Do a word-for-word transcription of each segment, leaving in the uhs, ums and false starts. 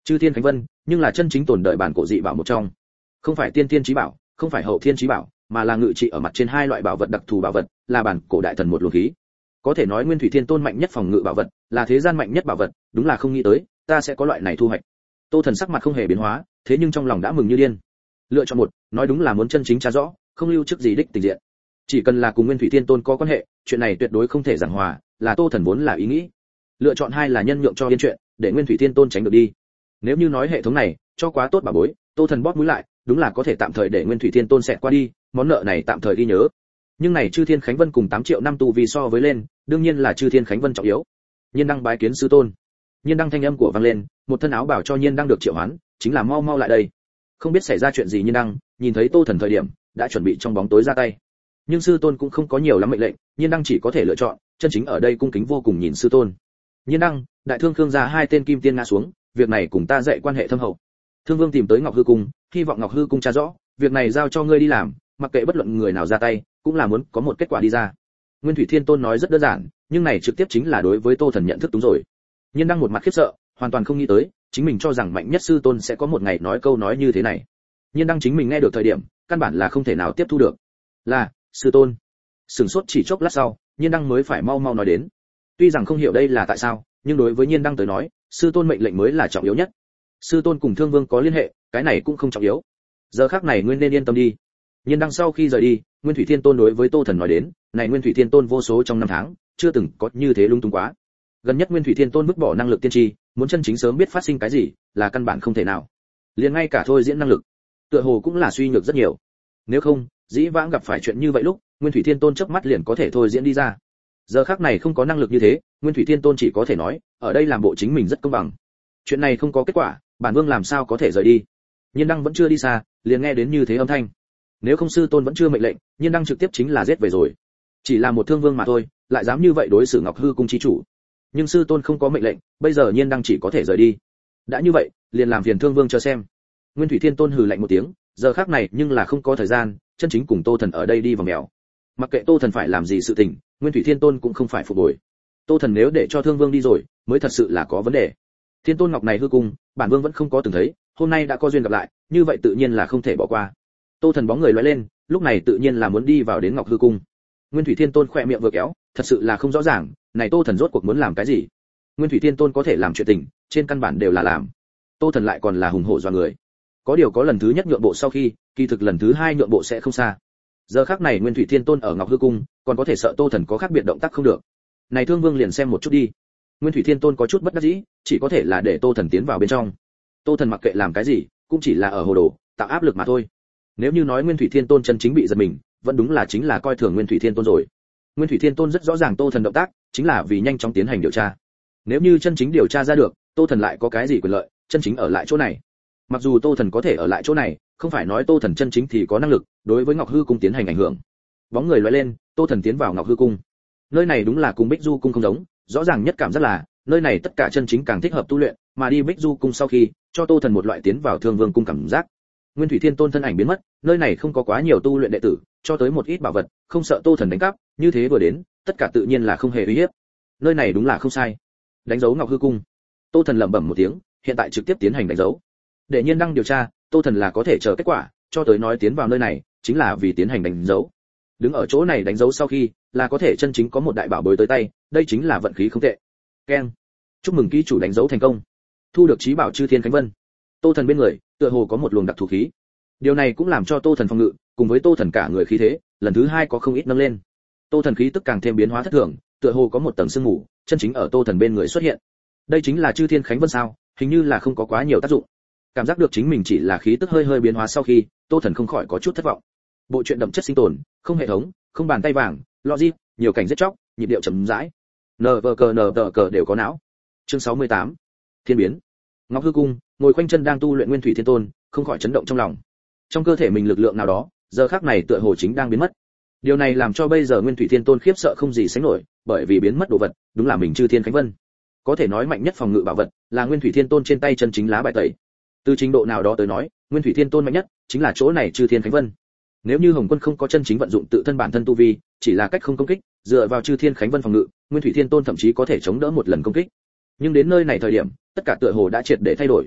Chư Thiên Khánh Vân, nhưng là chân chính tồn đời bản cổ dị bảo một trong. Không phải tiên tiên chí bảo, không phải hậu thiên chí bảo, mà là ngự trị ở mặt trên hai loại bảo vật đặc thù bảo vật, là bản cổ đại thần một luồng khí. Có thể nói Nguyên Thủy Thiên Tôn mạnh nhất phòng ngự bảo vật, là thế gian mạnh nhất bảo vật, đúng là không nghĩ tới, ta sẽ có loại này thu hoạch. Tô Thần sắc mặt không hề biến hóa, thế nhưng trong lòng đã mừng như điên. Lựa chọn một, nói đúng là muốn chân chính tra rõ, không lưu trước gì đích tình diện. Chỉ cần là cùng Nguyên Thủy Thiên Tôn có quan hệ, chuyện này tuyệt đối không thể giảng hòa, là Tô Thần vốn là ý nghĩ. Lựa chọn hai là nhân nhượng cho yên chuyện, để Nguyên Thủy Thiên Tôn tránh được đi. Nếu như nói hệ thống này cho quá tốt bà bối, Tô Thần bóp mũi lại, đúng là có thể tạm thời để Nguyên Thủy Thiên Tôn xẹt qua đi, món nợ này tạm thời ghi nhớ. Nhưng này Chư Thiên Khánh Vân cùng tám triệu năm tu vi so với lên, đương nhiên là Chư Thiên Khánh Vân trọng yếu. Nhiên Đăng bái kiến sư tôn. Nhiên Đăng thanh âm của vang lên, một thân áo bảo cho Nhiên Đăng được triệu hoán, chính là mau mau lại đây. Không biết xảy ra chuyện gì Nhiên Đăng, nhìn thấy Tô Thần thời điểm, đã chuẩn bị trong bóng tối ra tay. Nhưng sư tôn cũng không có nhiều lắm mệnh lệnh, Nhiên Đăng chỉ có thể lựa chọn, chân chính ở đây cung kính vô cùng nhìn sư tôn. Nhiên Đăng, đại thương Khương gia hai tên kim tiên ngã xuống, việc này cùng ta dạy quan hệ thâm hậu. Thương Vương tìm tới Ngọc Hư cung, hy vọng Ngọc Hư cung tra rõ, việc này giao cho ngươi đi làm, mặc kệ bất luận người nào ra tay, cũng là muốn có một kết quả đi ra. Nguyên Thủy Thiên Tôn nói rất đơn giản, nhưng này trực tiếp chính là đối với Tô Thần nhận thức đúng rồi. Nhiên Đăng một mặt khiếp sợ, hoàn toàn không nghĩ tới, chính mình cho rằng mạnh nhất sư tôn sẽ có một ngày nói câu nói như thế này. Nhiên Đăng chính mình nghe được thời điểm, căn bản là không thể nào tiếp thu được. Là, sư tôn. Sửng sốt chỉ chốc lát sau, Nhiên Đăng mới phải mau mau nói đến. Tuy rằng không hiểu đây là tại sao, nhưng đối với Nhiên Đăng tới nói, sư tôn mệnh lệnh mới là trọng yếu nhất. Sư tôn cùng Thương Vương có liên hệ, cái này cũng không trọng yếu. Giờ khắc này nguyên nên yên tâm đi. Nhiên Đăng sau khi rời đi, Nguyên Thủy Thiên Tôn đối với Tô Thần nói đến, này Nguyên Thủy Thiên Tôn vô số trong năm tháng, chưa từng có như thế lung tung quá. Gần nhất Nguyên Thủy Thiên Tôn vứt bỏ năng lực tiên tri, muốn chân chính sớm biết phát sinh cái gì, là căn bản không thể nào. Liền ngay cả thôi diễn năng lực, tựa hồ cũng là suy nhược rất nhiều. Nếu không, dĩ vãng gặp phải chuyện như vậy lúc, Nguyên Thủy Thiên Tôn chớp mắt liền có thể thôi diễn đi ra. Giờ khắc này không có năng lực như thế, Nguyên Thủy Thiên Tôn chỉ có thể nói, ở đây làm bộ chính mình rất công bằng. Chuyện này không có kết quả, bản vương làm sao có thể rời đi. Nhiên Đăng vẫn chưa đi xa, liền nghe đến như thế âm thanh. Nếu không sư tôn vẫn chưa mệnh lệnh, Nhiên Đăng trực tiếp chính là giết về rồi. Chỉ là một thương vương mà thôi, lại dám như vậy đối xử Ngọc Hư cung chi chủ. Nhưng sư tôn không có mệnh lệnh, bây giờ Nhiên Đăng chỉ có thể rời đi. Đã như vậy, liền làm phiền thương vương chờ xem. Nguyên Thủy Thiên Tôn hừ lạnh một tiếng, giờ khắc này nhưng là không có thời gian, chân chính cùng Tô Thần ở đây đi vào mèo. Mặc kệ Tô Thần phải làm gì sự tình, Nguyên Thủy Thiên Tôn cũng không phải phục bồi. Tô Thần nếu để cho thương vương đi rồi, mới thật sự là có vấn đề. Thiên Tôn Ngọc này hư cung, bản vương vẫn không có từng thấy, hôm nay đã có duyên gặp lại, như vậy tự nhiên là không thể bỏ qua. Tô Thần bóng người lóe lên, lúc này tự nhiên là muốn đi vào đến Ngọc Hư cung. Nguyên Thủy Thiên Tôn khỏe miệng vừa kéo, thật sự là không rõ ràng, này Tô Thần rốt cuộc muốn làm cái gì? Nguyên Thủy Thiên Tôn có thể làm chuyện tình, trên căn bản đều là làm. Tô Thần lại còn là hùng hổ doa người. Có điều có lần thứ nhất nhượng bộ sau khi, kỳ thực lần thứ hai nhượng bộ sẽ không xa. Giờ khắc này Nguyên Thủy Thiên Tôn ở Ngọc Hư cung, còn có thể sợ Tô Thần có khác biệt động tác không được. Này Thương Vương liền xem một chút đi. Nguyên Thủy Thiên Tôn có chút bất đắc dĩ, chỉ có thể là để Tô Thần tiến vào bên trong. Tô Thần mặc kệ làm cái gì, cũng chỉ là ở hồ đồ, tạo áp lực mà thôi. Nếu như nói Nguyên Thủy Thiên Tôn chân chính bị giật mình, vẫn đúng là chính là coi thường Nguyên Thủy Thiên Tôn rồi. Nguyên Thủy Thiên Tôn rất rõ ràng Tô Thần động tác, chính là vì nhanh chóng tiến hành điều tra. Nếu như chân chính điều tra ra được, Tô Thần lại có cái gì quyền lợi, chân chính ở lại chỗ này. Mặc dù Tô Thần có thể ở lại chỗ này, không phải nói Tô Thần chân chính thì có năng lực đối với Ngọc Hư cung tiến hành ảnh hưởng. Bóng người lóe lên, Tô Thần tiến vào Ngọc Hư cung. Nơi này đúng là cùng Bích Du cung không giống, rõ ràng nhất cảm rất là, nơi này tất cả chân chính càng thích hợp tu luyện, mà đi Bích Du cung sau khi, cho Tô Thần một loại tiến vào Thương Vương cung cảm giác. Nguyên Thủy Thiên Tôn thân ảnh biến mất, nơi này không có quá nhiều tu luyện đệ tử, cho tới một ít bảo vật, không sợ Tô Thần đánh cắp, như thế vừa đến, tất cả tự nhiên là không hề uy hiếp. Nơi này đúng là không sai. Đánh dấu Ngọc Hư cung. Tô Thần lẩm bẩm một tiếng, hiện tại trực tiếp tiến hành đánh dấu. Để Nhiên Đăng điều tra, Tô Thần là có thể chờ kết quả, cho tới nói tiến vào nơi này, chính là vì tiến hành đánh dấu. Đứng ở chỗ này đánh dấu sau khi, là có thể chân chính có một đại bảo bối tới tay, đây chính là vận khí không tệ. Keng. Chúc mừng ký chủ đánh dấu thành công. Thu được trí bảo Chư Thiên Khánh Vân. Tô Thần bên người, tựa hồ có một luồng đặc thù khí. Điều này cũng làm cho Tô Thần phòng ngự, cùng với Tô Thần cả người khí thế, lần thứ hai có không ít nâng lên. Tô Thần khí tức càng thêm biến hóa thất thường, tựa hồ có một tầng sương mù, chân chính ở Tô Thần bên người xuất hiện. Đây chính là Chư Thiên Khánh Vân sao? Hình như là không có quá nhiều tác dụng. Cảm giác được chính mình chỉ là khí tức hơi hơi biến hóa sau khi, Tô Thần không khỏi có chút thất vọng. Bộ truyện đậm chất sinh tồn, không hệ thống, không bàn tay vàng, logic, nhiều cảnh giết chóc, nhịp điệu chậm rãi. Nờ vờ cờ nờ tờ cờ đều có não. Chương sáu mươi tám. Thiên biến. Ngọc Hư cung, ngồi khoanh chân đang tu luyện Nguyên Thủy Thiên Tôn, không khỏi chấn động trong lòng. Trong cơ thể mình lực lượng nào đó, giờ khắc này tựa hồ chính đang biến mất. Điều này làm cho bây giờ Nguyên Thủy Thiên Tôn khiếp sợ không gì sánh nổi, bởi vì biến mất đồ vật, đúng là mình Chư Thiên Khánh Vân. Có thể nói mạnh nhất phòng ngự bảo vật, là Nguyên Thủy Thiên Tôn trên tay chân chính lá bài tẩy. Từ trình độ nào đó tới nói, Nguyên Thủy Thiên Tôn mạnh nhất chính là chỗ này Chư Thiên Khánh Vân. Nếu như Hồng Quân không có chân chính vận dụng tự thân bản thân tu vi, chỉ là cách không công kích, dựa vào Chư Thiên Khánh Vân phòng ngự, Nguyên Thủy Thiên Tôn thậm chí có thể chống đỡ một lần công kích. Nhưng đến nơi này thời điểm, tất cả tựa hồ đã triệt để thay đổi.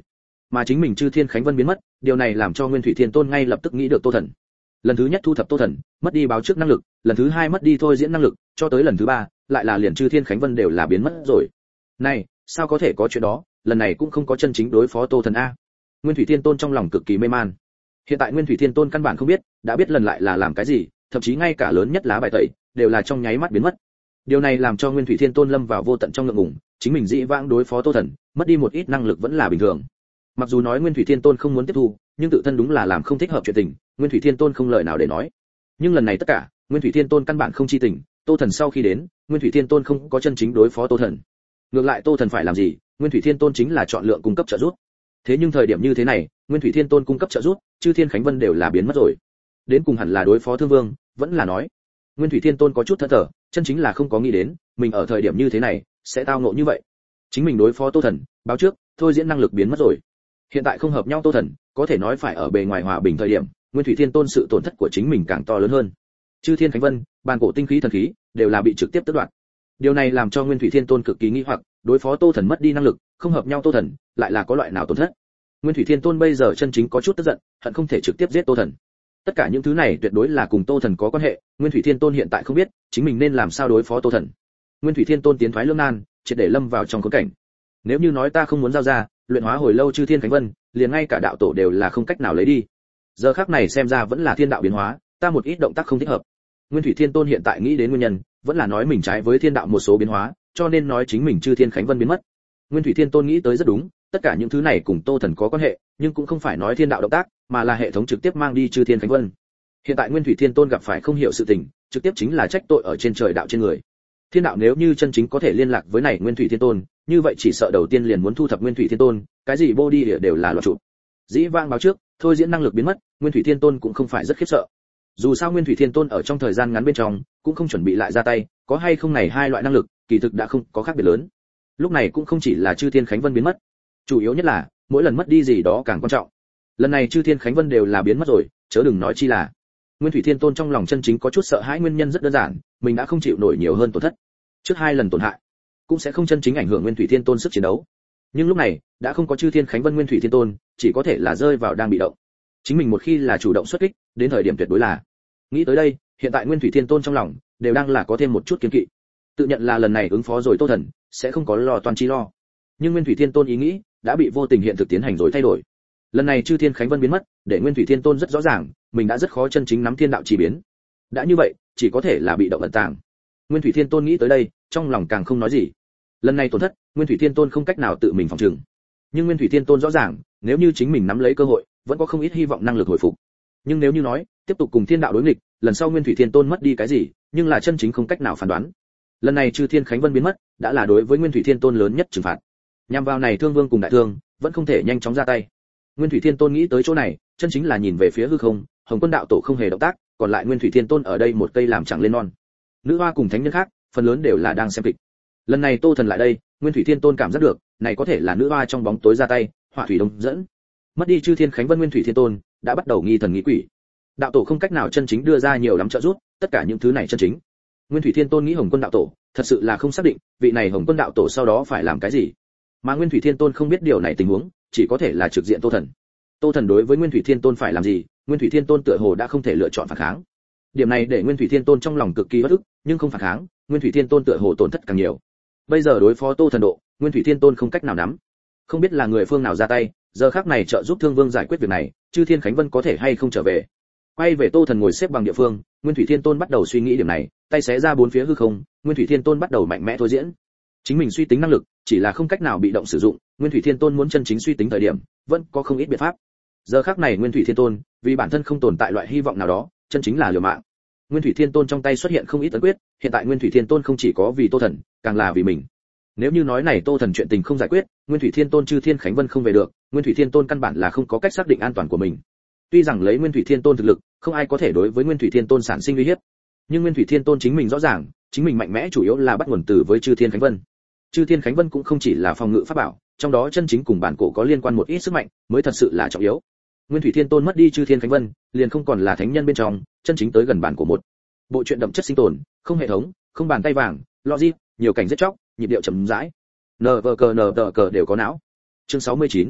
mà chính mình chư thiên khánh vân biến mất, điều này làm cho Nguyên Thủy Thiên Tôn ngay lập tức nghĩ được Tô Thần. Lần thứ nhất thu thập Tô Thần, mất đi báo trước năng lực, lần thứ hai mất đi thôi diễn năng lực, cho tới lần thứ ba, lại là liền chư thiên khánh vân đều là biến mất rồi. Này, sao có thể có chuyện đó, lần này cũng không có chân chính đối phó Tô Thần a. Nguyên Thủy Thiên Tôn trong lòng cực kỳ mê man. Hiện tại Nguyên Thủy Thiên Tôn căn bản không biết, đã biết lần lại là làm cái gì, thậm chí ngay cả lớn nhất lá bài tẩy đều là trong nháy mắt biến mất. Điều này làm cho Nguyên Thủy Thiên Tôn lâm vào vô tận trong ngượng ngùng, chính mình dĩ vãng đối phó Tô Thần, mất đi một ít năng lực vẫn là bình thường. Mặc dù nói Nguyên Thủy Thiên Tôn không muốn tiếp thu, nhưng tự thân đúng là làm không thích hợp chuyện tình, Nguyên Thủy Thiên Tôn không lời nào để nói. Nhưng lần này tất cả, Nguyên Thủy Thiên Tôn căn bản không chi tình, Tô Thần sau khi đến, Nguyên Thủy Thiên Tôn không có chân chính đối phó Tô Thần. Ngược lại Tô Thần phải làm gì, Nguyên Thủy Thiên Tôn chính là chọn lượng cung cấp trợ giúp. Thế nhưng thời điểm như thế này, Nguyên Thủy Thiên Tôn cung cấp trợ giúp, chư thiên khánh vân đều là biến mất rồi. Đến cùng hẳn là đối phó Thương Vương, vẫn là nói. Nguyên Thủy Thiên Tôn có chút thẫn thờ, chân chính là không có nghĩ đến, mình ở thời điểm như thế này sẽ tao ngộ như vậy. Chính mình đối phó Tô Thần, báo trước, thôi diễn năng lực biến mất rồi. Hiện tại không hợp nhau Tô Thần, có thể nói phải ở bề ngoài hòa bình thời điểm, Nguyên Thủy Thiên Tôn sự tổn thất của chính mình càng to lớn hơn. Chư thiên khánh vân, bàn cổ tinh khí thần khí đều là bị trực tiếp tước đoạt. Điều này làm cho Nguyên Thủy Thiên Tôn cực kỳ nghi hoặc, đối phó Tô Thần mất đi năng lực, không hợp nhau Tô Thần, lại là có loại nào tổn thất. Nguyên Thủy Thiên Tôn bây giờ chân chính có chút tức giận, hận không thể trực tiếp giết Tô Thần. Tất cả những thứ này tuyệt đối là cùng Tô Thần có quan hệ, Nguyên Thủy Thiên Tôn hiện tại không biết, chính mình nên làm sao đối phó Tô Thần. Nguyên Thủy Thiên Tôn tiến thoái lưỡng nan, triệt để lâm vào trong khốn cảnh. Nếu như nói ta không muốn giao ra, luyện hóa hồi lâu chư thiên khánh vân, liền ngay cả đạo tổ đều là không cách nào lấy đi. Giờ khắc này xem ra vẫn là thiên đạo biến hóa, ta một ít động tác không thích hợp. Nguyên Thủy Thiên Tôn hiện tại nghĩ đến nguyên nhân, vẫn là nói mình trái với thiên đạo một số biến hóa, cho nên nói chính mình chư thiên khánh vân biến mất. Nguyên Thủy Thiên Tôn nghĩ tới rất đúng, tất cả những thứ này cùng Tô Thần có quan hệ, nhưng cũng không phải nói thiên đạo động tác, mà là hệ thống trực tiếp mang đi chư thiên khánh vân. Hiện tại Nguyên Thủy Thiên Tôn gặp phải không hiểu sự tình, trực tiếp chính là trách tội ở trên trời đạo trên người. Thiên đạo nếu như chân chính có thể liên lạc với này Nguyên Thủy Thiên Tôn, như vậy chỉ sợ đầu tiên liền muốn thu thập Nguyên Thủy Thiên Tôn, cái gì body đều là loạn trụ. Dĩ vãng báo trước, thôi diễn năng lực biến mất, Nguyên Thủy Thiên Tôn cũng không phải rất khiếp sợ. Dù sao Nguyên Thủy Thiên Tôn ở trong thời gian ngắn bên trong, cũng không chuẩn bị lại ra tay, có hay không này hai loại năng lực, kỳ thực đã không có khác biệt lớn. Lúc này cũng không chỉ là chư thiên khánh vân biến mất, chủ yếu nhất là mỗi lần mất đi gì đó càng quan trọng. Lần này chư thiên khánh vân đều là biến mất rồi, chớ đừng nói chi là Nguyên Thủy Thiên Tôn trong lòng chân chính có chút sợ hãi, nguyên nhân rất đơn giản, mình đã không chịu nổi nhiều hơn tổn thất. Trước hai lần tổn hại, cũng sẽ không chân chính ảnh hưởng Nguyên Thủy Thiên Tôn sức chiến đấu. Nhưng lúc này, đã không có chư thiên khánh vân, Nguyên Thủy Thiên Tôn chỉ có thể là rơi vào đang bị động. Chính mình một khi là chủ động xuất kích, đến thời điểm tuyệt đối là. Nghĩ tới đây, hiện tại Nguyên Thủy Thiên Tôn trong lòng đều đang là có thêm một chút kiêng kỵ. Tự nhận là lần này ứng phó rồi Tô Thần, sẽ không có lo toàn chi lo. Nhưng Nguyên Thủy Thiên Tôn ý nghĩ đã bị vô tình hiện thực tiến hành rồi thay đổi. Lần này chư thiên khánh vân biến mất, để Nguyên Thủy Thiên Tôn rất rõ ràng, mình đã rất khó chân chính nắm thiên đạo chi biến. Đã như vậy, chỉ có thể là bị động ẩn tàng. Nguyên Thủy Thiên Tôn nghĩ tới đây, trong lòng càng không nói gì. Lần này tổn thất, Nguyên Thủy Thiên Tôn không cách nào tự mình phòng trừng. Nhưng Nguyên Thủy Thiên Tôn rõ ràng, nếu như chính mình nắm lấy cơ hội, vẫn có không ít hy vọng năng lực hồi phục. Nhưng nếu như nói, tiếp tục cùng thiên đạo đối nghịch, lần sau Nguyên Thủy Thiên Tôn mất đi cái gì, nhưng là chân chính không cách nào phán đoán. Lần này chư thiên khánh vân biến mất, đã là đối với Nguyên Thủy Thiên Tôn lớn nhất trừng phạt. Nhằm vào này Thương Vương cùng Đại Thương, vẫn không thể nhanh chóng ra tay. Nguyên Thủy Thiên Tôn nghĩ tới chỗ này, chân chính là nhìn về phía hư không, Hồng Quân đạo tổ không hề động tác, còn lại Nguyên Thủy Thiên Tôn ở đây một cây làm chẳng lên non. Nữ hoa cùng thánh nhân khác, phần lớn đều là đang xem kịch. Lần này Tô Thần lại đây, Nguyên Thủy Thiên Tôn cảm giác được, này có thể là nữ hoa trong bóng tối ra tay, hỏa thủy đông dẫn. Mất đi chư thiên khánh vân, Nguyên Thủy Thiên Tôn đã bắt đầu nghi thần nghi quỷ. Đạo tổ không cách nào chân chính đưa ra nhiều lắm trợ giúp, tất cả những thứ này chân chính. Nguyên Thủy Thiên Tôn nghĩ Hồng Quân đạo tổ, thật sự là không xác định, vị này Hồng Quân đạo tổ sau đó phải làm cái gì. Mà Nguyên Thủy Thiên Tôn không biết điều này tình huống, chỉ có thể là trực diện Tô Thần. Tô Thần đối với Nguyên Thủy Thiên Tôn phải làm gì, Nguyên Thủy Thiên Tôn tựa hồ đã không thể lựa chọn phản kháng. Điểm này để Nguyên Thủy Thiên Tôn trong lòng cực kỳ bất ức, nhưng không phản kháng, Nguyên Thủy Thiên Tôn tựa hồ tổn thất càng nhiều. Bây giờ đối phó Tô Thần độ, Nguyên Thủy Thiên Tôn không cách nào nắm. Không biết là người phương nào ra tay, giờ khắc này trợ giúp Thương Vương giải quyết việc này, chư thiên khánh vân có thể hay không trở về. Quay về Tô Thần ngồi xếp bằng địa phương, Nguyên Thủy Thiên Tôn bắt đầu suy nghĩ điểm này, tay xé ra bốn phía hư không, Nguyên Thủy Thiên Tôn bắt đầu mạnh mẽ thôi diễn. Chính mình suy tính năng lực, chỉ là không cách nào bị động sử dụng, Nguyên Thủy Thiên Tôn muốn chân chính suy tính thời điểm, vẫn có không ít biện pháp. Giờ khắc này Nguyên Thủy Thiên Tôn, vì bản thân không tồn tại loại hy vọng nào đó, chân chính là liều mạng. Nguyên Thủy Thiên Tôn trong tay xuất hiện không ít ấn quyết, hiện tại Nguyên Thủy Thiên Tôn không chỉ có vì Tô Thần, càng là vì mình. Nếu như nói này Tô Thần chuyện tình không giải quyết, Nguyên Thủy Thiên Tôn chư thiên khánh vân không về được, Nguyên Thủy Thiên Tôn căn bản là không có cách xác định an toàn của mình. Tuy rằng lấy Nguyên Thủy Thiên Tôn thực lực, không ai có thể đối với Nguyên Thủy Thiên Tôn sản sinh uy hiếp. Nhưng Nguyên Thủy Thiên Tôn chính mình rõ ràng, chính mình mạnh mẽ chủ yếu là bắt nguồn từ với chư thiên khánh vân. Chư thiên khánh vân cũng không chỉ là phòng ngự pháp bảo, trong đó chân chính cùng bản cổ có liên quan một ít sức mạnh, mới thật sự là trọng yếu. Nguyên Thủy Thiên Tôn mất đi chư thiên khánh vân, liền không còn là thánh nhân bên trong, chân chính tới gần bản cổ một. Bộ truyện đậm chất sinh tồn, không hệ thống, không bàn tay vàng, logic, nhiều cảnh giết chóc, nhịp điệu chậm rãi. Nờ vờ cờ nờ tờ cờ đều có não. Chương sáu mươi chín.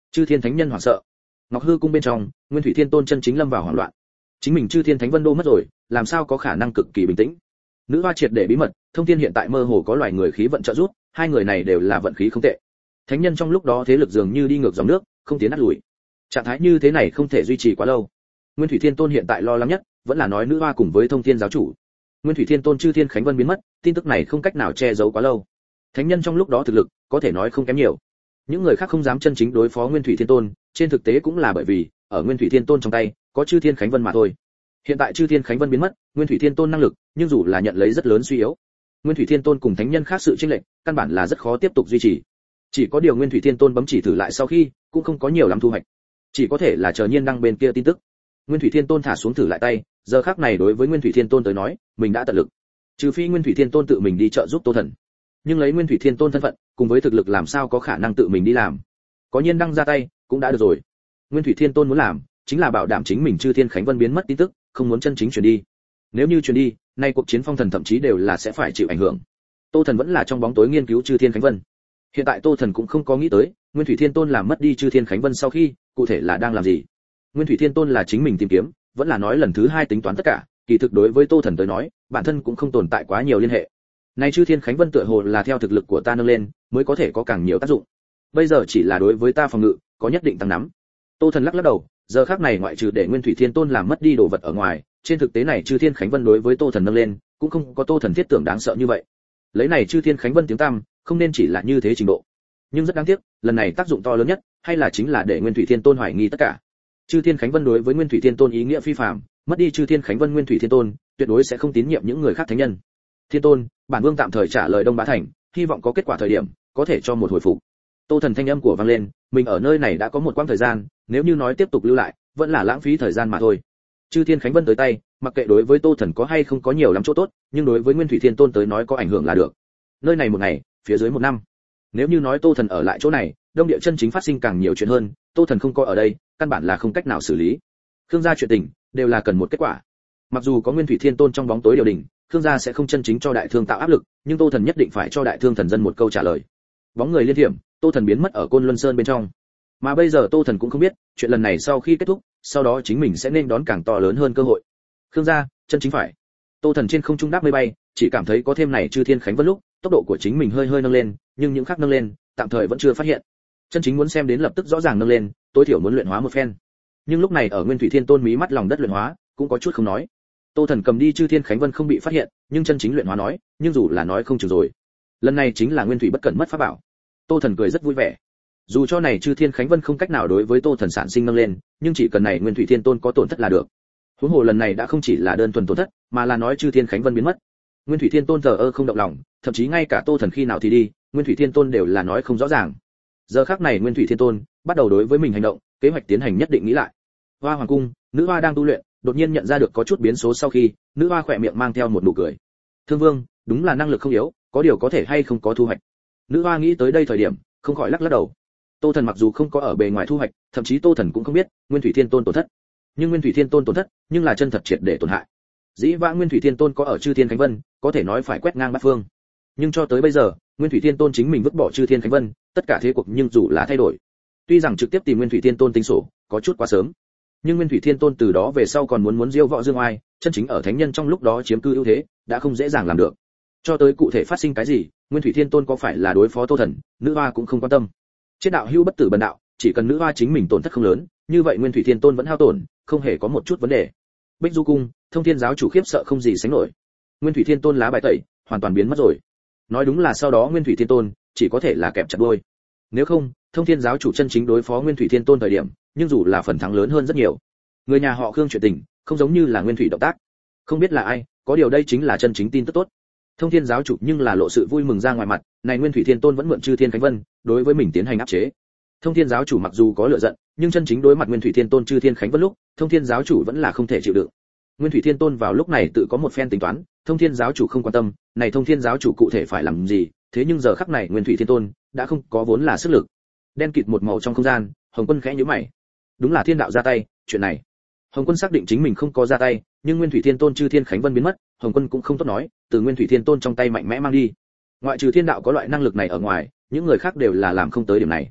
Chư Thiên Thánh Nhân hoảng sợ. Ngọc Hư cung bên trong, Nguyên Thủy Thiên Tôn chân chính lâm vào hoảng loạn. Chính mình Chư Thiên Thánh Vân đô mất rồi, làm sao có khả năng cực kỳ bình tĩnh. Nữ hoa triệt để bí mật, Thông Thiên hiện tại mơ hồ có loài người khí vận trợ giúp, hai người này đều là vận khí không tệ. Thánh nhân trong lúc đó thế lực dường như đi ngược dòng nước, không tiến nát lùi. Trạng thái như thế này không thể duy trì quá lâu. Nguyên Thủy Thiên Tôn hiện tại lo lắng nhất, vẫn là nói nữ hoa cùng với Thông Thiên giáo chủ. Nguyên Thủy Thiên Tôn Chư Thiên Khánh Vân biến mất, tin tức này không cách nào che giấu quá lâu. Thánh nhân trong lúc đó thực lực, có thể nói không kém nhiều. Những người khác không dám chân chính đối phó Nguyên Thủy Thiên Tôn, trên thực tế cũng là bởi vì, ở Nguyên Thủy Thiên Tôn trong tay, có Chư Thiên Khánh Vân mà thôi. Hiện tại Chư Thiên Khánh Vân biến mất, Nguyên Thủy Thiên Tôn năng lực, nhưng dù là nhận lấy rất lớn suy yếu. Nguyên Thủy Thiên Tôn cùng thánh nhân khác sự chênh lệch, căn bản là rất khó tiếp tục duy trì. Chỉ có điều Nguyên Thủy Thiên Tôn bấm chỉ thử lại sau khi, cũng không có nhiều lắm thu hoạch. Chỉ có thể là chờ nhiên đăng bên kia tin tức. Nguyên Thủy Thiên Tôn thả xuống thử lại tay, giờ khắc này đối với Nguyên Thủy Thiên Tôn tới nói, mình đã tận lực. Trừ phi Nguyên Thủy Thiên Tôn tự mình đi trợ giúp Tô Thần. Nhưng lấy Nguyên Thủy Thiên Tôn thân phận, cùng với thực lực làm sao có khả năng tự mình đi làm. Có nhiên đăng ra tay, cũng đã được rồi. Nguyên Thủy Thiên Tôn muốn làm, chính là bảo đảm chính mình Chư Thiên Khánh Vân biến mất tin tức, không muốn chân chính truyền đi. Nếu như truyền đi, nay cuộc chiến phong thần thậm chí đều là sẽ phải chịu ảnh hưởng. Tô Thần vẫn là trong bóng tối nghiên cứu Chư Thiên Khánh Vân. Hiện tại Tô Thần cũng không có nghĩ tới, Nguyên Thủy Thiên Tôn làm mất đi Chư Thiên Khánh Vân sau khi, cụ thể là đang làm gì. Nguyên Thủy Thiên Tôn là chính mình tìm kiếm, vẫn là nói lần thứ hai tính toán tất cả, kỳ thực đối với Tô Thần tới nói, bản thân cũng không tồn tại quá nhiều liên hệ. Nay Chư Thiên Khánh Vân tựa hồ là theo thực lực của ta nâng lên, mới có thể có càng nhiều tác dụng. Bây giờ chỉ là đối với ta phòng ngự, có nhất định tăng nắm. Tô Thần lắc lắc đầu, giờ khắc này ngoại trừ để Nguyên Thủy Thiên Tôn làm mất đi đồ vật ở ngoài, trên thực tế này Chư Thiên Khánh Vân đối với Tô Thần nâng lên, cũng không có Tô Thần thiết tưởng đáng sợ như vậy. Lấy này Chư Thiên Khánh Vân tiếng tăm, không nên chỉ là như thế trình độ. Nhưng rất đáng tiếc, lần này tác dụng to lớn nhất, hay là chính là để Nguyên Thủy Thiên Tôn hoài nghi tất cả. Chư Thiên Khánh Vân đối với Nguyên Thủy Thiên Tôn ý nghĩa phi phàm, mất đi Chư Thiên Khánh Vân Nguyên Thủy Thiên Tôn, tuyệt đối sẽ không tín nhiệm những người khác thánh nhân. Thiên Tôn, bản vương tạm thời trả lời Đông Bá Thành, hy vọng có kết quả thời điểm, có thể cho một hồi phục. Tô Thần thanh âm của vang lên, mình ở nơi này đã có một quãng thời gian, nếu như nói tiếp tục lưu lại, vẫn là lãng phí thời gian mà thôi. Chư Thiên Khánh Vân tới tay, mặc kệ đối với Tô Thần có hay không có nhiều lắm chỗ tốt, nhưng đối với Nguyên Thủy Thiên Tôn tới nói có ảnh hưởng là được. Nơi này một ngày, phía dưới một năm. Nếu như nói Tô Thần ở lại chỗ này, Đông Địa chân chính phát sinh càng nhiều chuyện hơn, Tô Thần không có ở đây, căn bản là không cách nào xử lý. Khương gia chuyện tình đều là cần một kết quả. Mặc dù có Nguyên Thủy Thiên Tôn trong bóng tối điều đình, Khương gia sẽ không chân chính cho Đại Thương tạo áp lực, nhưng Tô Thần nhất định phải cho Đại Thương thần dân một câu trả lời. Bóng người liên thiểm, Tô Thần biến mất ở Côn Luân Sơn bên trong. Mà bây giờ Tô Thần cũng không biết, chuyện lần này sau khi kết thúc, sau đó chính mình sẽ nên đón càng to lớn hơn cơ hội. Khương gia, chân chính phải. Tô Thần trên không trung đáp mây bay, chỉ cảm thấy có thêm này Chư Thiên Khánh Vân lúc, tốc độ của chính mình hơi hơi nâng lên, nhưng những khác nâng lên, tạm thời vẫn chưa phát hiện. Chân chính muốn xem đến lập tức rõ ràng nâng lên, tối thiểu muốn luyện hóa một phen. Nhưng lúc này ở Nguyên Thủy Thiên Tôn mí mắt lòng đất luyện hóa, cũng có chút không nói. Tô Thần cầm đi Chư Thiên Khánh Vân không bị phát hiện, nhưng chân chính luyện hóa nói, nhưng dù là nói không chừng rồi. Lần này chính là Nguyên Thủy bất cẩn mất pháp bảo. Tô Thần cười rất vui vẻ. Dù cho này Chư Thiên Khánh Vân không cách nào đối với Tô Thần sản sinh nâng lên, nhưng chỉ cần này Nguyên Thủy Thiên Tôn có tổn thất là được. Huống hồ lần này đã không chỉ là đơn thuần tổn thất, mà là nói Chư Thiên Khánh Vân biến mất. Nguyên Thủy Thiên Tôn thờ ơ không động lòng, thậm chí ngay cả Tô Thần khi nào thì đi, Nguyên Thủy Thiên Tôn đều là nói không rõ ràng. Giờ khắc này Nguyên Thủy Thiên Tôn bắt đầu đối với mình hành động, kế hoạch tiến hành nhất định nghĩ lại. Hoa Hoàng cung, nữ hoa đang tu luyện, đột nhiên nhận ra được có chút biến số sau khi, nữ hoa khỏe miệng mang theo một nụ cười. Thương Vương, đúng là năng lực không yếu, có điều có thể hay không có thu hoạch. Nữ hoa nghĩ tới đây thời điểm, không khỏi lắc lắc đầu. Tô Thần mặc dù không có ở bề ngoài thu hoạch, thậm chí Tô Thần cũng không biết Nguyên Thủy Thiên Tôn tổn thất. Nhưng Nguyên Thủy Thiên Tôn tổn thất, nhưng là chân thật triệt để tổn hại. Dĩ vãng Nguyên Thủy Thiên Tôn có ở Chư Thiên Khánh Vân, có thể nói phải quét ngang bát phương. Nhưng cho tới bây giờ, Nguyên Thủy Thiên Tôn chính mình vứt bỏ Chư Thiên Khánh Vân, tất cả thế cuộc nhưng dù là thay đổi. Tuy rằng trực tiếp tìm Nguyên Thủy Thiên Tôn tính sổ, có chút quá sớm. Nhưng Nguyên Thủy Thiên Tôn từ đó về sau còn muốn muốn diêu võ dương oai, chân chính ở thánh nhân trong lúc đó chiếm cư ưu thế, đã không dễ dàng làm được. Cho tới cụ thể phát sinh cái gì, Nguyên Thủy Thiên Tôn có phải là đối phó Tô Thần, nữ hoa cũng không quan tâm. Chết đạo hữu bất tử bần đạo, chỉ cần nữ hoa chính mình tổn thất không lớn, như vậy Nguyên Thủy Thiên Tôn vẫn hao tổn, không hề có một chút vấn đề. Bích Du cung, Thông Thiên giáo chủ khiếp sợ không gì sánh nổi. Nguyên Thủy Thiên Tôn lá bài tẩy, hoàn toàn biến mất rồi. Nói đúng là sau đó Nguyên Thủy Thiên Tôn chỉ có thể là kẹp chặt đuôi. Nếu không, Thông Thiên giáo chủ chân chính đối phó Nguyên Thủy Thiên Tôn thời điểm, nhưng dù là phần thắng lớn hơn rất nhiều. Người nhà họ Khương chuyện tình, không giống như là Nguyên Thủy động tác. Không biết là ai, có điều đây chính là chân chính tin tức tốt. Thông Thiên giáo chủ nhưng là lộ sự vui mừng ra ngoài mặt, này Nguyên Thủy Thiên Tôn vẫn mượn Chư Thiên Khánh Vân, đối với mình tiến hành áp chế. Thông Thiên giáo chủ mặc dù có lựa giận, nhưng chân chính đối mặt Nguyên Thủy Thiên Tôn Chư Thiên Khánh Vân lúc, Thông Thiên giáo chủ vẫn là không thể chịu đựng. Nguyên Thủy Thiên Tôn vào lúc này tự có một phen tính toán, Thông Thiên giáo chủ không quan tâm, này Thông Thiên giáo chủ cụ thể phải làm gì, thế nhưng giờ khắc này Nguyên Thủy Thiên Tôn đã không có vốn là sức lực. Đen kịt một màu trong không gian, Hồng Quân khẽ nhíu mày. Đúng là thiên đạo ra tay, chuyện này. Hồng Quân xác định chính mình không có ra tay, nhưng Nguyên Thủy Thiên Tôn Chư Thiên Khánh Vân biến mất, Hồng Quân cũng không tốt nói, từ Nguyên Thủy Thiên Tôn trong tay mạnh mẽ mang đi. Ngoại trừ thiên đạo có loại năng lực này ở ngoài, những người khác đều là làm không tới điểm này.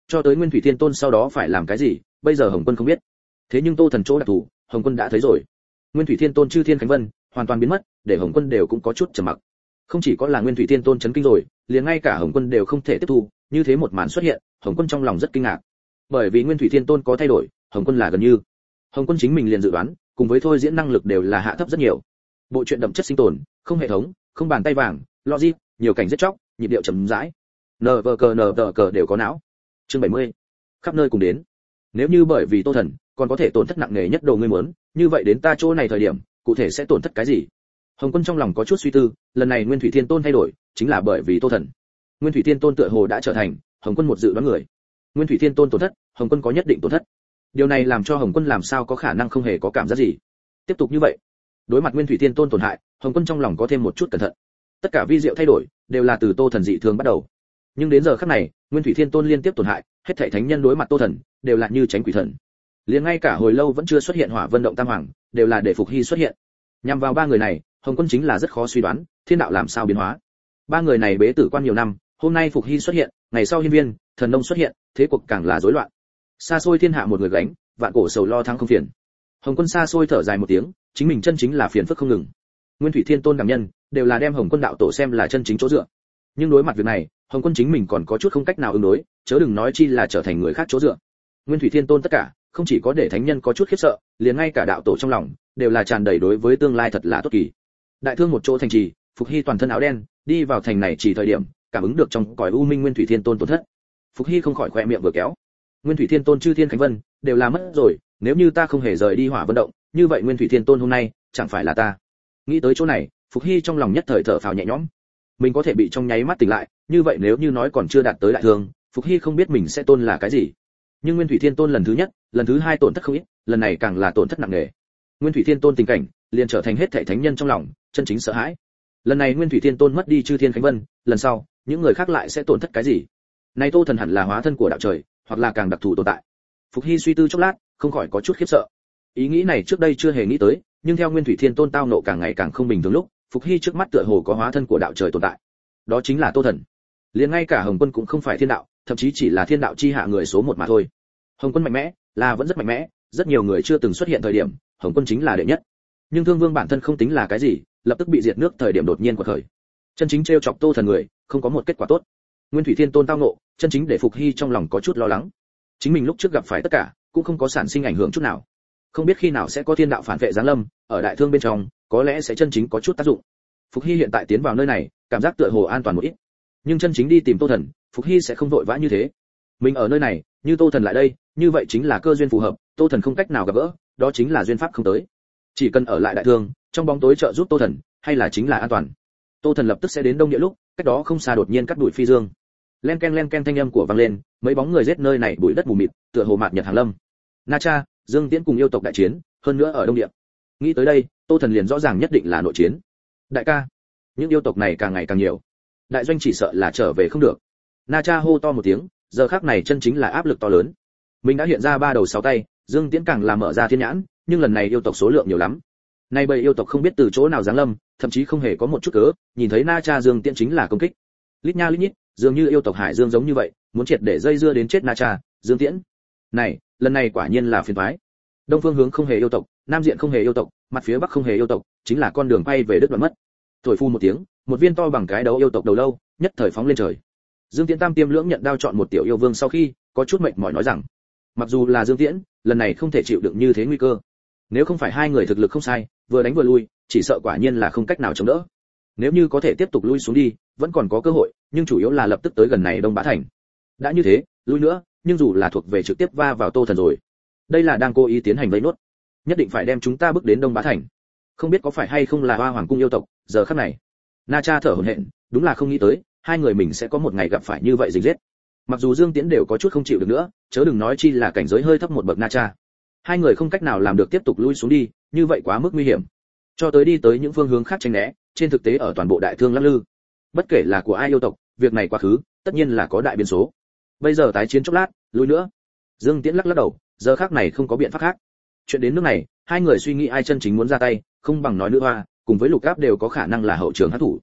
Cho tới Nguyên Thủy Thiên Tôn sau đó phải làm cái gì, bây giờ Hồng Quân không biết. Thế nhưng Tô Thần chỗ đặc thù, Hồng Quân đã thấy rồi. Nguyên Thủy Thiên Tôn chư thiên khánh vân hoàn toàn biến mất, để Hồng Quân đều cũng có chút trầm mặc. Không chỉ có là Nguyên Thủy Thiên Tôn chấn kinh rồi, liền ngay cả Hồng Quân đều không thể tiếp thu, như thế một màn xuất hiện, Hồng Quân trong lòng rất kinh ngạc. Bởi vì Nguyên Thủy Thiên Tôn có thay đổi, Hồng Quân là gần như. Hồng Quân chính mình liền dự đoán, cùng với thôi diễn năng lực đều là hạ thấp rất nhiều. Bộ truyện đậm chất sinh tồn, không hệ thống, không bàn tay vàng, logic, nhiều cảnh giết chóc, nhịp điệu chậm rãi. Nờ vờ cờ nờ tờ cờ đều có não. Chương bảy mươi. Khắp nơi cùng đến. Nếu như bởi vì Tô Thần còn có thể tổn thất nặng nề nhất đồ ngươi muốn, như vậy đến ta chỗ này thời điểm, cụ thể sẽ tổn thất cái gì? Hồng Quân trong lòng có chút suy tư, lần này Nguyên Thủy Thiên Tôn thay đổi, chính là bởi vì Tô Thần. Nguyên Thủy Thiên Tôn tựa hồ đã trở thành Hồng Quân một dự đoán người. Nguyên Thủy Thiên Tôn tổn thất, Hồng Quân có nhất định tổn thất. Điều này làm cho Hồng Quân làm sao có khả năng không hề có cảm giác gì. Tiếp tục như vậy, đối mặt Nguyên Thủy Thiên Tôn tổn hại, Hồng Quân trong lòng có thêm một chút cẩn thận. Tất cả vi diệu thay đổi đều là từ Tô Thần dị thường bắt đầu. Nhưng đến giờ khắc này, Nguyên Thủy Thiên Tôn liên tiếp tổn hại, hết thảy thánh nhân đối mặt Tô Thần đều là như tránh quỷ thần. Liền ngay cả hồi lâu vẫn chưa xuất hiện Hỏa Vân Động Tam Hoàng, đều là để Phục Hy xuất hiện. Nhằm vào ba người này, Hồng Quân chính là rất khó suy đoán, thiên đạo làm sao biến hóa. Ba người này bế tử quan nhiều năm, hôm nay Phục Hy xuất hiện, ngày sau Hiên Viên, Thần Nông xuất hiện, thế cuộc càng là rối loạn. Xa xôi thiên hạ một người gánh, vạn cổ sầu lo thắng không phiền. Hồng Quân xa xôi thở dài một tiếng, chính mình chân chính là phiền phức không ngừng. Nguyên Thủy Thiên Tôn cảm nhân, đều là đem Hồng Quân đạo tổ xem là chân chính chỗ dựa. Nhưng đối mặt việc này, Hồng Quân chính mình còn có chút không cách nào ứng đối, chớ đừng nói chi là trở thành người khác chỗ dựa. Nguyên Thủy Thiên Tôn tất cả, không chỉ có để thánh nhân có chút khiếp sợ, liền ngay cả đạo tổ trong lòng đều là tràn đầy đối với tương lai thật là tốt kỳ. Đại thương một chỗ thành trì, Phục Hy toàn thân áo đen, đi vào thành này chỉ thời điểm, cảm ứng được trong cõi u minh Nguyên Thủy Thiên Tôn tổn thất. Phục Hy không khỏi khóe miệng vừa kéo. Nguyên Thủy Thiên Tôn chư thiên khánh vân đều là mất rồi, nếu như ta không hề rời đi Hỏa Vân Động, như vậy Nguyên Thủy Thiên Tôn hôm nay chẳng phải là ta. Nghĩ tới chỗ này, Phục Hy trong lòng nhất thời thở phào nhẹ nhõm. Mình có thể bị trong nháy mắt tỉnh lại, như vậy nếu như nói còn chưa đạt tới đại thương, Phục Hy không biết mình sẽ tôn là cái gì. Nhưng Nguyên Thủy Thiên Tôn lần thứ nhất, lần thứ hai tổn thất không ít, lần này càng là tổn thất nặng nề. Nguyên Thủy Thiên Tôn tình cảnh, liền trở thành hết thảy thánh nhân trong lòng chân chính sợ hãi. Lần này Nguyên Thủy Thiên Tôn mất đi chư thiên khánh vân, lần sau, những người khác lại sẽ tổn thất cái gì? Này Tô Thần hẳn là hóa thân của đạo trời, hoặc là càng đặc thù tồn tại. Phục Hy suy tư chốc lát, không khỏi có chút khiếp sợ. Ý nghĩ này trước đây chưa hề nghĩ tới, nhưng theo Nguyên Thủy Thiên Tôn tao nộ càng ngày càng không bình thường lúc, Phục Hy trước mắt tựa hồ có hóa thân của đạo trời tồn tại. Đó chính là Tô Thần. Liền ngay cả Hồng Quân cũng không phải thiên đạo, thậm chí chỉ là thiên đạo chi hạ người số một mà thôi. Hồng Quân mạnh mẽ, là vẫn rất mạnh mẽ, rất nhiều người chưa từng xuất hiện thời điểm, Hồng Quân chính là đệ nhất. Nhưng Thương Vương bản thân không tính là cái gì, lập tức bị diệt nước thời điểm đột nhiên quật khởi. Chân chính trêu chọc Tô Thần người, không có một kết quả tốt. Nguyên Thủy Thiên Tôn tao ngộ, chân chính để Phục Hy trong lòng có chút lo lắng. Chính mình lúc trước gặp phải tất cả, cũng không có sản sinh ảnh hưởng chút nào. Không biết khi nào sẽ có thiên đạo phản vệ giáng lâm, ở đại thương bên trong, có lẽ sẽ chân chính có chút tác dụng. Phục Hy hiện tại tiến vào nơi này, cảm giác tựa hồ an toàn một ít. Nhưng chân chính đi tìm Tô Thần, Phục Hy sẽ không vội vã như thế. Mình ở nơi này, như Tô Thần lại đây, như vậy chính là cơ duyên phù hợp, Tô Thần không cách nào gặp gỡ, đó chính là duyên pháp không tới. Chỉ cần ở lại đại thương, trong bóng tối trợ giúp Tô Thần, hay là chính là an toàn. Tô Thần lập tức sẽ đến Đông Địa lúc, cách đó không xa đột nhiên cắt đuổi phi dương. Len ken len ken thanh âm của vang lên, mấy bóng người giết nơi này bụi đất mù mịt, tựa hồ mạt nhật hàng lâm. Na Cha, Dương Tiễn cùng yêu tộc đại chiến, hơn nữa ở Đông Địa. Nghĩ tới đây, Tô Thần liền rõ ràng nhất định là nội chiến. Đại ca, những yêu tộc này càng ngày càng nhiều, đại doanh chỉ sợ là trở về không được. Na Cha hô to một tiếng, giờ khắc này chân chính là áp lực to lớn. Mình đã hiện ra ba đầu sáu tay, Dương Tiễn càng là mở ra thiên nhãn, nhưng lần này yêu tộc số lượng nhiều lắm. Nay bầy yêu tộc không biết từ chỗ nào giáng lâm, thậm chí không hề có một chút cớ, nhìn thấy Na Cha Dương Tiễn chính là công kích. Lít nha lít nhít, dường như yêu tộc Hải Dương giống như vậy, muốn triệt để dây dưa đến chết Na Cha, Dương Tiễn. Này, lần này quả nhiên là phiền toái. Đông phương hướng không hề yêu tộc, nam diện không hề yêu tộc, mặt phía bắc không hề yêu tộc, chính là con đường quay về đứt đoạn mất. Thổi phu một tiếng, một viên to bằng cái đấu yêu tộc đầu lâu, nhất thời phóng lên trời. Dương Tiễn tam tiêm lưỡng nhận đao chọn một tiểu yêu vương sau khi, có chút mệt mỏi nói rằng, mặc dù là Dương Tiễn, lần này không thể chịu đựng như thế nguy cơ. Nếu không phải hai người thực lực không sai, vừa đánh vừa lui, chỉ sợ quả nhiên là không cách nào chống đỡ. Nếu như có thể tiếp tục lui xuống đi, vẫn còn có cơ hội, nhưng chủ yếu là lập tức tới gần này Đông Bá Thành. Đã như thế, lui nữa, nhưng dù là thuộc về trực tiếp va vào Tô Thần rồi. Đây là đang cố ý tiến hành vây nốt, nhất định phải đem chúng ta bước đến Đông Bá Thành. Không biết có phải hay không là Hoa Hoàng cung yêu tộc, giờ khắc này. Na Cha thở hổn hển, đúng là không nghĩ tới, hai người mình sẽ có một ngày gặp phải như vậy rình rết. Mặc dù Dương Tiễn đều có chút không chịu được nữa, chớ đừng nói chi là cảnh giới hơi thấp một bậc Na Cha. Hai người không cách nào làm được tiếp tục lui xuống đi, như vậy quá mức nguy hiểm. Cho tới đi tới những phương hướng khác tránh né, trên thực tế ở toàn bộ đại thương lắc lư. Bất kể là của ai yêu tộc, việc này quá khứ, tất nhiên là có đại biến số. Bây giờ tái chiến chốc lát, lui nữa. Dương Tiễn lắc lắc đầu, giờ khác này không có biện pháp khác. Chuyện đến nước này, hai người suy nghĩ ai chân chính muốn ra tay, không bằng nói nữ hoa, cùng với Lục Áp đều có khả năng là hậu trường hắc thủ.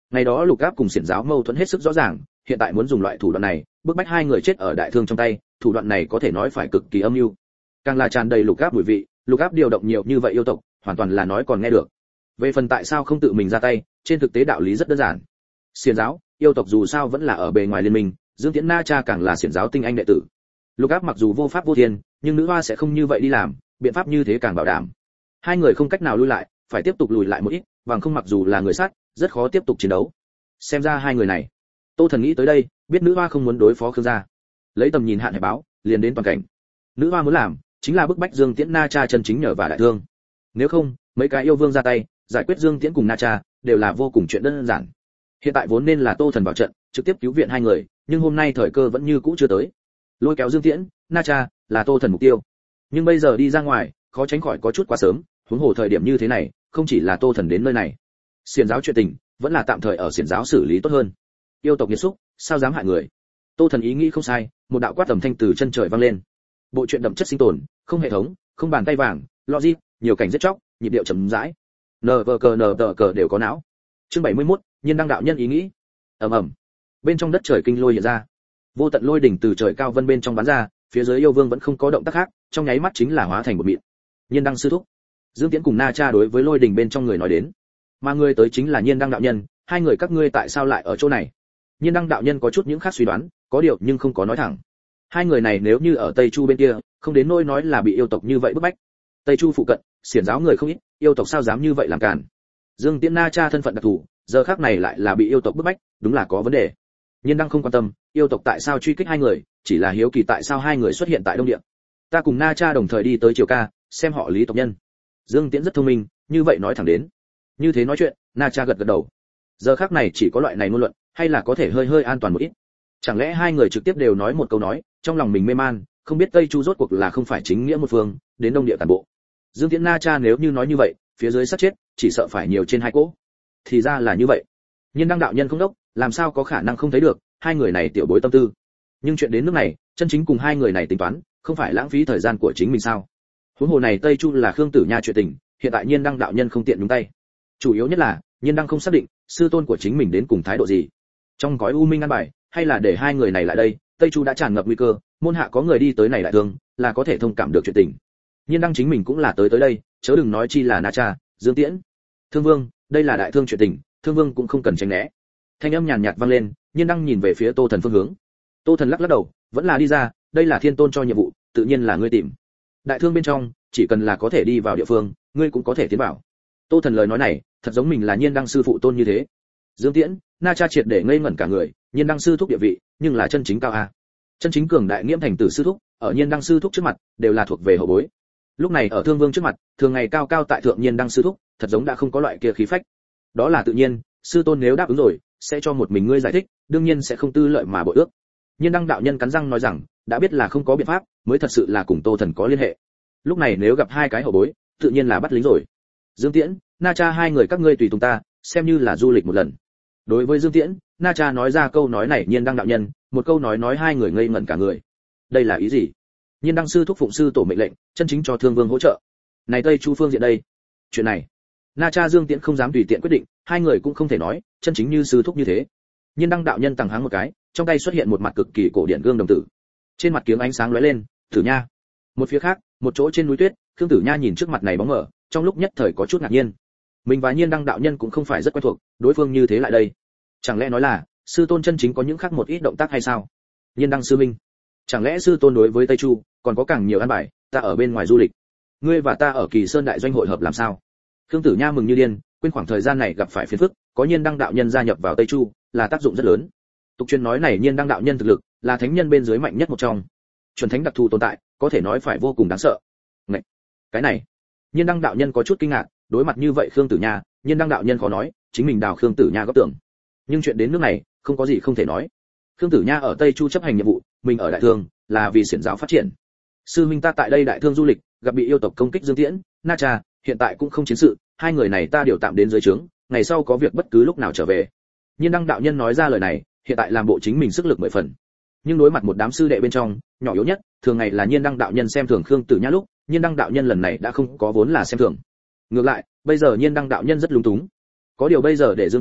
Ngày đó Lục Áp cùng Xiển giáo mâu thuẫn hết sức rõ ràng, hiện tại muốn dùng loại thủ đoạn này, bức bách hai người chết ở đại thương trong tay, thủ đoạn này có thể nói phải cực kỳ âm mưu. Càng là tràn đầy Lục Áp mùi vị, Lục Áp điều động nhiều như vậy yêu tộc, hoàn toàn là nói còn nghe được. Về phần tại sao không tự mình ra tay, trên thực tế đạo lý rất đơn giản. Xiển giáo, yêu tộc dù sao vẫn là ở bề ngoài liên minh, Dương Tiễn Na Cha càng là Xiển giáo tinh anh đệ tử. Lục Áp mặc dù vô pháp vô thiên, nhưng nữ hoa sẽ không như vậy đi làm, biện pháp như thế càng bảo đảm. Hai người không cách nào lui lại, phải tiếp tục lùi lại một ít, bằng không mặc dù là người sát, rất khó tiếp tục chiến đấu. Xem ra hai người này, Tô Thần nghĩ tới đây, biết nữ hoa không muốn đối phó Khương gia, lấy tầm nhìn hạn hải báo, liền đến toàn cảnh. Nữ hoa muốn làm, chính là bức bách Dương Tiễn Na Cha chân chính nhờ và đại thương. Nếu không, mấy cái yêu vương ra tay, giải quyết Dương Tiễn cùng Na Cha, đều là vô cùng chuyện đơn giản. Hiện tại vốn nên là Tô Thần vào trận, trực tiếp cứu viện hai người, nhưng hôm nay thời cơ vẫn như cũ chưa tới. Lôi kéo Dương Tiễn, Na Cha là Tô Thần mục tiêu. Nhưng bây giờ đi ra ngoài, khó tránh khỏi có chút quá sớm, huống hồ thời điểm như thế này, không chỉ là Tô Thần đến nơi này. Xiển giáo chuyện tình, vẫn là tạm thời ở Xiển giáo xử lý tốt hơn. Yêu tộc nghiệt xúc, sao dám hại người? Tô Thần ý nghĩ không sai, một đạo quát tầm thanh từ chân trời vang lên. Bộ truyện đậm chất sinh tồn, không hệ thống, không bàn tay vàng, logic, nhiều cảnh giết chóc, nhịp điệu chậm rãi. Nờ vờ cờ nờ tờ cờ đều có não. Chương bảy mươi mốt, Nhiên đăng đạo nhân ý nghĩ. Ầm ầm. Bên trong đất trời kinh lôi hiện ra. Vô tận lôi đỉnh từ trời cao vân bên trong bắn ra, phía dưới yêu vương vẫn không có động tác khác, trong nháy mắt chính là hóa thành một mịn. Nhiên đăng sư thúc. Dương Tiễn cùng Na Cha đối với lôi đỉnh bên trong người nói đến. Mà người tới chính là Nhiên đăng đạo nhân, hai người các ngươi tại sao lại ở chỗ này? Nhiên đăng đạo nhân có chút những khác suy đoán, có điều nhưng không có nói thẳng. Hai người này nếu như ở Tây Chu bên kia, không đến nỗi nói là bị yêu tộc như vậy bức bách. Tây Chu phụ cận, Xiển giáo người không ít, yêu tộc sao dám như vậy làm cản? Dương Tiễn Na Cha thân phận đặc thù, giờ khắc này lại là bị yêu tộc bức bách, đúng là có vấn đề. Nhiên đăng không quan tâm, yêu tộc tại sao truy kích hai người, chỉ là hiếu kỳ tại sao hai người xuất hiện tại Đông Địa. Ta cùng Na Cha đồng thời đi tới Triều Ca, xem họ Lý tộc nhân. Dương Tiễn rất thông minh, như vậy nói thẳng đến. Như thế nói chuyện, Na Cha gật gật đầu. Giờ khắc này chỉ có loại này ngôn luận, hay là có thể hơi hơi an toàn một ít. Chẳng lẽ hai người trực tiếp đều nói một câu nói, trong lòng mình mê man, không biết Tây Chu rốt cuộc là không phải chính nghĩa một phương, đến Đông Địa toàn bộ. Dương Tiễn Na Cha nếu như nói như vậy, phía dưới sát chết, chỉ sợ phải nhiều trên hai cỗ. Thì ra là như vậy. Nhiên đăng đạo nhân không đốc, làm sao có khả năng không thấy được hai người này tiểu bối tâm tư. Nhưng chuyện đến nước này, chân chính cùng hai người này tính toán, không phải lãng phí thời gian của chính mình sao? Huống hồ này Tây Chu là Khương Tử Nha chuyện tình, hiện tại Nhiên đăng đạo nhân không tiện nhúng tay. Chủ yếu nhất là, Nhiên đăng không xác định sư tôn của chính mình đến cùng thái độ gì. Trong gói u minh ăn bài, hay là để hai người này lại đây, Tây Chu đã tràn ngập nguy cơ, môn hạ có người đi tới này lại thương, là có thể thông cảm được chuyện tình. Nhiên đăng chính mình cũng là tới tới đây, chớ đừng nói chi là Na Cha, Dương Tiễn, Thương Vương, đây là đại thương chuyện tình, Thương Vương cũng không cần tránh né. Thanh âm nhàn nhạt vang lên, Nhiên đăng nhìn về phía Tô Thần phương hướng. Tô Thần lắc lắc đầu, vẫn là đi ra, đây là thiên tôn cho nhiệm vụ, tự nhiên là ngươi tìm. Đại thương bên trong, chỉ cần là có thể đi vào địa phương, ngươi cũng có thể tiến vào. Tô Thần lời nói này, thật giống mình là Nhiên đăng sư phụ tôn như thế. Dương Tiễn, Na Cha triệt để ngây ngẩn cả người, Nhiên đăng sư thúc địa vị, nhưng là chân chính cao a. Chân chính cường đại nghiễm thành tử sư thúc, ở Nhiên đăng sư thúc trước mặt, đều là thuộc về hậu bối. Lúc này ở Thương Vương trước mặt, thường ngày cao cao tại thượng Nhiên đăng sư thúc, thật giống đã không có loại kia khí phách. Đó là tự nhiên, sư tôn nếu đáp ứng rồi, sẽ cho một mình ngươi giải thích, đương nhiên sẽ không tư lợi mà bội ước. Nhiên đăng đạo nhân cắn răng nói rằng, đã biết là không có biện pháp, mới thật sự là cùng Tô Thần có liên hệ. Lúc này nếu gặp hai cái hậu bối, tự nhiên là bắt lính rồi. Dương Tiễn, Na Cha hai người các ngươi tùy tùng ta, xem như là du lịch một lần. Đối với Dương Tiễn, Na Cha nói ra câu nói này Nhiên đăng đạo nhân, một câu nói nói hai người ngây ngẩn cả người. Đây là ý gì? Nhiên đăng sư thúc phụng sư tổ mệnh lệnh, chân chính cho Thương Vương hỗ trợ. Này Tây Chu phương diện đây, chuyện này, Na Cha Dương Tiễn không dám tùy tiện quyết định, hai người cũng không thể nói, chân chính như sư thúc như thế. Nhiên đăng đạo nhân tằng háng một cái, trong tay xuất hiện một mặt cực kỳ cổ điển gương đồng tử. Trên mặt kiếng ánh sáng lóe lên, Tử Nha. Một phía khác, một chỗ trên núi tuyết, Khương Tử Nha nhìn trước mặt này bóng mờ, trong lúc nhất thời có chút ngạc nhiên. Mình và Nhiên đăng đạo nhân cũng không phải rất quen thuộc, đối phương như thế lại đây. Chẳng lẽ nói là, sư tôn chân chính có những khác một ít động tác hay sao? Nhiên đăng sư minh, chẳng lẽ sư tôn đối với Tây Chu còn có càng nhiều an bài, ta ở bên ngoài du lịch, ngươi và ta ở Kỳ Sơn đại doanh hội hợp làm sao? Khương Tử Nha mừng như điên, quên khoảng thời gian này gặp phải phiền phức, có Nhiên đăng đạo nhân gia nhập vào Tây Chu, là tác dụng rất lớn. Tục truyền nói này Nhiên đăng đạo nhân thực lực là thánh nhân bên dưới mạnh nhất một trong, chuẩn thánh đặc thù tồn tại, có thể nói phải vô cùng đáng sợ. Ngậy, cái này, Nhiên đăng đạo nhân có chút kinh ngạc, đối mặt như vậy Khương Tử Nha, Nhiên đăng đạo nhân khó nói, chính mình đào Khương Tử Nha góp tưởng. Nhưng chuyện đến nước này, không có gì không thể nói. Khương Tử Nha ở Tây Chu chấp hành nhiệm vụ, mình ở Đại Thương là vì xiển giáo phát triển. Sư minh ta tại đây Đại Thương du lịch, gặp bị yêu tộc công kích Dương Tiễn, Na Cha, hiện tại cũng không chiến sự, hai người này ta điều tạm đến dưới trướng, ngày sau có việc bất cứ lúc nào trở về. Nhiên đăng đạo nhân nói ra lời này, hiện tại làm bộ chính mình sức lực mười phần. Nhưng đối mặt một đám sư đệ bên trong, nhỏ yếu nhất, thường ngày là Nhiên đăng đạo nhân xem thường Khương Tử Nha lúc, Nhiên đăng đạo nhân lần này đã không có vốn là xem thường. Ngược lại, bây giờ Nhiên đăng đạo nhân rất lúng túng. Có điều bây giờ để Dương Tiễn,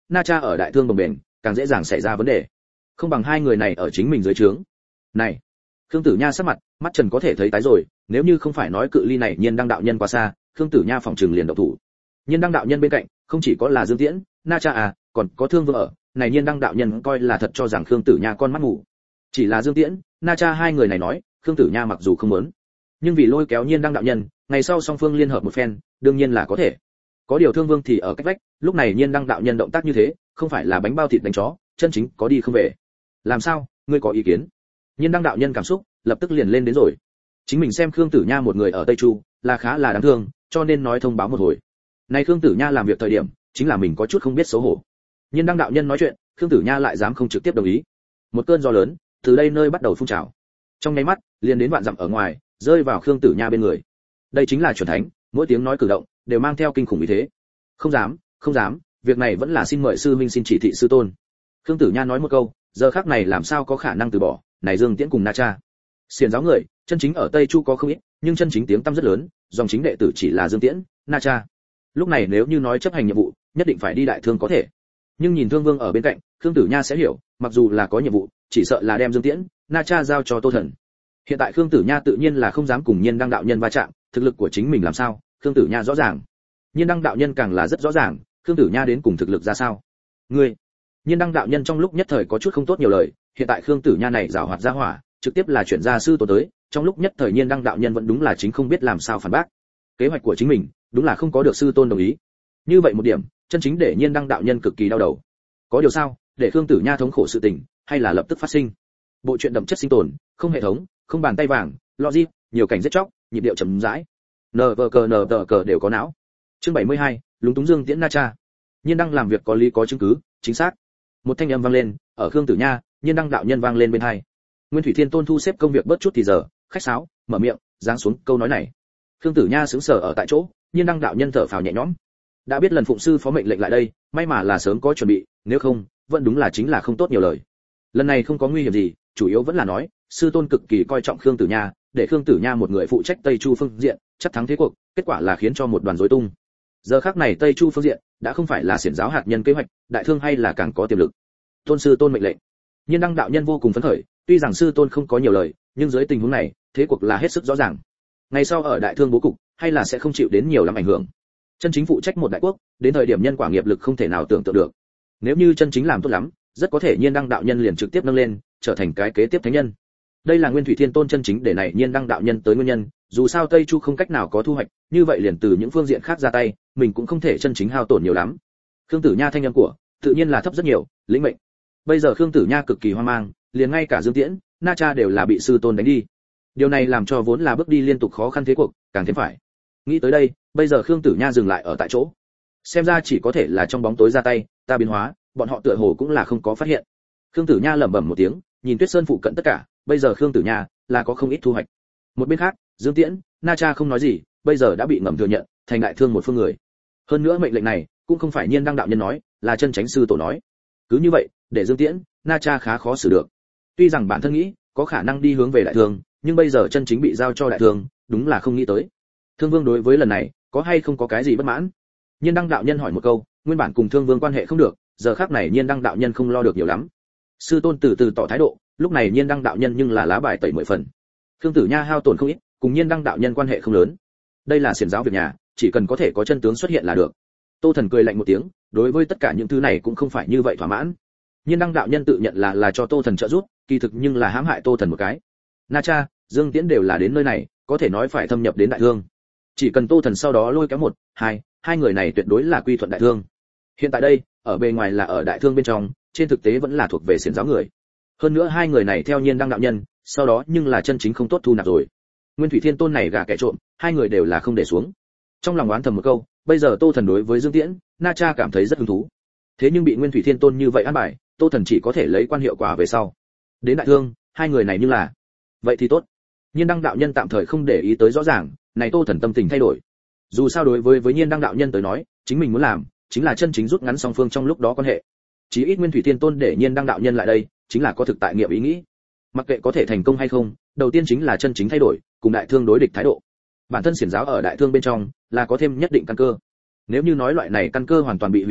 Na Cha ở đại thương bồng bềnh, càng dễ dàng xảy ra vấn đề. Không bằng hai người này ở chính mình dưới trướng. Này, Khương Tử Nha sắc mặt, mắt Trần có thể thấy tái rồi, nếu như không phải nói cự ly này Nhiên Đăng đạo nhân quá xa, Khương Tử Nha phòng trường liền động thủ. Nhiên Đăng đạo nhân bên cạnh, không chỉ có là Dương Tiễn, Na Cha à, còn có Thương Vương ở, này Nhiên Đăng đạo nhân coi là thật cho rằng Khương Tử Nha con mắt ngủ. Chỉ là Dương Tiễn, Na Cha hai người này nói, Khương Tử Nha mặc dù không muốn, nhưng vì lôi kéo Nhiên Đăng đạo nhân, ngày sau song phương liên hợp một phen, đương nhiên là có thể. Có điều Thương Vương thì ở cách vách, lúc này Nhiên Đăng đạo nhân động tác như thế, không phải là bánh bao thịt đánh chó, chân chính có đi không về. Làm sao, ngươi có ý kiến? Nhiên Đăng đạo nhân cảm xúc lập tức liền lên đến rồi. Chính mình xem Khương Tử Nha một người ở Tây Chu, là khá là đáng thương, cho nên nói thông báo một hồi. Nay Khương Tử Nha làm việc thời điểm, chính là mình có chút không biết xấu hổ. Nhiên Đăng đạo nhân nói chuyện, Khương Tử Nha lại dám không trực tiếp đồng ý. Một cơn gió lớn, từ đây nơi bắt đầu phun trào. Trong nháy mắt, liền đến vạn dặm ở ngoài, rơi vào Khương Tử Nha bên người. Đây chính là chuẩn thánh, mỗi tiếng nói cử động đều mang theo kinh khủng ý thế. Không dám, không dám, việc này vẫn là xin mời sư minh xin chỉ thị sư tôn. Khương Tử Nha nói một câu, giờ khắc này làm sao có khả năng từ bỏ, này Dương Tiễn cùng Na Cha. Xiển giáo người, chân chính ở Tây Chu có không ít, nhưng chân chính tiếng tăm rất lớn, dòng chính đệ tử chỉ là Dương Tiễn, Na Cha. Lúc này nếu như nói chấp hành nhiệm vụ, nhất định phải đi đại thương có thể. Nhưng nhìn Thương Vương ở bên cạnh, Khương Tử Nha sẽ hiểu, mặc dù là có nhiệm vụ, chỉ sợ là đem Dương Tiễn, Na Cha giao cho Tô Thần. Hiện tại Khương Tử Nha tự nhiên là không dám cùng Nhiên Đăng đạo nhân va chạm, thực lực của chính mình làm sao, Khương Tử Nha rõ ràng. Nhiên Đăng đạo nhân càng là rất rõ ràng, Khương Tử Nha đến cùng thực lực ra sao. Ngươi, Nhiên Đăng đạo nhân trong lúc nhất thời có chút không tốt nhiều lời, hiện tại Khương Tử Nha này giảo hoạt ra hỏa, trực tiếp là chuyển gia sư tổ tới, trong lúc nhất thời Nhiên Đăng đạo nhân vẫn đúng là chính không biết làm sao phản bác. Kế hoạch của chính mình, đúng là không có được sư tôn đồng ý. Như vậy một điểm, chân chính để Nhiên Đăng đạo nhân cực kỳ đau đầu. Có điều sao, để Khương Tử Nha thống khổ sự tình, hay là lập tức phát sinh. Bộ truyện đậm chất sinh tồn, không hệ thống, không bàn tay vàng, logic, nhiều cảnh giết chóc, nhịp điệu chậm rãi. Nờ vờ cờ nờ tờ cờ đều có não. Chương bảy mươi hai, lúng túng Dương Tiễn Na Cha. Nhiên Đăng làm việc có lý có chứng cứ, chính xác. Một thanh âm vang lên, ở Khương Tử Nha, Nhiên Đăng đạo nhân vang lên bên hai. Nguyên Thủy Thiên Tôn thu xếp công việc bớt chút thì giờ, khách sáo, mở miệng, giáng xuống câu nói này. Khương Tử Nha sững sờ ở tại chỗ, Nhiên Đăng đạo nhân thở phào nhẹ nhõm. Đã biết lần phụng sư phó mệnh lệnh lại đây, may mà là sớm có chuẩn bị, nếu không, vẫn đúng là chính là không tốt nhiều lời. Lần này không có nguy hiểm gì, chủ yếu vẫn là nói, sư tôn cực kỳ coi trọng Khương Tử Nha, để Khương Tử Nha một người phụ trách Tây Chu phương diện, chắc thắng thế cuộc, kết quả là khiến cho một đoàn rối tung. Giờ khắc này Tây Chu phương diện đã không phải là xiển giáo hạt nhân kế hoạch, đại thương hay là càng có tiềm lực. Tôn sư tôn mệnh lệnh. Nhiên Đăng đạo nhân vô cùng phấn khởi, tuy rằng sư tôn không có nhiều lời, nhưng dưới tình huống này, thế cuộc là hết sức rõ ràng. Ngày sau ở đại thương bố cục, hay là sẽ không chịu đến nhiều lắm ảnh hưởng. Chân chính phụ trách một đại quốc, đến thời điểm nhân quả nghiệp lực không thể nào tưởng tượng được. Nếu như chân chính làm tốt lắm, rất có thể Nhiên Đăng đạo nhân liền trực tiếp nâng lên, trở thành cái kế tiếp thánh nhân. Đây là Nguyên Thủy Thiên Tôn chân chính để này Nhiên Đăng đạo nhân tới nguyên nhân, dù sao Tây Chu không cách nào có thu hoạch, như vậy liền từ những phương diện khác ra tay, mình cũng không thể chân chính hao tổn nhiều lắm. Khương Tử Nha thanh âm của, tự nhiên là thấp rất nhiều, lĩnh mệnh. Bây giờ Khương Tử Nha cực kỳ hoang mang, liền ngay cả Dương Tiễn, Na Cha đều là bị sư tôn đánh đi. Điều này làm cho vốn là bước đi liên tục khó khăn thế cuộc, càng thêm phải. Nghĩ tới đây, bây giờ Khương Tử Nha dừng lại ở tại chỗ. Xem ra chỉ có thể là trong bóng tối ra tay, ta biến hóa, bọn họ tựa hồ cũng là không có phát hiện. Khương Tử Nha lẩm bẩm một tiếng, nhìn Tuyết Sơn phụ cận tất cả, bây giờ Khương Tử Nha là có không ít thu hoạch. Một bên khác, Dương Tiễn, Na Cha không nói gì, bây giờ đã bị ngầm thừa nhận, thành đại thương một phương người. Hơn nữa mệnh lệnh này cũng không phải Nhiên Đăng đạo nhân nói, là chân chánh sư tổ nói. Cứ như vậy, để Dương Tiễn, Na Cha khá khó xử được. Tuy rằng bản thân nghĩ có khả năng đi hướng về đại thương, nhưng bây giờ chân chính bị giao cho đại thương, đúng là không nghĩ tới. Thương Vương đối với lần này, có hay không có cái gì bất mãn? Nhiên Đăng đạo nhân hỏi một câu, nguyên bản cùng Thương Vương quan hệ không được, giờ khắc này Nhiên Đăng đạo nhân không lo được nhiều lắm. Sư tôn từ từ tỏ thái độ, lúc này Nhiên Đăng đạo nhân nhưng là lá bài tẩy mười phần. Khương Tử Nha hao tổn không ít, cùng Nhiên Đăng đạo nhân quan hệ không lớn. Đây là xiển giáo việc nhà, chỉ cần có thể có chân tướng xuất hiện là được. Tô Thần cười lạnh một tiếng, đối với tất cả những thứ này cũng không phải như vậy thỏa mãn. Nhiên Đăng đạo nhân tự nhận là là cho Tô Thần trợ giúp, kỳ thực nhưng là hãm hại Tô Thần một cái. Na Cha, Dương Tiễn đều là đến nơi này, có thể nói phải thâm nhập đến đại thương. Chỉ cần Tô Thần sau đó lôi kéo một, hai, hai người này tuyệt đối là quy thuận đại thương. Hiện tại đây, ở bề ngoài là ở đại thương bên trong, trên thực tế vẫn là thuộc về xiển giáo người. Hơn nữa hai người này theo Nhiên Đăng đạo nhân, sau đó nhưng là chân chính không tốt thu nạp rồi. Nguyên Thủy Thiên Tôn này gà kẻ trộm, hai người đều là không để xuống. Trong lòng oán thầm một câu, bây giờ Tô Thần đối với Dương Tiễn, Na Cha cảm thấy rất hứng thú. Thế nhưng bị Nguyên Thủy Thiên Tôn như vậy an bài, Tô Thần chỉ có thể lấy quan hiệu quả về sau. Đến đại thương, hai người này nhưng là, vậy thì tốt. Nhiên Đăng đạo nhân tạm thời không để ý tới rõ ràng, này Tô Thần tâm tình thay đổi. Dù sao đối với với Nhiên Đăng đạo nhân tới nói, chính mình muốn làm, chính là chân chính rút ngắn song phương trong lúc đó quan hệ. Chí ít Nguyên Thủy Thiên Tôn để Nhiên Đăng đạo nhân lại đây, chính là có thực tại nghiệm ý nghĩ. Mặc kệ có thể thành công hay không, đầu tiên chính là chân chính thay đổi, cùng đại thương đối địch thái độ. Bản thân xiển giáo ở đại thương bên trong là có thêm nhất định căn cơ. Nếu như nói loại này căn cơ hoàn toàn bị hủy diệt,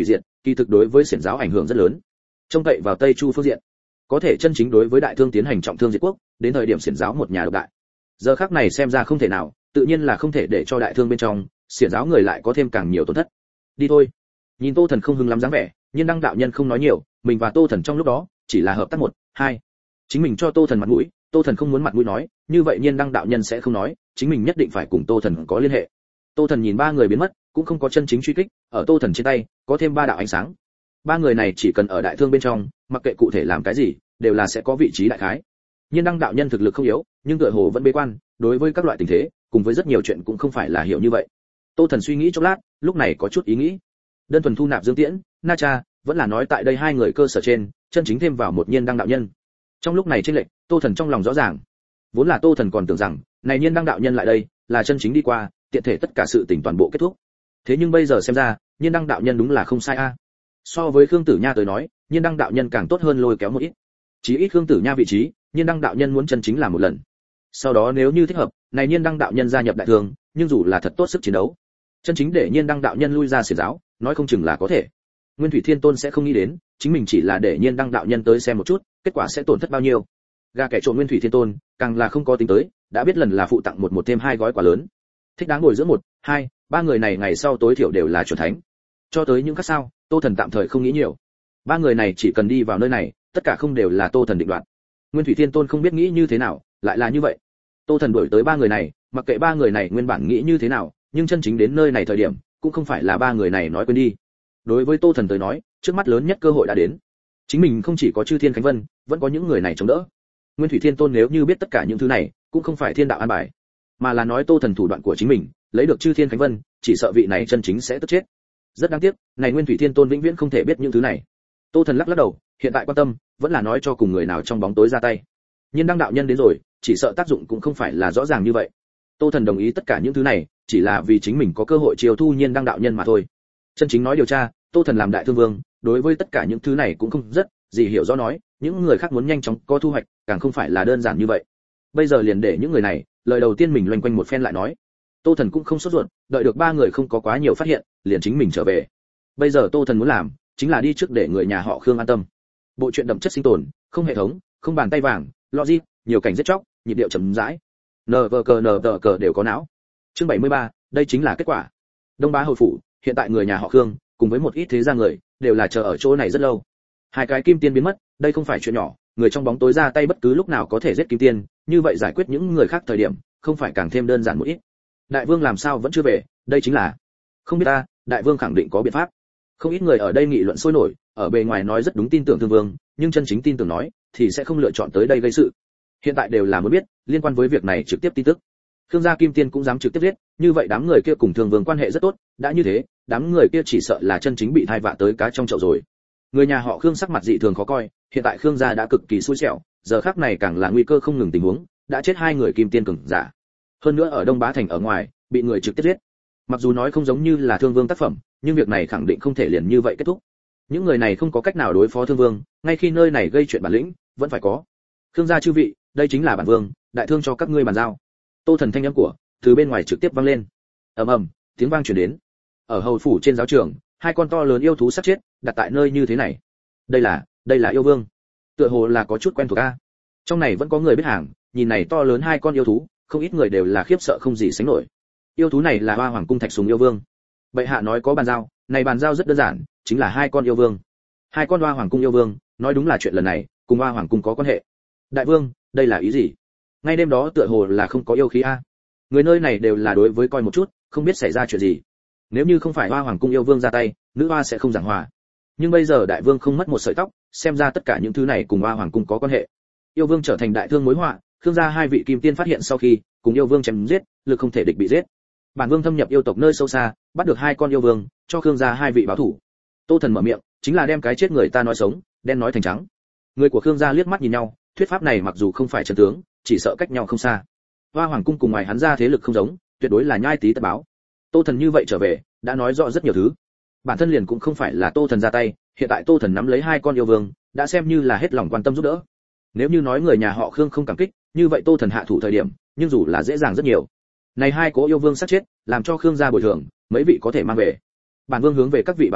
kỳ thực đối với xiển giáo ảnh hưởng rất lớn. Trông cậy vào Tây Chu phương diện, có thể chân chính đối với đại thương tiến hành trọng thương diệt quốc, đến thời điểm xiển giáo một nhà độc đại. Giờ khắc này xem ra không thể nào, tự nhiên là không thể để cho đại thương bên trong xiển giáo người lại có thêm càng nhiều tổn thất. Đi thôi. Nhìn Tô Thần không hưng lắm dáng vẻ, nhưng Đăng đạo nhân không nói nhiều, mình và Tô Thần trong lúc đó chỉ là hợp tác một, hai. Chính mình cho Tô Thần mặt mũi, Tô Thần không muốn mặt mũi nói, như vậy nhiên Đăng đạo nhân sẽ không nói, chính mình nhất định phải cùng Tô Thần có liên hệ. Tô Thần nhìn ba người biến mất, cũng không có chân chính truy kích, ở Tô Thần trên tay có thêm ba đạo ánh sáng. Ba người này chỉ cần ở đại thương bên trong, mặc kệ cụ thể làm cái gì, đều là sẽ có vị trí đại khái. Nhiên Đăng đạo nhân thực lực không yếu, nhưng tựa hồ vẫn bế quan, đối với các loại tình thế, cùng với rất nhiều chuyện cũng không phải là hiểu như vậy. Tô Thần suy nghĩ chốc lát, lúc này có chút ý nghĩ. Đơn thuần thu nạp Dương Tiễn, Na Cha, vẫn là nói tại đây hai người cơ sở trên, chân chính thêm vào một Nhiên Đăng đạo nhân. Trong lúc này chênh lệch, Tô Thần trong lòng rõ ràng. Vốn là Tô Thần còn tưởng rằng, này Nhiên Đăng đạo nhân lại đây, là chân chính đi qua, tiện thể tất cả sự tình toàn bộ kết thúc. Thế nhưng bây giờ xem ra, Nhiên Đăng đạo nhân đúng là không sai a. So với Khương Tử Nha tới nói, Nhiên Đăng đạo nhân càng tốt hơn lôi kéo một ít. Chí ít Khương Tử Nha vị trí, Nhiên Đăng đạo nhân muốn chân chính làm một lần. Sau đó nếu như thích hợp, này Nhiên Đăng đạo nhân gia nhập đại thương, nhưng dù là thật tốt sức chiến đấu, chân chính để Nhiên Đăng đạo nhân lui ra xiển giáo, nói không chừng là có thể. Nguyên Thủy Thiên Tôn sẽ không nghĩ đến, chính mình chỉ là để Nhiên Đăng đạo nhân tới xem một chút, kết quả sẽ tổn thất bao nhiêu. Gà kẻ trộm Nguyên Thủy Thiên Tôn, càng là không có tính tới, đã biết lần là phụ tặng một một thêm hai gói quà lớn. Thích đáng bồi giữa một, hai, ba người này ngày sau tối thiểu đều là chuẩn thánh. Cho tới những khác sao, Tô Thần tạm thời không nghĩ nhiều. Ba người này chỉ cần đi vào nơi này, tất cả không đều là Tô Thần định đoạt. Nguyên Thủy Thiên Tôn không biết nghĩ như thế nào, lại là như vậy. Tô Thần đuổi tới ba người này, mặc kệ ba người này nguyên bản nghĩ như thế nào, nhưng chân chính đến nơi này thời điểm, cũng không phải là ba người này nói quên đi. Đối với Tô Thần tới nói, trước mắt lớn nhất cơ hội đã đến. Chính mình không chỉ có Chư Thiên Khánh Vân, vẫn có những người này chống đỡ. Nguyên Thủy Thiên Tôn nếu như biết tất cả những thứ này, cũng không phải thiên đạo an bài, mà là nói Tô Thần thủ đoạn của chính mình, lấy được Chư Thiên Khánh Vân, chỉ sợ vị này chân chính sẽ tức chết. Rất đáng tiếc, này Nguyên Thủy Thiên Tôn vĩnh viễn không thể biết những thứ này. Tô Thần lắc lắc đầu, hiện tại quan tâm vẫn là nói cho cùng người nào trong bóng tối ra tay. Nhưng Đăng đạo nhân đến rồi, chỉ sợ tác dụng cũng không phải là rõ ràng như vậy. Tô Thần đồng ý tất cả những thứ này, chỉ là vì chính mình có cơ hội chiêu thu Nhiên Đăng đạo nhân mà thôi. Chân chính nói điều tra, Tô Thần làm đại thương vương, đối với tất cả những thứ này cũng không rất gì hiểu rõ nói, những người khác muốn nhanh chóng có thu hoạch, càng không phải là đơn giản như vậy. Bây giờ liền để những người này, lời đầu tiên mình loanh quanh một phen lại nói. Tô Thần cũng không sốt ruột, đợi được ba người không có quá nhiều phát hiện, liền chính mình trở về. Bây giờ Tô Thần muốn làm, chính là đi trước để người nhà họ Khương an tâm. Bộ truyện đậm chất sinh tồn, không hệ thống, không bàn tay vàng, logic, nhiều cảnh giết chóc, nhịp điệu chậm rãi. Nờ vờ cờ nờ vờ cờ đều có não. Chương bảy mươi ba, đây chính là kết quả. Đông Bá Hầu phủ, hiện tại người nhà họ Khương, cùng với một ít thế gia người, đều là chờ ở chỗ này rất lâu. Hai cái kim tiên biến mất, đây không phải chuyện nhỏ, người trong bóng tối ra tay bất cứ lúc nào có thể giết kim tiên, như vậy giải quyết những người khác thời điểm, không phải càng thêm đơn giản một ít. Đại vương làm sao vẫn chưa về, đây chính là không biết ta, đại vương khẳng định có biện pháp. Không ít người ở đây nghị luận sôi nổi, ở bề ngoài nói rất đúng tin tưởng Thương Vương, nhưng chân chính tin tưởng nói thì sẽ không lựa chọn tới đây gây sự. Hiện tại đều là muốn biết liên quan với việc này trực tiếp tin tức. Khương gia kim tiên cũng dám trực tiếp giết, như vậy đám người kia cùng Thương Vương quan hệ rất tốt, đã như thế, đám người kia chỉ sợ là chân chính bị thai vạ tới cá trong chậu rồi. Người nhà họ Khương sắc mặt dị thường khó coi, hiện tại Khương gia đã cực kỳ xui xẻo, giờ khắc này càng là nguy cơ không ngừng tình huống, đã chết hai người kim tiên cường giả. Hơn nữa ở Đông Bá thành ở ngoài, bị người trực tiếp giết. Mặc dù nói không giống như là Thương Vương tác phẩm, nhưng việc này khẳng định không thể liền như vậy kết thúc. Những người này không có cách nào đối phó Thương Vương, ngay khi nơi này gây chuyện bản lĩnh, vẫn phải có. Khương gia chư vị, đây chính là bản vương, đại thương cho các ngươi bàn giao. Tô Thần thanh âm của từ bên ngoài trực tiếp vang lên. Ầm ầm, tiếng vang truyền đến. Ở hầu phủ trên giáo trường, hai con to lớn yêu thú sắp chết, đặt tại nơi như thế này. Đây là, đây là yêu vương. Tựa hồ là có chút quen thuộc a. Trong này vẫn có người biết hàng, nhìn này to lớn hai con yêu thú, không ít người đều là khiếp sợ không gì sánh nổi. Yêu thú này là Hoa Hoàng cung Thạch Sùng yêu vương. Bệ hạ nói có bàn giao, này bàn giao rất đơn giản, chính là hai con yêu vương. Hai con Hoa Hoàng cung yêu vương, nói đúng là chuyện lần này, cùng Hoa Hoàng cung có quan hệ. Đại vương, đây là ý gì? Ngay đêm đó tựa hồ là không có yêu khí a. Người nơi này đều là đối với coi một chút, không biết xảy ra chuyện gì. Nếu như không phải Hoa Hoàng cung yêu vương ra tay, nữ hoa sẽ không giảng hòa. Nhưng bây giờ đại vương không mất một sợi tóc, xem ra tất cả những thứ này cùng Hoa Hoàng cung có quan hệ. Yêu vương trở thành đại thương mối họa, Khương gia hai vị kim tiên phát hiện sau khi, cùng yêu vương chém giết, lực không thể địch bị giết. Bản vương thâm nhập yêu tộc nơi sâu xa, bắt được hai con yêu vương, cho Khương gia hai vị báo thủ. Tô Thần mở miệng, chính là đem cái chết người ta nói sống, đen nói thành trắng. Người của Khương gia liếc mắt nhìn nhau, thuyết pháp này mặc dù không phải chân tướng, chỉ sợ cách nhau không xa. Hoa Hoàng cung cùng ngoài hắn ra thế lực không giống, tuyệt đối là nhai tí tất báo. Tô Thần như vậy trở về, đã nói rõ rất nhiều thứ. Bản thân liền cũng không phải là Tô Thần ra tay, hiện tại Tô Thần nắm lấy hai con yêu vương, đã xem như là hết lòng quan tâm giúp đỡ. Nếu như nói người nhà họ Khương không cảm kích, như vậy Tô Thần hạ thủ thời điểm, nhưng dù là dễ dàng rất nhiều. Này hai cố yêu vương sát chết, làm cho Khương gia bồi thường, mấy vị có thể mang về. Bản vương hướng về các vị bảo đảm,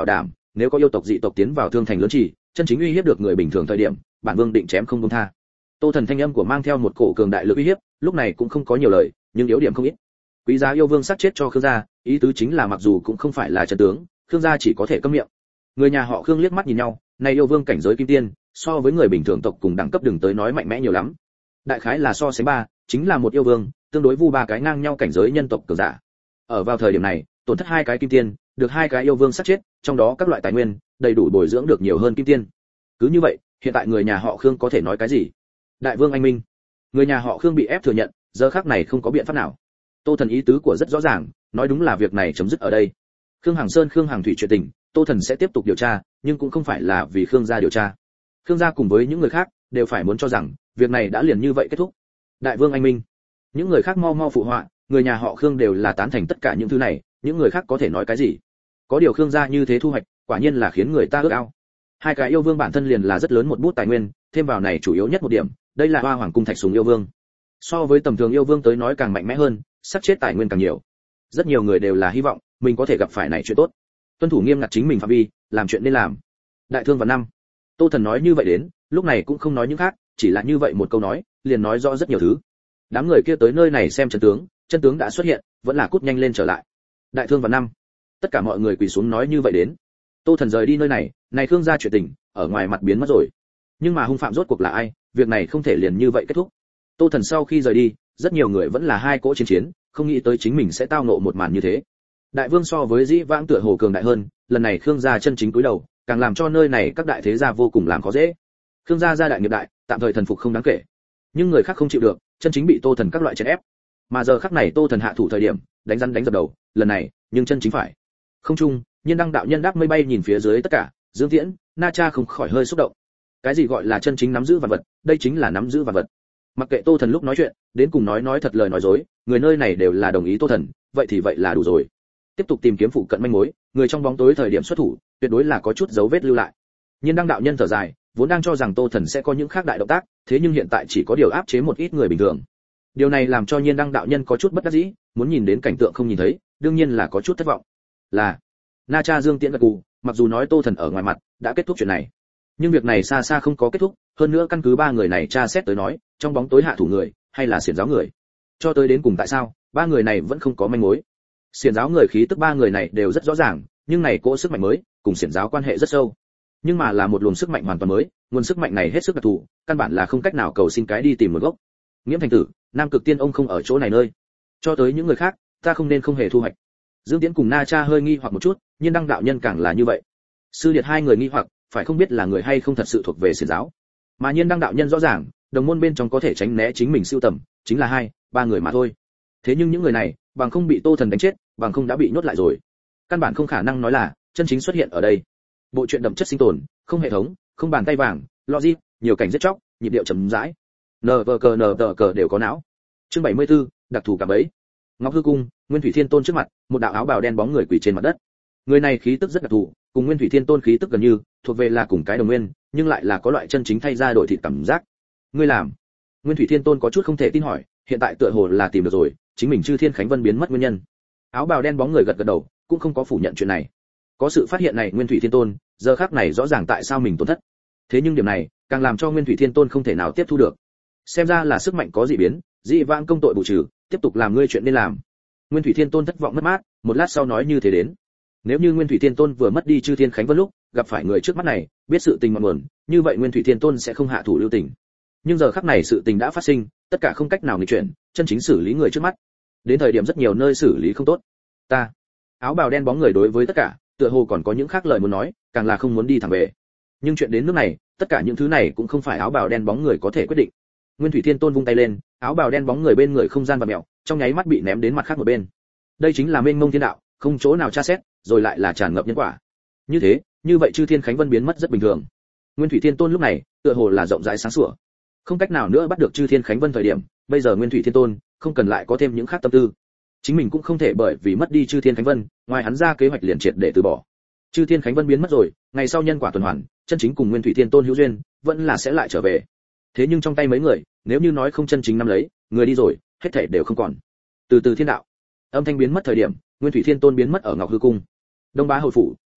nếu có yêu tộc dị tộc tiến vào thương thành lớn chỉ, chân chính uy hiếp được người bình thường thời điểm, bản vương định chém không buông tha. Tô Thần thanh âm của mang theo một cổ cường đại lực uy hiếp, lúc này cũng không có nhiều lời, nhưng yếu điểm không ít. Quý giá yêu vương sát chết cho Khương gia, ý tứ chính là mặc dù cũng không phải là chân tướng, Khương gia chỉ có thể câm miệng. Người nhà họ Khương liếc mắt nhìn nhau, này yêu vương cảnh giới kim tiên, so với người bình thường tộc cùng đẳng cấp đừng tới nói mạnh mẽ nhiều lắm. Đại khái là so sánh ba, chính là một yêu vương, tương đối vu ba cái ngang nhau cảnh giới nhân tộc cường giả. Ở vào thời điểm này, tổn thất hai cái kim tiên, được hai cái yêu vương sát chết, trong đó các loại tài nguyên đầy đủ bồi dưỡng được nhiều hơn kim tiên. Cứ như vậy, hiện tại người nhà họ Khương có thể nói cái gì? Đại vương anh minh. Người nhà họ Khương bị ép thừa nhận, giờ khắc này không có biện pháp nào. Tô Thần ý tứ của rất rõ ràng, nói đúng là việc này chấm dứt ở đây. Khương Hằng Sơn, Khương Hằng Thủy chuyện tình, Tô Thần sẽ tiếp tục điều tra, nhưng cũng không phải là vì Khương gia điều tra. Khương gia cùng với những người khác đều phải muốn cho rằng việc này đã liền như vậy kết thúc. Đại vương anh minh. Những người khác mau mau phụ họa, người nhà họ Khương đều là tán thành tất cả những thứ này, những người khác có thể nói cái gì? Có điều Khương gia như thế thu hoạch, quả nhiên là khiến người ta ước ao. Hai cái yêu vương bản thân liền là rất lớn một bút tài nguyên, thêm vào này chủ yếu nhất một điểm, đây là Hoa Hoàng cung Thạch Sùng yêu vương. So với tầm thường yêu vương tới nói càng mạnh mẽ hơn, sắp chết tài nguyên càng nhiều. Rất nhiều người đều là hy vọng mình có thể gặp phải này chuyện tốt. Tuân thủ nghiêm ngặt chính mình phạm vi, làm chuyện nên làm. Đại thương vào năm. Tô Thần nói như vậy đến, lúc này cũng không nói những khác, chỉ là như vậy một câu nói, liền nói rõ rất nhiều thứ. Đám người kia tới nơi này xem chân tướng, chân tướng đã xuất hiện, vẫn là cút nhanh lên trở lại. Đại thương vào năm. Tất cả mọi người quỳ xuống nói như vậy đến. Tô Thần rời đi nơi này, này Khương gia chuyện tình, ở ngoài mặt biến mất rồi. Nhưng mà hung phạm rốt cuộc là ai, việc này không thể liền như vậy kết thúc. Tô Thần sau khi rời đi, rất nhiều người vẫn là hai cỗ chiến chiến, không nghĩ tới chính mình sẽ tao ngộ một màn như thế. Đại vương so với dĩ vãng tựa hồ cường đại hơn, lần này Khương gia chân chính cúi đầu, càng làm cho nơi này các đại thế gia vô cùng làm khó dễ. Khương gia gia đại nghiệp đại, tạm thời thần phục không đáng kể, nhưng người khác không chịu được, chân chính bị Tô Thần các loại chèn ép. Mà giờ khắc này Tô Thần hạ thủ thời điểm, đánh rắn đánh dập đầu, lần này, nhưng chân chính phải. Không trung, Nhiên Đăng đạo nhân đáp mây bay nhìn phía dưới tất cả, Dương Tiễn, Na Cha không khỏi hơi xúc động. Cái gì gọi là chân chính nắm giữ vạn vật, đây chính là nắm giữ vạn vật. Mặc kệ Tô Thần lúc nói chuyện, đến cùng nói nói thật lời nói dối, người nơi này đều là đồng ý Tô Thần, vậy thì vậy là đủ rồi. Tiếp tục tìm kiếm phụ cận manh mối, người trong bóng tối thời điểm xuất thủ, tuyệt đối là có chút dấu vết lưu lại. Nhiên Đăng đạo nhân thở dài, vốn đang cho rằng Tô Thần sẽ có những khác đại động tác, thế nhưng hiện tại chỉ có điều áp chế một ít người bình thường. Điều này làm cho Nhiên Đăng đạo nhân có chút bất đắc dĩ, muốn nhìn đến cảnh tượng không nhìn thấy, đương nhiên là có chút thất vọng. Là Na Cha Dương Tiễn gật gù, mặc dù nói Tô Thần ở ngoài mặt đã kết thúc chuyện này, nhưng việc này xa xa không có kết thúc, hơn nữa căn cứ ba người này tra xét tới nói, trong bóng tối hạ thủ người hay là xiển giáo người. Cho tới đến cùng tại sao ba người này vẫn không có manh mối. Xiển giáo người khí tức ba người này đều rất rõ ràng, nhưng này cỗ sức mạnh mới cùng xiển giáo quan hệ rất sâu, nhưng mà là một luồng sức mạnh hoàn toàn mới, nguồn sức mạnh này hết sức đặc thù, căn bản là không cách nào cầu xin cái đi tìm một gốc. Nghiễm thành tử, Nam Cực Tiên ông không ở chỗ này nơi. Cho tới những người khác, ta không nên không hề thu hoạch. Dương Tiễn cùng Na Cha hơi nghi hoặc một chút, nhưng Đăng đạo nhân càng là như vậy. Sư điệt hai người nghi hoặc, phải không biết là người hay không thật sự thuộc về xiển giáo. Mà Nhiên Đăng đạo nhân rõ ràng, đồng môn bên trong có thể tránh né chính mình siêu tầm, chính là hai, ba người mà thôi. Thế nhưng những người này, bằng không bị Tô Thần đánh chết, bằng không đã bị nhốt lại rồi. Căn bản không khả năng nói là chân chính xuất hiện ở đây. Bộ truyện đậm chất sinh tồn, không hệ thống, không bàn tay vàng, logic, nhiều cảnh giết chóc, nhịp điệu chậm rãi. Nờ vờ cờ nờ tờ cờ đều có não. Chương bảy mươi tư, đặc thù cả bấy. Ngọc Hư cung, Nguyên Thủy Thiên Tôn trước mặt, một đạo áo bào đen bóng người quỳ trên mặt đất. Người này khí tức rất đặc thù, cùng Nguyên Thủy Thiên Tôn khí tức gần như, thuộc về là cùng cái đồng nguyên, nhưng lại là có loại chân chính thay ra đổi thịt cảm giác. Ngươi làm? Nguyên Thủy Thiên Tôn có chút không thể tin hỏi, hiện tại tựa hồ là tìm được rồi, chính mình Chư Thiên Khánh Vân biến mất nguyên nhân. Áo bào đen bóng người gật gật đầu, cũng không có phủ nhận chuyện này. Có sự phát hiện này Nguyên Thủy Thiên Tôn, giờ khắc này rõ ràng tại sao mình tổn thất. Thế nhưng điểm này, càng làm cho Nguyên Thủy Thiên Tôn không thể nào tiếp thu được. Xem ra là sức mạnh có dị biến, dị vãng công tội bù trừ, tiếp tục làm ngươi chuyện nên làm. Nguyên Thủy Thiên Tôn thất vọng mất mát, một lát sau nói như thế đến. Nếu như Nguyên Thủy Thiên Tôn vừa mất đi Chư Thiên Khánh Vân lúc, gặp phải người trước mắt này, biết sự tình ngọn nguồn, như vậy Nguyên Thủy Thiên Tôn sẽ không hạ thủ lưu tình. Nhưng giờ khắc này sự tình đã phát sinh, tất cả không cách nào nghịch chuyển, chân chính xử lý người trước mắt. Đến thời điểm rất nhiều nơi xử lý không tốt. Ta, áo bào đen bóng người đối với tất cả, tựa hồ còn có những khác lời muốn nói, càng là không muốn đi thẳng về. Nhưng chuyện đến nước này, tất cả những thứ này cũng không phải áo bào đen bóng người có thể quyết định. Nguyên Thủy Thiên Tôn vung tay lên, áo bào đen bóng người bên người không gian và mèo, trong nháy mắt bị ném đến mặt khác một bên. Đây chính là mênh mông thiên đạo, không chỗ nào tra xét, rồi lại là tràn ngập nhân quả. Như thế, như vậy Chư Thiên Khánh Vân biến mất rất bình thường. Nguyên Thủy Thiên Tôn lúc này, tựa hồ là rộng rãi sáng sủa, không cách nào nữa bắt được Chư Thiên Khánh Vân thời điểm, bây giờ Nguyên Thủy Thiên Tôn không cần lại có thêm những khác tâm tư. Chính mình cũng không thể bởi vì mất đi Chư Thiên Khánh Vân, ngoài hắn ra kế hoạch liền triệt để từ bỏ. Chư Thiên Khánh Vân biến mất rồi, ngày sau nhân quả tuần hoàn, chân chính cùng Nguyên Thủy Thiên Tôn hữu duyên, vẫn là sẽ lại trở về. Thế nhưng trong tay mấy người, nếu như nói không chân chính nắm lấy, người đi rồi, hết thảy đều không còn. Từ từ thiên đạo, âm thanh biến mất thời điểm, Nguyên Thủy Thiên Tôn biến mất ở Ngọc Hư cung. Đông Bá hồi phủ,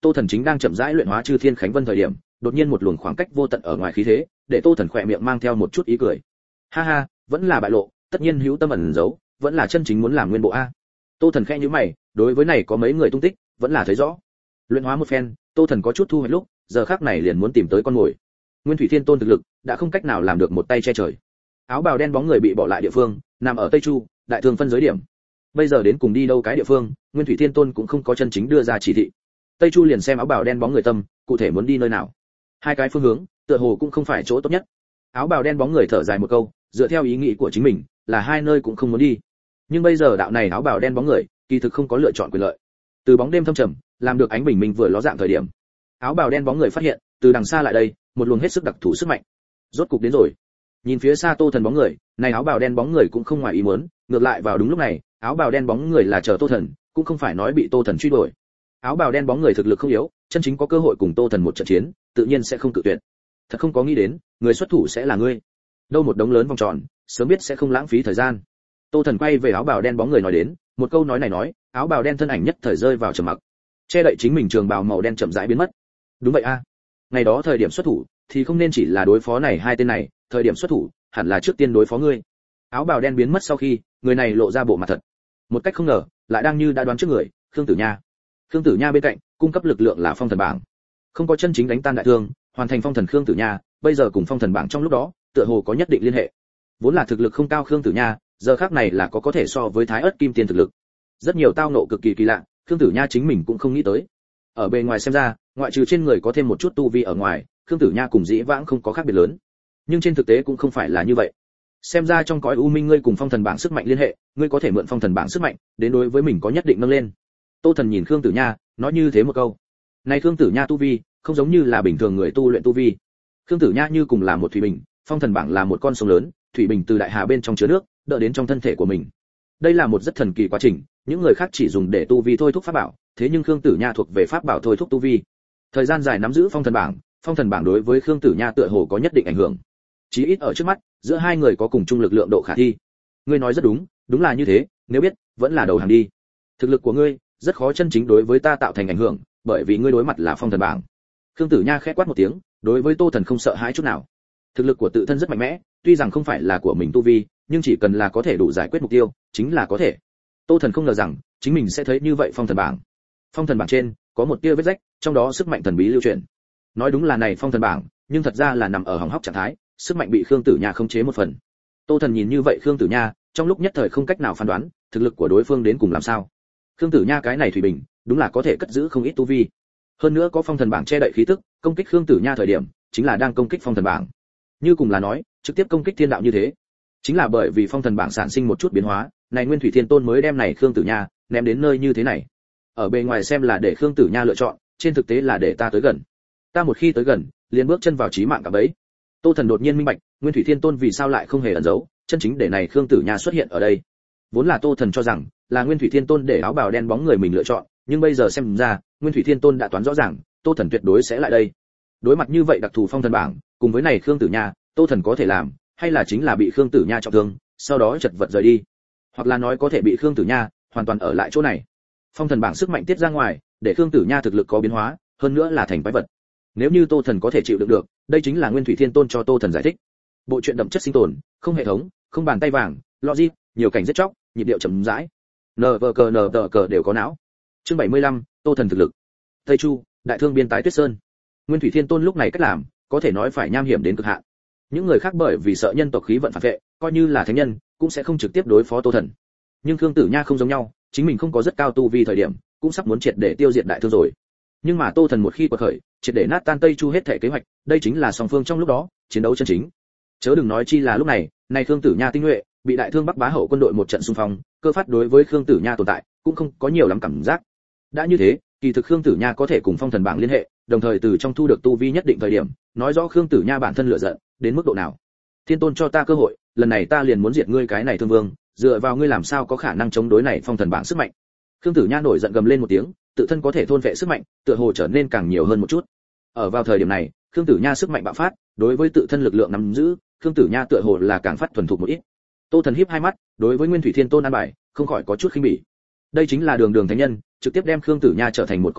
Tô Thần chính đang chậm rãi luyện hóa Chư Thiên Khánh Vân thời điểm, đột nhiên một luồng khoảng cách vô tận ở ngoài khí thế, để Tô Thần khỏe miệng mang theo một chút ý cười. Ha ha, vẫn là bại lộ, tất nhiên hữu tâm ẩn giấu, vẫn là chân chính muốn làm nguyên bộ a. Tô Thần khẽ nhíu mày, đối với này có mấy người tung tích, vẫn là thấy rõ. Luyện hóa một phen, Tô Thần có chút thu hoạch lúc, giờ khắc này liền muốn tìm tới con mồi. Nguyên Thủy Thiên Tôn thực lực đã không cách nào làm được một tay che trời. Áo bào đen bóng người bị bỏ lại địa phương, nằm ở Tây Chu, đại thương phân giới điểm. Bây giờ đến cùng đi đâu cái địa phương, Nguyên Thủy Thiên Tôn cũng không có chân chính đưa ra chỉ thị. Tây Chu liền xem áo bào đen bóng người tâm, cụ thể muốn đi nơi nào. Hai cái phương hướng, tựa hồ cũng không phải chỗ tốt nhất. Áo bào đen bóng người thở dài một câu, dựa theo ý nghĩ của chính mình, là hai nơi cũng không muốn đi. Nhưng bây giờ đạo này áo bào đen bóng người, kỳ thực không có lựa chọn quyền lợi. Từ bóng đêm thâm trầm, làm được ánh bình minh vừa ló dạng thời điểm, áo bào đen bóng người phát hiện, từ đằng xa lại đây, một luồng hết sức đặc thù sức mạnh. Rốt cục đến rồi. Nhìn phía xa Tô Thần bóng người, này áo bào đen bóng người cũng không ngoài ý muốn, ngược lại vào đúng lúc này, áo bào đen bóng người là chờ Tô Thần, cũng không phải nói bị Tô Thần truy đuổi. Áo bào đen bóng người thực lực không yếu, chân chính có cơ hội cùng Tô Thần một trận chiến, tự nhiên sẽ không cự tuyệt. Thật không có nghĩ đến, người xuất thủ sẽ là ngươi. Đâu một đống lớn vòng tròn, sớm biết sẽ không lãng phí thời gian. Tô Thần quay về áo bào đen bóng người nói đến, một câu nói này nói, áo bào đen thân ảnh nhất thời rơi vào trầm mặc. Che đậy chính mình trường bào màu đen chậm rãi biến mất. Đúng vậy a. Ngày đó thời điểm xuất thủ, thì không nên chỉ là đối phó này hai tên này, thời điểm xuất thủ, hẳn là trước tiên đối phó ngươi. Áo bào đen biến mất sau khi, người này lộ ra bộ mặt thật. Một cách không ngờ, lại đang như đã đoán trước người, Khương Tử Nha. Khương Tử Nha bên cạnh, cung cấp lực lượng là phong thần bảng. Không có chân chính đánh tan đại thương, hoàn thành phong thần Khương Tử Nha, bây giờ cùng phong thần bảng trong lúc đó, tựa hồ có nhất định liên hệ. Vốn là thực lực không cao Khương Tử Nha, giờ khác này là có có thể so với Thái Ức Kim Tiên thực lực. Rất nhiều tao nộ cực kỳ kỳ lạ, Khương Tử Nha chính mình cũng không nghĩ tới. Ở bề ngoài xem ra, ngoại trừ trên người có thêm một chút tu vi ở ngoài, Khương Tử Nha cùng Dĩ Vãng không có khác biệt lớn. Nhưng trên thực tế cũng không phải là như vậy. Xem ra trong cõi u minh ngươi cùng phong thần bảng sức mạnh liên hệ, ngươi có thể mượn phong thần bảng sức mạnh, đến đối với mình có nhất định nâng lên. Tô Thần nhìn Khương Tử Nha, nói như thế một câu. Này Khương Tử Nha tu vi, không giống như là bình thường người tu luyện tu vi. Khương Tử Nha như cùng là một thủy bình, phong thần bảng là một con sông lớn, thủy bình từ đại hà bên trong chứa nước, đỡ đến trong thân thể của mình. Đây là một rất thần kỳ quá trình, những người khác chỉ dùng để tu vi thôi thúc pháp bảo, thế nhưng Khương Tử Nha thuộc về pháp bảo thôi thúc tu vi. Thời gian dài nắm giữ phong thần bảng, phong thần bảng đối với Khương Tử Nha tựa hồ có nhất định ảnh hưởng. Chí ít ở trước mắt, giữa hai người có cùng chung lực lượng độ khả thi. Ngươi nói rất đúng, đúng là như thế, nếu biết, vẫn là đầu hàng đi. Thực lực của ngươi rất khó chân chính đối với ta tạo thành ảnh hưởng, bởi vì ngươi đối mặt là phong thần bảng. Khương Tử Nha khẽ quát một tiếng, đối với Tô Thần không sợ hãi chút nào. Thực lực của tự thân rất mạnh mẽ, tuy rằng không phải là của mình tu vi, nhưng chỉ cần là có thể đủ giải quyết mục tiêu, chính là có thể. Tô Thần không ngờ rằng chính mình sẽ thấy như vậy phong thần bảng. Phong thần bảng trên có một tia vết rách, trong đó sức mạnh thần bí lưu truyền. Nói đúng là này phong thần bảng, nhưng thật ra là nằm ở hỏng hóc trạng thái, sức mạnh bị Khương Tử Nha khống chế một phần. Tô Thần nhìn như vậy Khương Tử Nha, trong lúc nhất thời không cách nào phán đoán thực lực của đối phương đến cùng làm sao. Khương Tử Nha cái này thủy bình, đúng là có thể cất giữ không ít tu vi. Hơn nữa có phong thần bảng che đậy khí tức, công kích Khương Tử Nha thời điểm, chính là đang công kích phong thần bảng. Như cùng là nói, trực tiếp công kích thiên đạo như thế. Chính là bởi vì phong thần bảng sản sinh một chút biến hóa, này Nguyên Thủy Thiên Tôn mới đem này Khương Tử Nha ném đến nơi như thế này. Ở bề ngoài xem là để Khương Tử Nha lựa chọn, trên thực tế là để ta tới gần. Ta một khi tới gần, liền bước chân vào chí mạng cả bấy. Tô Thần đột nhiên minh bạch, Nguyên Thủy Thiên Tôn vì sao lại không hề ẩn giấu, chân chính để này Khương Tử Nha xuất hiện ở đây. Vốn là Tô Thần cho rằng là Nguyên Thủy Thiên Tôn để áo bào đen bóng người mình lựa chọn, nhưng bây giờ xem ra, Nguyên Thủy Thiên Tôn đã toán rõ ràng, Tô Thần tuyệt đối sẽ lại đây. Đối mặt như vậy đặc thù phong thần bảng, cùng với này Khương Tử Nha, Tô Thần có thể làm, hay là chính là bị Khương Tử Nha trọng thương, sau đó chật vật rời đi, hoặc là nói có thể bị Khương Tử Nha hoàn toàn ở lại chỗ này. Phong thần bảng sức mạnh tiết ra ngoài, để Khương Tử Nha thực lực có biến hóa, hơn nữa là thành quái vật. Nếu như Tô Thần có thể chịu đựng được, đây chính là Nguyên Thủy Thiên Tôn cho Tô Thần giải thích. Bộ truyện đậm chất sinh tồn, không hệ thống, không bàn tay vàng, logic, nhiều cảnh giết chóc, nhịp điệu chậm rãi. Nờ vờ cờ nờ tờ cờ đều có não. Chương bảy mươi lăm, Tô Thần thực lực. Tây Chu, đại thương biên tái Tuyết Sơn. Nguyên Thủy Thiên Tôn lúc này cách làm, có thể nói phải nham hiểm đến cực hạn. Những người khác bởi vì sợ nhân tộc khí vận phản vệ, coi như là thánh nhân, cũng sẽ không trực tiếp đối phó Tô Thần. Nhưng Khương Tử Nha không giống nhau, chính mình không có rất cao tu vi thời điểm, cũng sắp muốn triệt để tiêu diệt đại thương rồi. Nhưng mà Tô Thần một khi quật khởi, triệt để nát tan Tây Chu hết thể kế hoạch, đây chính là song phương trong lúc đó chiến đấu chân chính. Chớ đừng nói chi là lúc này, này Khương Tử Nha tinh nhuệ, bị đại thương Bắc Bá Hậu quân đội một trận xung phong, cơ phát đối với Khương Tử Nha tồn tại, cũng không có nhiều lắm cảm giác. Đã như thế, kỳ thực Khương Tử Nha có thể cùng phong thần bảng liên hệ, đồng thời từ trong thu được tu vi nhất định thời điểm, nói rõ Khương Tử Nha bản thân lựa giận đến mức độ nào. Thiên Tôn cho ta cơ hội, lần này ta liền muốn diệt ngươi cái này thương vương, dựa vào ngươi làm sao có khả năng chống đối này phong thần bảng sức mạnh. Khương Tử Nha nổi giận gầm lên một tiếng, tự thân có thể thôn vệ sức mạnh, tựa hồ trở nên càng nhiều hơn một chút. Ở vào thời điểm này, Khương Tử Nha sức mạnh bạo phát, đối với tự thân lực lượng nắm giữ, Khương Tử Nha tựa hồ là càng phát thuần thục một ít. Tô Thần híp hai mắt, đối với Nguyên Thủy Thiên Tôn an bài, không khỏi có chút khinh bỉ. Đây chính là đường đường thánh nhân, trực tiếp đem Khương Tử Nha trở thành một con cờ,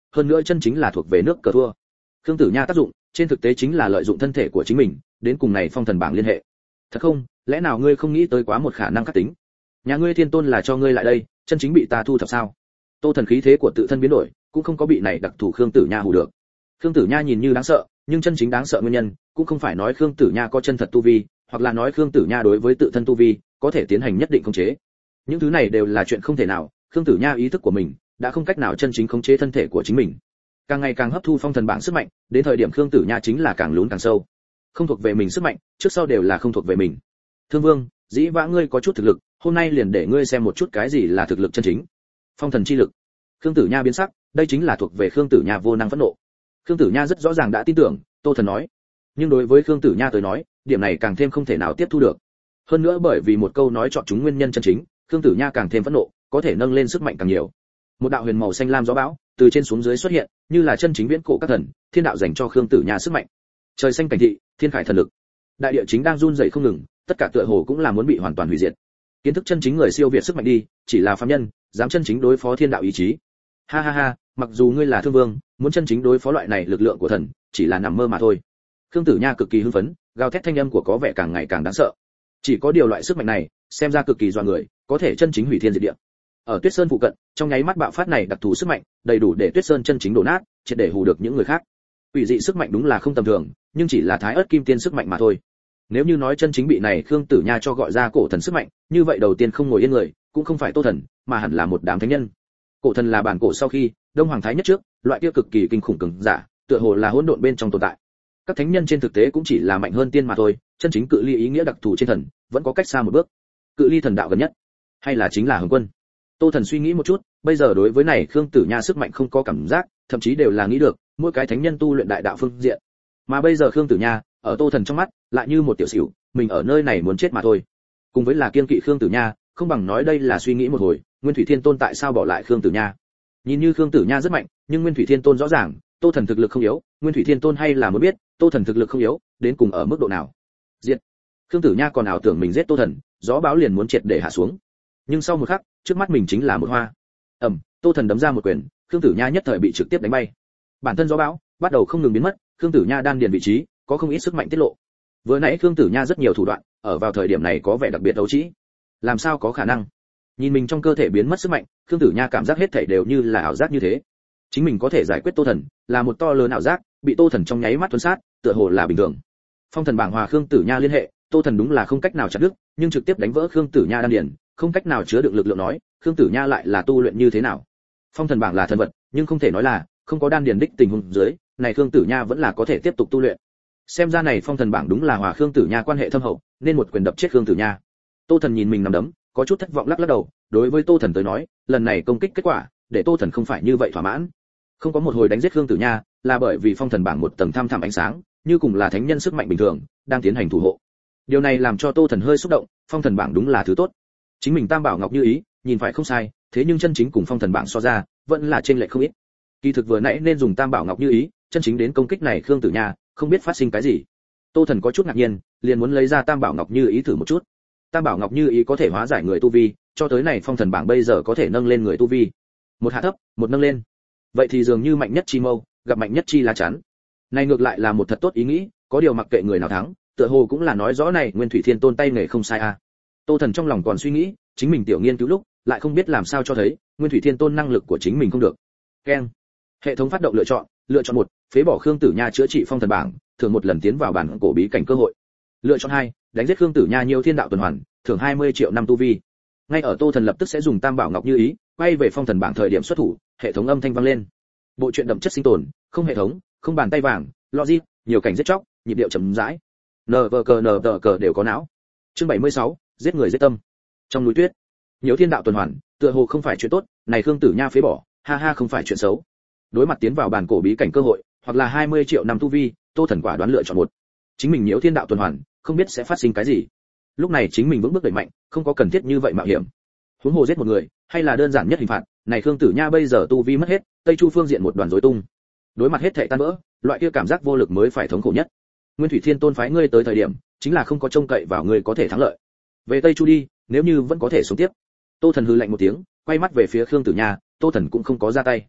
hơn nữa chân chính là thuộc về nước cờ thua. Khương Tử Nha tác dụng, trên thực tế chính là lợi dụng thân thể của chính mình, đến cùng này phong thần bảng liên hệ. Thật không, lẽ nào ngươi không nghĩ tới quá một khả năng khắc tính? Nhà ngươi thiên tôn là cho ngươi lại đây, chân chính bị ta thu thập sao? Tô Thần khí thế của tự thân biến đổi, cũng không có bị này đặc thủ Khương Tử Nha hù được. Khương Tử Nha nhìn như đáng sợ, nhưng chân chính đáng sợ nguyên nhân, cũng không phải nói Khương Tử Nha có chân thật tu vi, hoặc là nói Khương Tử Nha đối với tự thân tu vi có thể tiến hành nhất định khống chế. Những thứ này đều là chuyện không thể nào, Khương Tử Nha ý thức của mình đã không cách nào chân chính khống chế thân thể của chính mình. Càng ngày càng hấp thu phong thần bảng sức mạnh, đến thời điểm Khương Tử Nha chính là càng lún càng sâu. Không thuộc về mình sức mạnh, trước sau đều là không thuộc về mình. Thương Vương, dĩ vãng ngươi có chút thực lực, hôm nay liền để ngươi xem một chút cái gì là thực lực chân chính. Phong thần chi lực. Khương Tử Nha biến sắc, đây chính là thuộc về Khương Tử Nha vô năng phẫn nộ. Khương Tử Nha rất rõ ràng đã tin tưởng Tô Thần nói, nhưng đối với Khương Tử Nha tới nói, điểm này càng thêm không thể nào tiếp thu được. Hơn nữa bởi vì một câu nói chọn chúng nguyên nhân chân chính, Khương Tử Nha càng thêm phẫn nộ, có thể nâng lên sức mạnh càng nhiều. Một đạo huyền màu xanh lam gió bão từ trên xuống dưới xuất hiện, như là chân chính viễn cổ các thần, thiên đạo dành cho Khương Tử Nha sức mạnh. Trời xanh cảnh thị, thiên khải thần lực. Đại địa chính đang run rẩy không ngừng, tất cả tựa hồ cũng là muốn bị hoàn toàn hủy diệt. Kiến thức chân chính người siêu việt sức mạnh đi, chỉ là phàm nhân, dám chân chính đối phó thiên đạo ý chí. Ha ha ha, mặc dù ngươi là Thương Vương, muốn chân chính đối phó loại này lực lượng của thần, chỉ là nằm mơ mà thôi. Khương Tử Nha cực kỳ hưng phấn, gào thét thanh âm của có vẻ càng ngày càng đáng sợ. Chỉ có điều loại sức mạnh này, xem ra cực kỳ doa người, có thể chân chính hủy thiên diệt địa. Ở Tuyết Sơn phụ cận, trong nháy mắt bạo phát này đặc thù sức mạnh, đầy đủ để Tuyết Sơn chân chính đổ nát, triệt để hù được những người khác. Quỷ dị sức mạnh đúng là không tầm thường, nhưng chỉ là thái ớt kim tiên sức mạnh mà thôi. Nếu như nói chân chính bị này Khương Tử Nha cho gọi ra cổ thần sức mạnh, như vậy đầu tiên không ngồi yên người, cũng không phải Tô Thần, mà hẳn là một đám thánh nhân. Cổ thần là bản cổ sau khi Đông Hoàng Thái nhất trước, loại kia cực kỳ kinh khủng cường giả, tựa hồ là hỗn độn bên trong tồn tại. Các thánh nhân trên thực tế cũng chỉ là mạnh hơn tiên mà thôi, chân chính cự ly ý nghĩa đặc thù trên thần, vẫn có cách xa một bước. Cự ly thần đạo gần nhất, hay là chính là Hồng Quân. Tô Thần suy nghĩ một chút, bây giờ đối với này Khương Tử Nha sức mạnh không có cảm giác, thậm chí đều là nghĩ được, mỗi cái thánh nhân tu luyện đại đạo phương diện. Mà bây giờ Khương Tử Nha, ở Tô Thần trong mắt, lại như một tiểu xỉu, mình ở nơi này muốn chết mà thôi. Cùng với là kiên kỵ Khương Tử Nha, không bằng nói đây là suy nghĩ một hồi, Nguyên Thủy Thiên Tôn tại sao bỏ lại Khương Tử Nha? Nhìn như Khương Tử Nha rất mạnh, nhưng Nguyên Thủy Thiên Tôn rõ ràng, Tô Thần thực lực không yếu, Nguyên Thủy Thiên Tôn hay là muốn biết, Tô Thần thực lực không yếu, đến cùng ở mức độ nào. Diệt. Khương Tử Nha còn ảo tưởng mình giết Tô Thần, gió báo liền muốn triệt để hạ xuống. Nhưng sau một khắc, trước mắt mình chính là một hoa. Ầm, Tô Thần đấm ra một quyền, Khương Tử Nha nhất thời bị trực tiếp đánh bay. Bản thân gió báo bắt đầu không ngừng biến mất, Khương Tử Nha đan điền vị trí có không ít sức mạnh tiết lộ. Vừa nãy Khương Tử Nha rất nhiều thủ đoạn, ở vào thời điểm này có vẻ đặc biệt đấu trí. Làm sao có khả năng? Nhìn mình trong cơ thể biến mất sức mạnh, Khương Tử Nha cảm giác hết thảy đều như là ảo giác như thế. Chính mình có thể giải quyết Tô Thần, là một to lớn ảo giác, bị Tô Thần trong nháy mắt tuân sát, tựa hồ là bình thường. Phong thần bảng hòa Khương Tử Nha liên hệ, Tô Thần đúng là không cách nào chặt đứt, nhưng trực tiếp đánh vỡ Khương Tử Nha đan điền, không cách nào chứa được lực lượng nói, Khương Tử Nha lại là tu luyện như thế nào? Phong thần bảng là thần vật, nhưng không thể nói là không có đan điền đích tình huống dưới, này Khương Tử Nha vẫn là có thể tiếp tục tu luyện. Xem ra này phong thần bảng đúng là hòa Khương Tử Nha quan hệ thâm hậu, nên một quyền đập chết Khương Tử Nha. Tô Thần nhìn mình nằm đấm, có chút thất vọng lắc lắc đầu, đối với Tô Thần tới nói, lần này công kích kết quả, để Tô Thần không phải như vậy thỏa mãn. Không có một hồi đánh giết Khương Tử Nha, là bởi vì phong thần bảng một tầng tham thẳm ánh sáng, như cùng là thánh nhân sức mạnh bình thường, đang tiến hành thủ hộ. Điều này làm cho Tô Thần hơi xúc động, phong thần bảng đúng là thứ tốt. Chính mình Tam Bảo Ngọc Như Ý, nhìn phải không sai, thế nhưng chân chính cùng phong thần bảng so ra, vẫn là chênh lệch không ít. Kỳ thực vừa nãy nên dùng Tam Bảo Ngọc Như Ý, chân chính đến công kích này Khương Tử Nha, không biết phát sinh cái gì. Tô Thần có chút ngạc nhiên, liền muốn lấy ra Tam Bảo Ngọc Như Ý thử một chút. Tam Bảo Ngọc Như Ý có thể hóa giải người tu vi, cho tới này phong thần bảng bây giờ có thể nâng lên người tu vi. Một hạ thấp, một nâng lên. Vậy thì dường như mạnh nhất chi mâu, gặp mạnh nhất chi lá chắn. Này ngược lại là một thật tốt ý nghĩ, có điều mặc kệ người nào thắng, tựa hồ cũng là nói rõ này Nguyên Thủy Thiên Tôn tay nghề không sai à. Tô Thần trong lòng còn suy nghĩ, chính mình tiểu nghiên cứu lúc, lại không biết làm sao cho thấy, Nguyên Thủy Thiên Tôn năng lực của chính mình không được. Keng. Hệ thống phát động lựa chọn, lựa chọn một, phế bỏ Khương Tử Nha chữa trị phong thần bảng, thưởng một lần tiến vào bản cổ bí cảnh cơ hội. Lựa chọn hai, đánh giết Khương Tử Nha nhiều thiên đạo tuần hoàn, thưởng hai mươi triệu năm tu vi. Ngay ở Tô Thần lập tức sẽ dùng Tam Bảo Ngọc Như Ý, quay về phong thần bảng thời điểm xuất thủ, hệ thống âm thanh vang lên. Bộ truyện đậm chất sinh tồn, không hệ thống, không bàn tay vàng, logic, nhiều cảnh giết chóc, nhịp điệu chậm rãi. Nờ vờ cờ nờ vờ cờ đều có não. Chương bảy mươi sáu, giết người giết tâm. Trong núi tuyết, nhiều thiên đạo tuần hoàn, tựa hồ không phải chuyện tốt, này Khương Tử Nha phế bỏ, ha ha không phải chuyện xấu. Đối mặt tiến vào bản cổ bí cảnh cơ hội, hoặc là hai mươi triệu năm tu vi, Tô Thần quả đoán lựa chọn một. Chính mình nhiễu thiên đạo tuần hoàn, không biết sẽ phát sinh cái gì. Lúc này chính mình vững bước đẩy mạnh, không có cần thiết như vậy mạo hiểm. Huống hồ giết một người, hay là đơn giản nhất hình phạt, này Khương Tử Nha bây giờ tu vi mất hết, Tây Chu phương diện một đoàn rối tung. Đối mặt hết thảy tan vỡ, loại kia cảm giác vô lực mới phải thống khổ nhất. Nguyên Thủy Thiên Tôn phái ngươi tới thời điểm, chính là không có trông cậy vào ngươi có thể thắng lợi. Về Tây Chu đi, nếu như vẫn có thể sống tiếp. Tô Thần hừ lạnh một tiếng, quay mắt về phía Khương Tử Nha, Tô Thần cũng không có ra tay.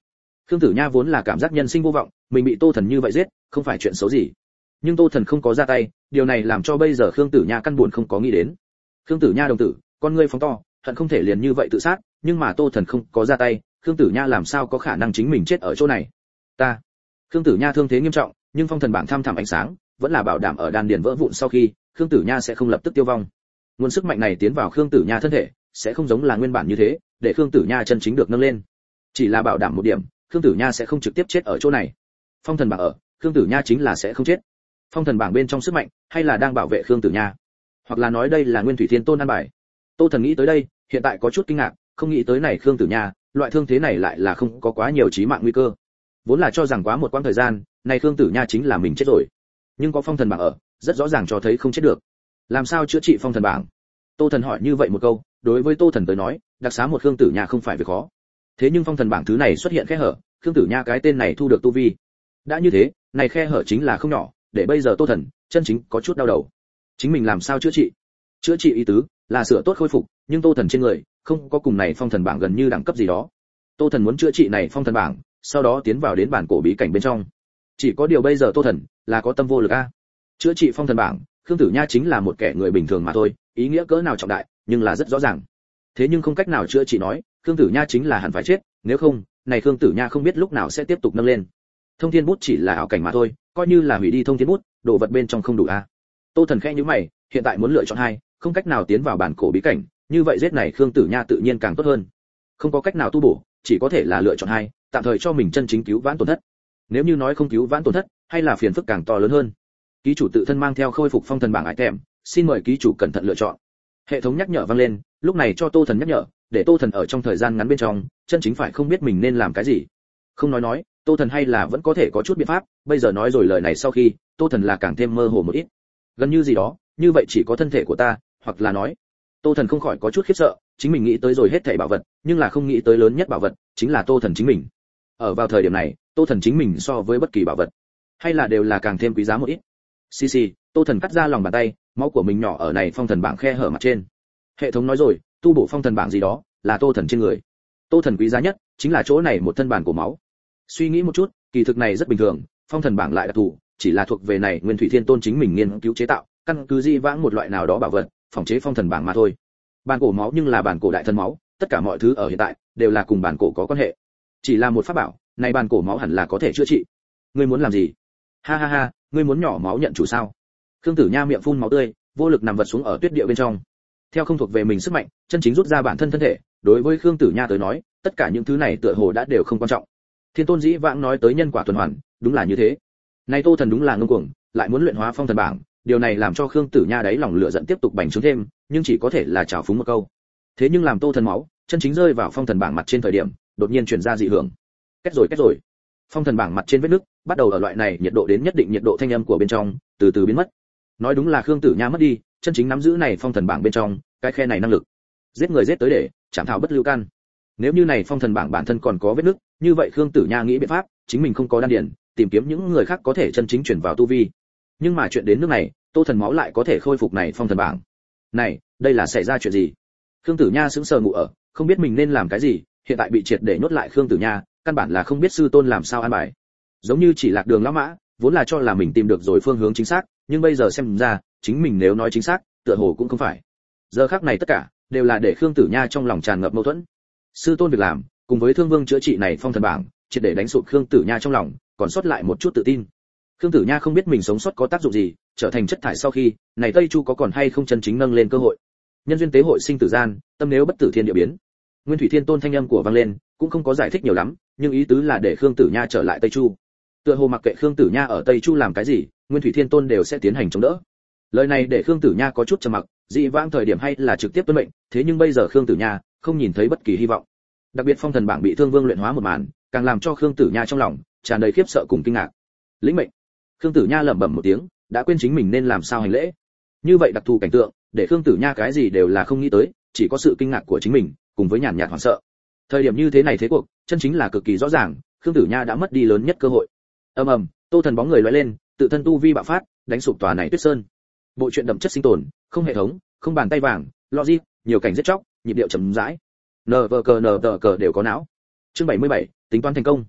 Khương Tử Nha vốn là cảm giác nhân sinh vô vọng, mình bị Tô Thần như vậy giết, không phải chuyện xấu gì. Nhưng Tô Thần không có ra tay, điều này làm cho bây giờ Khương Tử Nha căn buồn không có nghĩ đến. Khương Tử Nha đồng tử, con ngươi phóng to, hận không thể liền như vậy tự sát, nhưng mà Tô Thần không có ra tay, Khương Tử Nha làm sao có khả năng chính mình chết ở chỗ này. Ta. Khương Tử Nha thương thế nghiêm trọng, nhưng phong thần bảng tham thẳm ánh sáng, vẫn là bảo đảm ở đan điền vỡ vụn sau khi, Khương Tử Nha sẽ không lập tức tiêu vong. Nguồn sức mạnh này tiến vào Khương Tử Nha thân thể, sẽ không giống là nguyên bản như thế, để Khương Tử Nha chân chính được nâng lên. Chỉ là bảo đảm một điểm, Khương Tử Nha sẽ không trực tiếp chết ở chỗ này. Phong thần bảng ở, Khương Tử Nha chính là sẽ không chết. Phong thần bảng bên trong sức mạnh, hay là đang bảo vệ Khương Tử Nha, hoặc là nói đây là Nguyên Thủy Thiên Tôn an bài. Tô Thần nghĩ tới đây, hiện tại có chút kinh ngạc, không nghĩ tới này Khương Tử Nha, loại thương thế này lại là không có quá nhiều chí mạng nguy cơ. Vốn là cho rằng quá một quãng thời gian, này Khương Tử Nha chính là mình chết rồi. Nhưng có phong thần bảng ở, rất rõ ràng cho thấy không chết được. Làm sao chữa trị phong thần bảng? Tô Thần hỏi như vậy một câu, đối với Tô Thần tới nói, đặc xá một Khương Tử Nha không phải việc khó. Thế nhưng phong thần bảng thứ này xuất hiện khe hở, Khương Tử Nha cái tên này thu được tu vi. Đã như thế, này khe hở chính là không nhỏ, để bây giờ Tô Thần chân chính có chút đau đầu. Chính mình làm sao chữa trị? Chữa trị ý tứ là sửa tốt khôi phục, nhưng Tô Thần trên người không có cùng này phong thần bảng gần như đẳng cấp gì đó. Tô Thần muốn chữa trị này phong thần bảng, sau đó tiến vào đến bản cổ bí cảnh bên trong. Chỉ có điều bây giờ Tô Thần là có tâm vô lực a. Chữa trị phong thần bảng, Khương Tử Nha chính là một kẻ người bình thường mà thôi, ý nghĩa cỡ nào trọng đại, nhưng là rất rõ ràng. Thế nhưng không cách nào chữa trị nói, Khương Tử Nha chính là hẳn phải chết, nếu không, này Khương Tử Nha không biết lúc nào sẽ tiếp tục nâng lên. Thông Thiên Bút chỉ là ảo cảnh mà thôi, coi như là hủy đi Thông Thiên Bút, đồ vật bên trong không đủ a. Tô Thần khẽ nhíu mày, hiện tại muốn lựa chọn hai, không cách nào tiến vào bản cổ bí cảnh, như vậy giết này Khương Tử Nha tự nhiên càng tốt hơn. Không có cách nào tu bổ, chỉ có thể là lựa chọn hai, tạm thời cho mình chân chính cứu vãn tổn thất. Nếu như nói không cứu vãn tổn thất, hay là phiền phức càng to lớn hơn. Ký chủ tự thân mang theo khôi phục phong thần bảng ải tèm, xin mời ký chủ cẩn thận lựa chọn. Hệ thống nhắc nhở vang lên, lúc này cho Tô Thần nhắc nhở, để Tô Thần ở trong thời gian ngắn bên trong, chân chính phải không biết mình nên làm cái gì. Không nói nói, Tô Thần hay là vẫn có thể có chút biện pháp, bây giờ nói rồi lời này sau khi, Tô Thần là càng thêm mơ hồ một ít. Gần như gì đó, như vậy chỉ có thân thể của ta, hoặc là nói, Tô Thần không khỏi có chút khiếp sợ, chính mình nghĩ tới rồi hết thảy bảo vật, nhưng là không nghĩ tới lớn nhất bảo vật, chính là Tô Thần chính mình. Ở vào thời điểm này, Tô Thần chính mình so với bất kỳ bảo vật, hay là đều là càng thêm quý giá một ít. Xì xì, Tô Thần cắt ra lòng bàn tay, máu của mình nhỏ ở này phong thần bảng khe hở mặt trên. Hệ thống nói rồi, tu bổ phong thần bảng gì đó, là Tô Thần trên người. Tô Thần quý giá nhất, chính là chỗ này một thân bản của máu. Suy nghĩ một chút, kỳ thực này rất bình thường, phong thần bảng lại đặc thù, chỉ là thuộc về này Nguyên Thủy Thiên Tôn chính mình nghiên cứu chế tạo, căn cứ di vãng một loại nào đó bảo vật, phòng chế phong thần bảng mà thôi. Bản cổ máu nhưng là bản cổ đại thần máu, tất cả mọi thứ ở hiện tại đều là cùng bản cổ có quan hệ. Chỉ là một pháp bảo, này bản cổ máu hẳn là có thể chữa trị. Ngươi muốn làm gì? Ha ha ha, ngươi muốn nhỏ máu nhận chủ sao? Khương Tử Nha miệng phun máu tươi, vô lực nằm vật xuống ở tuyết địa bên trong. Theo không thuộc về mình sức mạnh, chân chính rút ra bản thân thân thể, đối với Khương Tử Nha tới nói, tất cả những thứ này tựa hồ đã đều không quan trọng. Thiên Tôn dĩ vãng nói tới nhân quả tuần hoàn, đúng là như thế. Nay Tô Thần đúng là ngông cuồng, lại muốn luyện hóa phong thần bảng, điều này làm cho Khương Tử Nha đáy lòng lửa giận tiếp tục bành trướng thêm, nhưng chỉ có thể là trào phúng một câu. Thế nhưng làm Tô Thần máu, chân chính rơi vào phong thần bảng mặt trên thời điểm, đột nhiên truyền ra dị hưởng. Kết rồi kết rồi. Phong thần bảng mặt trên vết nứt, bắt đầu ở loại này nhiệt độ đến nhất định nhiệt độ thanh âm của bên trong, từ từ biến mất. Nói đúng là Khương Tử Nha mất đi, chân chính nắm giữ này phong thần bảng bên trong, cái khe này năng lực. Giết người giết tới để, chạm thảo bất lưu can. Nếu như này phong thần bảng bản thân còn có vết nứt, như vậy Khương Tử Nha nghĩ biện pháp, chính mình không có đan điền, tìm kiếm những người khác có thể chân chính chuyển vào tu vi. Nhưng mà chuyện đến nước này, Tô Thần máu lại có thể khôi phục này phong thần bảng. Này, đây là xảy ra chuyện gì? Khương Tử Nha sững sờ ngủ ở, không biết mình nên làm cái gì, hiện tại bị triệt để nhốt lại Khương Tử Nha, căn bản là không biết sư tôn làm sao an bài. Giống như chỉ lạc đường lão mã, vốn là cho là mình tìm được rồi phương hướng chính xác, nhưng bây giờ xem ra, chính mình nếu nói chính xác, tựa hồ cũng không phải. Giờ khắc này tất cả đều là để Khương Tử Nha trong lòng tràn ngập mâu thuẫn. Sư tôn việc làm, cùng với Thương Vương chữa trị này phong thần bảng, triệt để đánh sụp Khương Tử Nha trong lòng, còn sót lại một chút tự tin. Khương Tử Nha không biết mình sống sót có tác dụng gì, trở thành chất thải sau khi, này Tây Chu có còn hay không chân chính nâng lên cơ hội. Nhân duyên tế hội sinh tử gian, tâm nếu bất tử thiên địa biến. Nguyên Thủy Thiên Tôn thanh âm của vang lên, cũng không có giải thích nhiều lắm, nhưng ý tứ là để Khương Tử Nha trở lại Tây Chu. Tựa hồ mặc kệ Khương Tử Nha ở Tây Chu làm cái gì, Nguyên Thủy Thiên Tôn đều sẽ tiến hành chống đỡ. Lời này để Khương Tử Nha có chút trầm mặc, dị vãng thời điểm hay là trực tiếp tuân mệnh, thế nhưng bây giờ Khương Tử Nha không nhìn thấy bất kỳ hy vọng. Đặc biệt phong thần bảng bị Thương Vương luyện hóa một màn, càng làm cho Khương Tử Nha trong lòng tràn đầy khiếp sợ cùng kinh ngạc. Lĩnh mệnh. Khương Tử Nha lẩm bẩm một tiếng, đã quên chính mình nên làm sao hành lễ. Như vậy đặc thù cảnh tượng, để Khương Tử Nha cái gì đều là không nghĩ tới, chỉ có sự kinh ngạc của chính mình, cùng với nhàn nhạt hoảng sợ. Thời điểm như thế này thế cuộc, chân chính là cực kỳ rõ ràng, Khương Tử Nha đã mất đi lớn nhất cơ hội. Ầm ầm, Tô Thần bóng người lóe lên, tự thân tu vi bạo phát, đánh sụp tòa này Tuyết Sơn. Bộ truyện đậm chất sinh tồn, không hệ thống, không bàn tay vàng, logic, nhiều cảnh giết chóc, nhịp điệu chậm rãi. Nờ vờ cờ nờ tờ cờ đều có não. Chương bảy mươi bảy, tính toán thành công.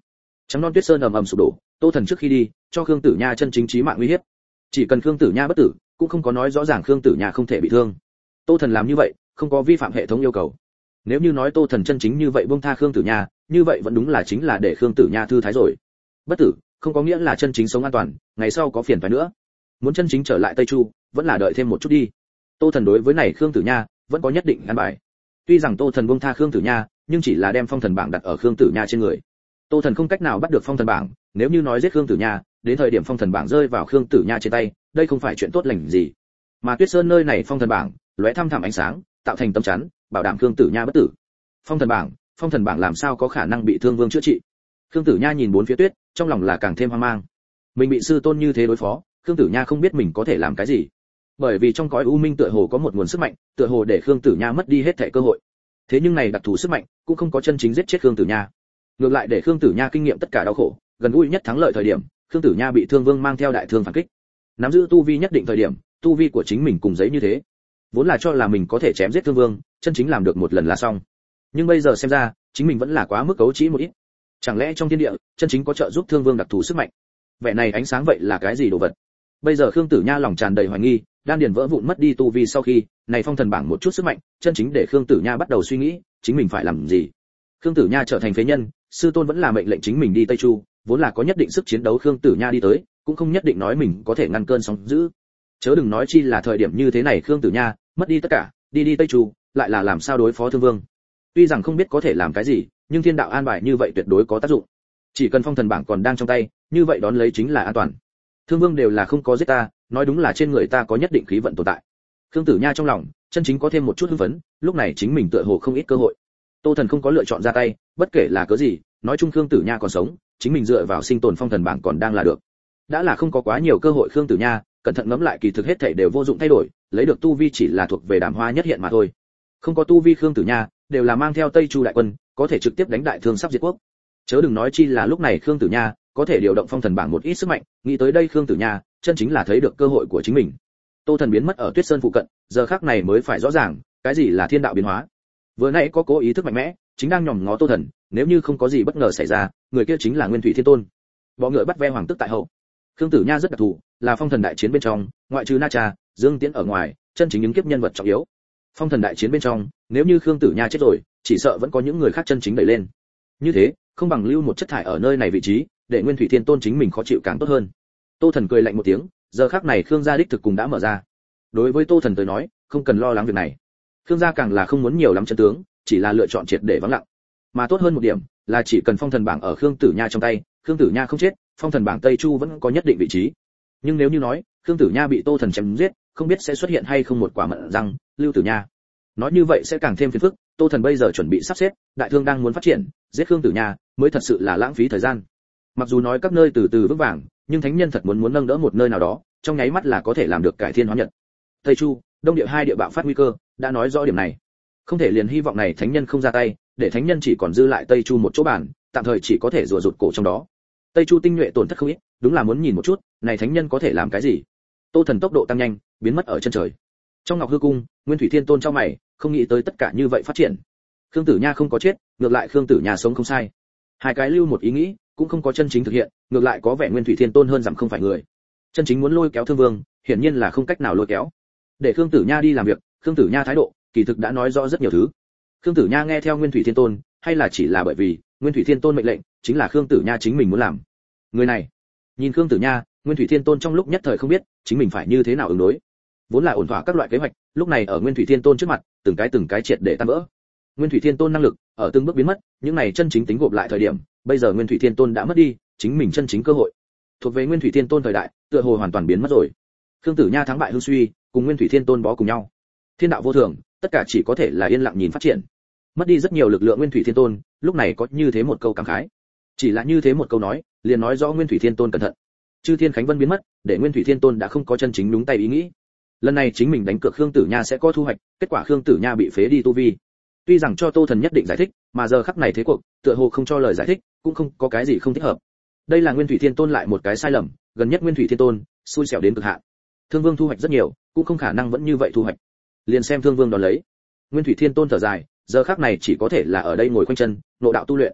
Trắng non tuyết sơn ầm ầm sụp đổ, Tô Thần trước khi đi, cho Khương Tử Nha chân chính chí mạng uy hiếp. Chỉ cần Khương Tử Nha bất tử, cũng không có nói rõ ràng Khương Tử Nha không thể bị thương. Tô Thần làm như vậy, không có vi phạm hệ thống yêu cầu. Nếu như nói Tô Thần chân chính như vậy buông tha Khương Tử Nha, như vậy vẫn đúng là chính là để Khương Tử Nha thư thái rồi. Bất tử, không có nghĩa là chân chính sống an toàn, ngày sau có phiền phải nữa. Muốn chân chính trở lại Tây Chu, vẫn là đợi thêm một chút đi. Tô Thần đối với này Khương Tử Nha, vẫn có nhất định an bài. Tuy rằng Tô Thần buông tha Khương Tử Nha, nhưng chỉ là đem phong thần bảng đặt ở Khương Tử Nha trên người. Tô Thần không cách nào bắt được phong thần bảng, nếu như nói giết Khương Tử Nha, đến thời điểm phong thần bảng rơi vào Khương Tử Nha trên tay, đây không phải chuyện tốt lành gì. Mà Tuyết Sơn nơi này phong thần bảng, lóe thăm thẳm ánh sáng, tạo thành tấm chắn, bảo đảm Khương Tử Nha bất tử. Phong thần bảng, phong thần bảng làm sao có khả năng bị Thương Vương chữa trị? Khương Tử Nha nhìn bốn phía tuyết, trong lòng là càng thêm hoang mang. Mình bị sư tôn như thế đối phó, Khương Tử Nha không biết mình có thể làm cái gì. Bởi vì trong cõi u minh tựa hồ có một nguồn sức mạnh, tựa hồ để Khương Tử Nha mất đi hết thảy cơ hội. Thế nhưng này đặc thù sức mạnh, cũng không có chân chính giết chết Khương Tử Nha. Ngược lại để Khương Tử Nha kinh nghiệm tất cả đau khổ, gần gũi nhất thắng lợi thời điểm, Khương Tử Nha bị Thương Vương mang theo đại thương phản kích. Nắm giữ tu vi nhất định thời điểm, tu vi của chính mình cùng giấy như thế. Vốn là cho là mình có thể chém giết Thương Vương, chân chính làm được một lần là xong. Nhưng bây giờ xem ra, chính mình vẫn là quá mức cấu trĩ một ít. Chẳng lẽ trong thiên địa, chân chính có trợ giúp Thương Vương đặc thù sức mạnh? Vẻ này ánh sáng vậy là cái gì đồ vật? Bây giờ Khương Tử Nha lòng tràn đầy hoài nghi, đan điền vỡ vụn mất đi tu vi sau khi, này phong thần bảng một chút sức mạnh, chân chính để Khương Tử Nha bắt đầu suy nghĩ, chính mình phải làm gì. Khương Tử Nha trở thành phế nhân, sư tôn vẫn là mệnh lệnh chính mình đi Tây Chu, vốn là có nhất định sức chiến đấu Khương Tử Nha đi tới, cũng không nhất định nói mình có thể ngăn cơn sóng dữ. Chớ đừng nói chi là thời điểm như thế này Khương Tử Nha mất đi tất cả, đi đi Tây Chu, lại là làm sao đối phó Thương Vương. Tuy rằng không biết có thể làm cái gì, nhưng thiên đạo an bài như vậy tuyệt đối có tác dụng. Chỉ cần phong thần bảng còn đang trong tay, như vậy đón lấy chính là an toàn. Thương Vương đều là không có giết ta, nói đúng là trên người ta có nhất định khí vận tồn tại. Khương Tử Nha trong lòng chân chính có thêm một chút hưng phấn, lúc này chính mình tựa hồ không ít cơ hội. Tô Thần không có lựa chọn ra tay, bất kể là cớ gì, nói chung Khương Tử Nha còn sống, chính mình dựa vào sinh tồn phong thần bảng còn đang là được. Đã là không có quá nhiều cơ hội Khương Tử Nha, cẩn thận ngẫm lại kỳ thực hết thảy đều vô dụng thay đổi, lấy được tu vi chỉ là thuộc về Đàm Hoa nhất hiện mà thôi. Không có tu vi Khương Tử Nha, đều là mang theo Tây Chu đại quân, có thể trực tiếp đánh đại thương sắp diệt quốc. Chớ đừng nói chi là lúc này Khương Tử Nha có thể điều động phong thần bảng một ít sức mạnh, nghĩ tới đây Khương Tử Nha chân chính là thấy được cơ hội của chính mình. Tô Thần biến mất ở Tuyết Sơn phụ cận, giờ khắc này mới phải rõ ràng, cái gì là thiên đạo biến hóa. Vừa nãy có cố ý thức mạnh mẽ, chính đang nhòm ngó Tô Thần, nếu như không có gì bất ngờ xảy ra, người kia chính là Nguyên Thủy Thiên Tôn. Bọ ngựa bắt ve hoàng tức tại hậu. Khương Tử Nha rất đặc thù, là phong thần đại chiến bên trong, ngoại trừ Na Cha, Dương Tiễn ở ngoài, chân chính những kiếp nhân vật trọng yếu. Phong thần đại chiến bên trong, nếu như Khương Tử Nha chết rồi, chỉ sợ vẫn có những người khác chân chính đẩy lên. Như thế, không bằng lưu một chất thải ở nơi này vị trí, để Nguyên Thủy Thiên Tôn chính mình khó chịu càng tốt hơn. Tô Thần cười lạnh một tiếng, giờ khắc này Khương gia đích thực cùng đã mở ra. Đối với Tô Thần tới nói, không cần lo lắng việc này. Khương gia càng là không muốn nhiều lắm chân tướng, chỉ là lựa chọn triệt để vắng lặng. Mà tốt hơn một điểm, là chỉ cần phong thần bảng ở Khương Tử Nha trong tay, Khương Tử Nha không chết, phong thần bảng Tây Chu vẫn có nhất định vị trí. Nhưng nếu như nói, Khương Tử Nha bị Tô Thần chém giết, không biết sẽ xuất hiện hay không một quả mận răng, Lưu Tử Nha. Nói như vậy sẽ càng thêm phiền phức, Tô Thần bây giờ chuẩn bị sắp xếp, đại thương đang muốn phát triển, giết Khương Tử Nha mới thật sự là lãng phí thời gian. Mặc dù nói các nơi từ từ vững vàng, nhưng thánh nhân thật muốn muốn nâng đỡ một nơi nào đó, trong nháy mắt là có thể làm được cải thiên hóa nhật. Tây Chu, Đông địa hai địa bạo phát nguy cơ, đã nói rõ điểm này. Không thể liền hy vọng này thánh nhân không ra tay, để thánh nhân chỉ còn dư lại Tây Chu một chỗ bản, tạm thời chỉ có thể rùa rụt cổ trong đó. Tây Chu tinh nhuệ tổn thất không ít, đúng là muốn nhìn một chút, này thánh nhân có thể làm cái gì. Tô Thần tốc độ tăng nhanh, biến mất ở chân trời. Trong Ngọc Hư Cung, Nguyên Thủy Thiên Tôn trong mày, không nghĩ tới tất cả như vậy phát triển. Khương Tử Nha không có chết, ngược lại Khương Tử Nha sống không sai. Hai cái lưu một ý nghĩ, cũng không có chân chính thực hiện, ngược lại có vẻ Nguyên Thủy Thiên Tôn hơn giảm không phải người. Chân chính muốn lôi kéo Thương Vương, hiển nhiên là không cách nào lôi kéo. Để Khương Tử Nha đi làm việc, Khương Tử Nha thái độ, kỳ thực đã nói rõ rất nhiều thứ. Khương Tử Nha nghe theo Nguyên Thủy Thiên Tôn, hay là chỉ là bởi vì Nguyên Thủy Thiên Tôn mệnh lệnh, chính là Khương Tử Nha chính mình muốn làm. Người này, nhìn Khương Tử Nha, Nguyên Thủy Thiên Tôn trong lúc nhất thời không biết chính mình phải như thế nào ứng đối. Vốn là ổn thỏa các loại kế hoạch, lúc này ở Nguyên Thủy Thiên Tôn trước mặt, từng cái từng cái triệt để tan vỡ. Nguyên Thủy Thiên Tôn năng lực ở từng bước biến mất, những này chân chính tính gộp lại thời điểm, bây giờ Nguyên Thủy Thiên Tôn đã mất đi chính mình chân chính cơ hội. Thuộc về Nguyên Thủy Thiên Tôn thời đại, tựa hồ hoàn toàn biến mất rồi. Khương Tử Nha thắng bại hưng suy, cùng Nguyên Thủy Thiên Tôn bó cùng nhau. Thiên đạo vô thường, tất cả chỉ có thể là yên lặng nhìn phát triển. Mất đi rất nhiều lực lượng Nguyên Thủy Thiên Tôn, lúc này có như thế một câu cảm khái. Chỉ là như thế một câu nói, liền nói rõ Nguyên Thủy Thiên Tôn cẩn thận. Chư Thiên Khánh Vân biến mất, để Nguyên Thủy Thiên Tôn đã không có chân chính đúng tay ý nghĩ. Lần này chính mình đánh cược Khương Tử Nha sẽ có thu hoạch, kết quả Khương Tử Nha bị phế đi tu vi. Tuy rằng cho Tô Thần nhất định giải thích, mà giờ khắc này thế cuộc, tựa hồ không cho lời giải thích, cũng không có cái gì không thích hợp. Đây là Nguyên Thủy Thiên Tôn lại một cái sai lầm, gần nhất Nguyên Thủy Thiên Tôn xui xẻo đến cực hạn. Thương Vương thu hoạch rất nhiều, cũng không khả năng vẫn như vậy thu hoạch. Liền xem Thương Vương đón lấy. Nguyên Thủy Thiên Tôn thở dài, giờ khắc này chỉ có thể là ở đây ngồi khoanh chân, nội đạo tu luyện.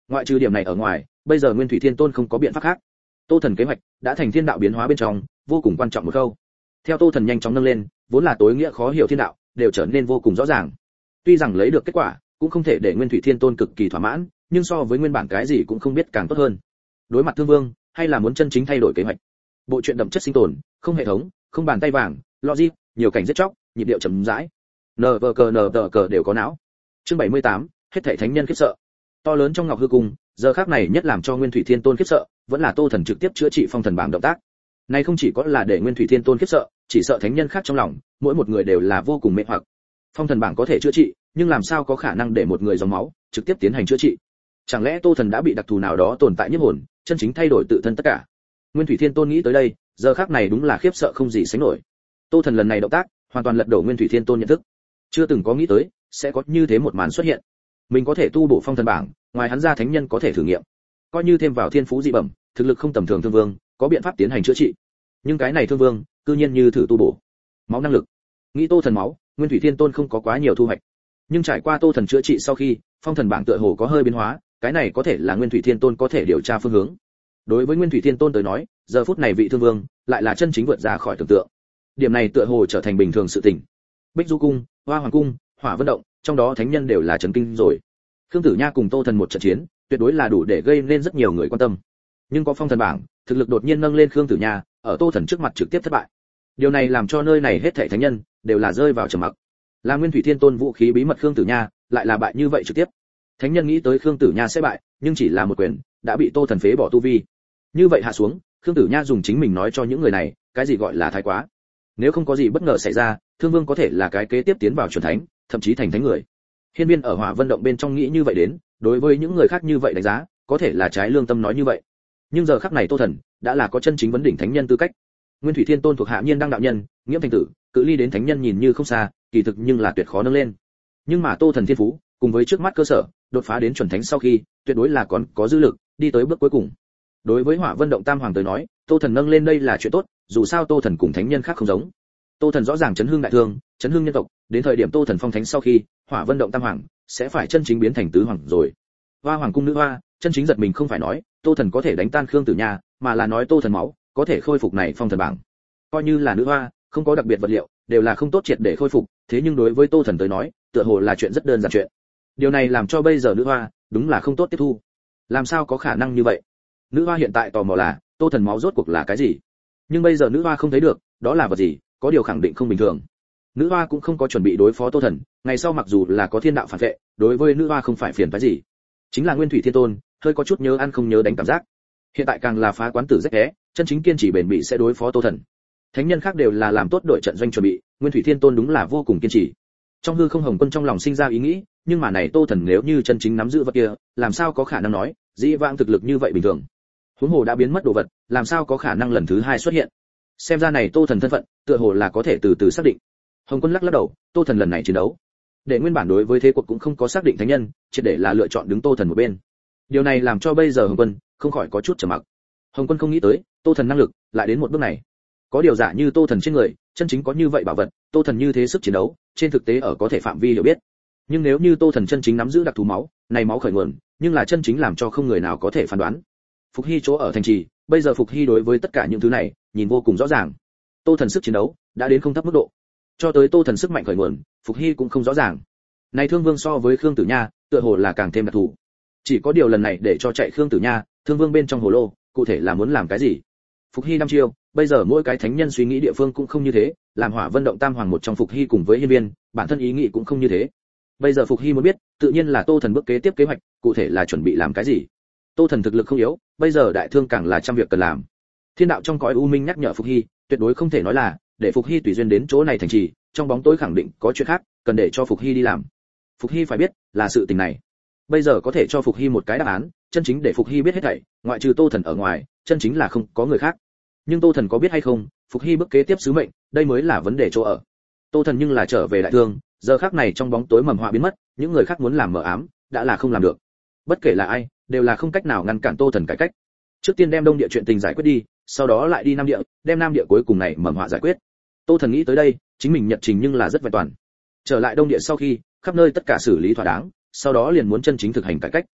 Ngoại trừ điểm này ở ngoài, bây giờ Nguyên Thủy Thiên Tôn không có biện pháp khác. Tô Thần kế hoạch đã thành thiên đạo biến hóa bên trong vô cùng quan trọng một khâu. Theo Tô Thần nhanh chóng nâng lên, vốn là tối nghĩa khó hiểu thiên đạo đều trở nên vô cùng rõ ràng. Tuy rằng lấy được kết quả cũng không thể để Nguyên Thủy Thiên Tôn cực kỳ thỏa mãn, nhưng so với nguyên bản cái gì cũng không biết càng tốt hơn. Đối mặt Thương Vương, hay là muốn chân chính thay đổi kế hoạch. Bộ truyện đậm chất sinh tồn, không hệ thống, không bàn tay vàng, logic, nhiều cảnh giết chóc, nhịp điệu chậm rãi. Nờ vờ cờ nờ tờ cờ đều có não. Chương bảy mươi tám, hết thảy thánh nhân khiếp sợ. To lớn trong Ngọc Hư Cung, giờ khắc này nhất làm cho Nguyên Thủy Thiên Tôn khiếp sợ, vẫn là Tô Thần trực tiếp chữa trị phong thần bảng động tác. Này không chỉ có là để Nguyên Thủy Thiên Tôn khiếp sợ, chỉ sợ thánh nhân khác trong lòng, mỗi một người đều là vô cùng mê hoặc. Phong thần bảng có thể chữa trị, nhưng làm sao có khả năng để một người dòng máu trực tiếp tiến hành chữa trị? Chẳng lẽ Tô Thần đã bị đặc thù nào đó tồn tại nhiếp hồn, chân chính thay đổi tự thân tất cả? Nguyên Thủy Thiên Tôn nghĩ tới đây, giờ khắc này đúng là khiếp sợ không gì sánh nổi. Tô Thần lần này động tác, hoàn toàn lật đổ Nguyên Thủy Thiên Tôn nhận thức. Chưa từng có nghĩ tới sẽ có như thế một màn xuất hiện. Mình có thể tu bổ phong thần bảng, ngoài hắn ra thánh nhân có thể thử nghiệm. Coi như thêm vào thiên phú dị bẩm, thực lực không tầm thường Thương Vương, có biện pháp tiến hành chữa trị. Nhưng cái này Thương Vương, cư nhiên như thử tu bổ. Máu năng lực. Nghĩ Tô Thần máu, Nguyên Thủy Thiên Tôn không có quá nhiều thu hoạch. Nhưng trải qua Tô Thần chữa trị sau khi, phong thần bảng tựa hồ có hơi biến hóa, cái này có thể là Nguyên Thủy Thiên Tôn có thể điều tra phương hướng. Đối với Nguyên Thủy Thiên Tôn tới nói, giờ phút này vị Thương Vương lại là chân chính vượt ra khỏi tưởng tượng. Điểm này tựa hồ trở thành bình thường sự tình. Bích Du cung, Hoa Hoàng cung, Hỏa Vân động, trong đó thánh nhân đều là chấn kinh rồi. Khương Tử Nha cùng Tô Thần một trận chiến, tuyệt đối là đủ để gây nên rất nhiều người quan tâm. Nhưng có phong thần bảng, thực lực đột nhiên nâng lên Khương Tử Nha, ở Tô Thần trước mặt trực tiếp thất bại. Điều này làm cho nơi này hết thảy thánh nhân đều là rơi vào trầm mặc. Là Nguyên Thủy Thiên Tôn vũ khí bí mật Khương Tử Nha, lại là bại như vậy trực tiếp. Thánh nhân nghĩ tới Khương Tử Nha sẽ bại, nhưng chỉ là một quyền, đã bị Tô Thần phế bỏ tu vi. Như vậy hạ xuống, Khương Tử Nha dùng chính mình nói cho những người này, cái gì gọi là thái quá. Nếu không có gì bất ngờ xảy ra, Thương Vương có thể là cái kế tiếp tiến vào chuẩn thánh, thậm chí thành thánh người. Hiên Viên ở Hỏa Vân động bên trong nghĩ như vậy đến, đối với những người khác như vậy đánh giá, có thể là trái lương tâm nói như vậy. Nhưng giờ khắc này Tô Thần đã là có chân chính vấn đỉnh thánh nhân tư cách. Nguyên Thủy Thiên Tôn thuộc hạ Nhiên Đăng đạo nhân, Nghiễm Thành Tử, cự ly đến thánh nhân nhìn như không xa, kỳ thực nhưng là tuyệt khó nâng lên. Nhưng mà Tô Thần thiên phú, cùng với trước mắt cơ sở, đột phá đến chuẩn thánh sau khi, tuyệt đối là còn có dư lực, đi tới bước cuối cùng. Đối với Hỏa Vân động Tam Hoàng tới nói, Tô Thần nâng lên đây là chuyện tốt, dù sao Tô Thần cùng thánh nhân khác không giống. Tô Thần rõ ràng chấn hương đại thương, chấn hương nhân tộc, đến thời điểm Tô Thần phong thánh sau khi, Hỏa Vân động Tam Hoàng sẽ phải chân chính biến thành tứ hoàng rồi. Hoa Hoàng cung nữ hoa, chân chính giật mình không phải nói, Tô Thần có thể đánh tan Khương Tử Nha, mà là nói Tô Thần máu có thể khôi phục này phong thần bảng. Coi như là nữ hoa, không có đặc biệt vật liệu, đều là không tốt triệt để khôi phục, thế nhưng đối với Tô Thần tới nói, tựa hồ là chuyện rất đơn giản chuyện. Điều này làm cho bây giờ nữ hoa, đúng là không tốt tiếp thu. Làm sao có khả năng như vậy? Nữ hoa hiện tại tò mò là, Tô Thần máu rốt cuộc là cái gì? Nhưng bây giờ nữ hoa không thấy được, đó là vật gì, có điều khẳng định không bình thường. Nữ hoa cũng không có chuẩn bị đối phó Tô Thần, ngày sau mặc dù là có thiên đạo phản vệ, đối với nữ hoa không phải phiền phức gì. Chính là Nguyên Thủy Thiên Tôn, hơi có chút nhớ ăn không nhớ đánh cảm giác. Hiện tại càng là phá quán tử rách té, chân chính kiên trì bền bỉ sẽ đối phó Tô Thần. Thánh nhân khác đều là làm tốt đội trận doanh chuẩn bị, Nguyên Thủy Thiên Tôn đúng là vô cùng kiên trì. Trong hư không Hồng Quân trong lòng sinh ra ý nghĩ, nhưng mà này Tô Thần nếu như chân chính nắm giữ vật kia, làm sao có khả năng nói, dĩ vãng thực lực như vậy bình thường. Huống hồ đã biến mất đồ vật, làm sao có khả năng lần thứ hai xuất hiện. Xem ra này Tô Thần thân phận, tựa hồ là có thể từ từ xác định. Hồng Quân lắc lắc đầu, Tô Thần lần này chiến đấu, để nguyên bản đối với thế cuộc cũng không có xác định thánh nhân, chỉ để là lựa chọn đứng Tô Thần một bên. Điều này làm cho bây giờ Hồng Quân không khỏi có chút trầm mặc. Hồng Quân không nghĩ tới, Tô Thần năng lực lại đến một bước này. Có điều giả như Tô Thần trên người, chân chính có như vậy bảo vật, Tô Thần như thế sức chiến đấu, trên thực tế ở có thể phạm vi hiểu biết. Nhưng nếu như Tô Thần chân chính nắm giữ đặc thù máu, này máu khởi nguồn, nhưng là chân chính làm cho không người nào có thể phán đoán. Phục Hy chỗ ở thành trì, bây giờ Phục Hy đối với tất cả những thứ này, nhìn vô cùng rõ ràng. Tô Thần sức chiến đấu đã đến không thấp mức độ. Cho tới Tô Thần sức mạnh khởi nguồn, Phục Hy cũng không rõ ràng. Này Thương Vương so với Khương Tử Nha, tựa hồ là càng thêm đặc thù. Chỉ có điều lần này để cho chạy Khương Tử Nha, Thương Vương bên trong hồ lô, cụ thể là muốn làm cái gì? Phục Hy năm chiêu, bây giờ mỗi cái thánh nhân suy nghĩ địa phương cũng không như thế, làm Hỏa Vân động Tam Hoàng một trong Phục Hy cùng với Hiên Viên, bản thân ý nghĩ cũng không như thế. Bây giờ Phục Hy muốn biết, tự nhiên là Tô Thần bước kế tiếp kế hoạch, cụ thể là chuẩn bị làm cái gì. Tô Thần thực lực không yếu, bây giờ đại thương càng là trăm việc cần làm. Thiên đạo trong cõi u minh nhắc nhở Phục Hy, tuyệt đối không thể nói là để Phục Hy tùy duyên đến chỗ này thành trì, trong bóng tối khẳng định có chuyện khác, cần để cho Phục Hy đi làm. Phục Hy phải biết, là sự tình này. Bây giờ có thể cho Phục Hy một cái đáp án, chân chính để Phục Hy biết hết thảy, ngoại trừ Tô Thần ở ngoài, chân chính là không có người khác. Nhưng Tô Thần có biết hay không, Phục Hy bước kế tiếp sứ mệnh, đây mới là vấn đề chỗ ở. Tô Thần nhưng là trở về đại thương, giờ khắc này trong bóng tối mầm họa biến mất, những người khác muốn làm mờ ám, đã là không làm được. Bất kể là ai, đều là không cách nào ngăn cản Tô Thần cải cách. Trước tiên đem Đông Địa chuyện tình giải quyết đi, sau đó lại đi Nam Địa, đem Nam Địa cuối cùng này mầm họa giải quyết. Tô Thần nghĩ tới đây, chính mình nhật trình nhưng là rất vẹn toàn. Trở lại Đông Địa sau khi, khắp nơi tất cả xử lý thỏa đáng, sau đó liền muốn chân chính thực hành cải cách.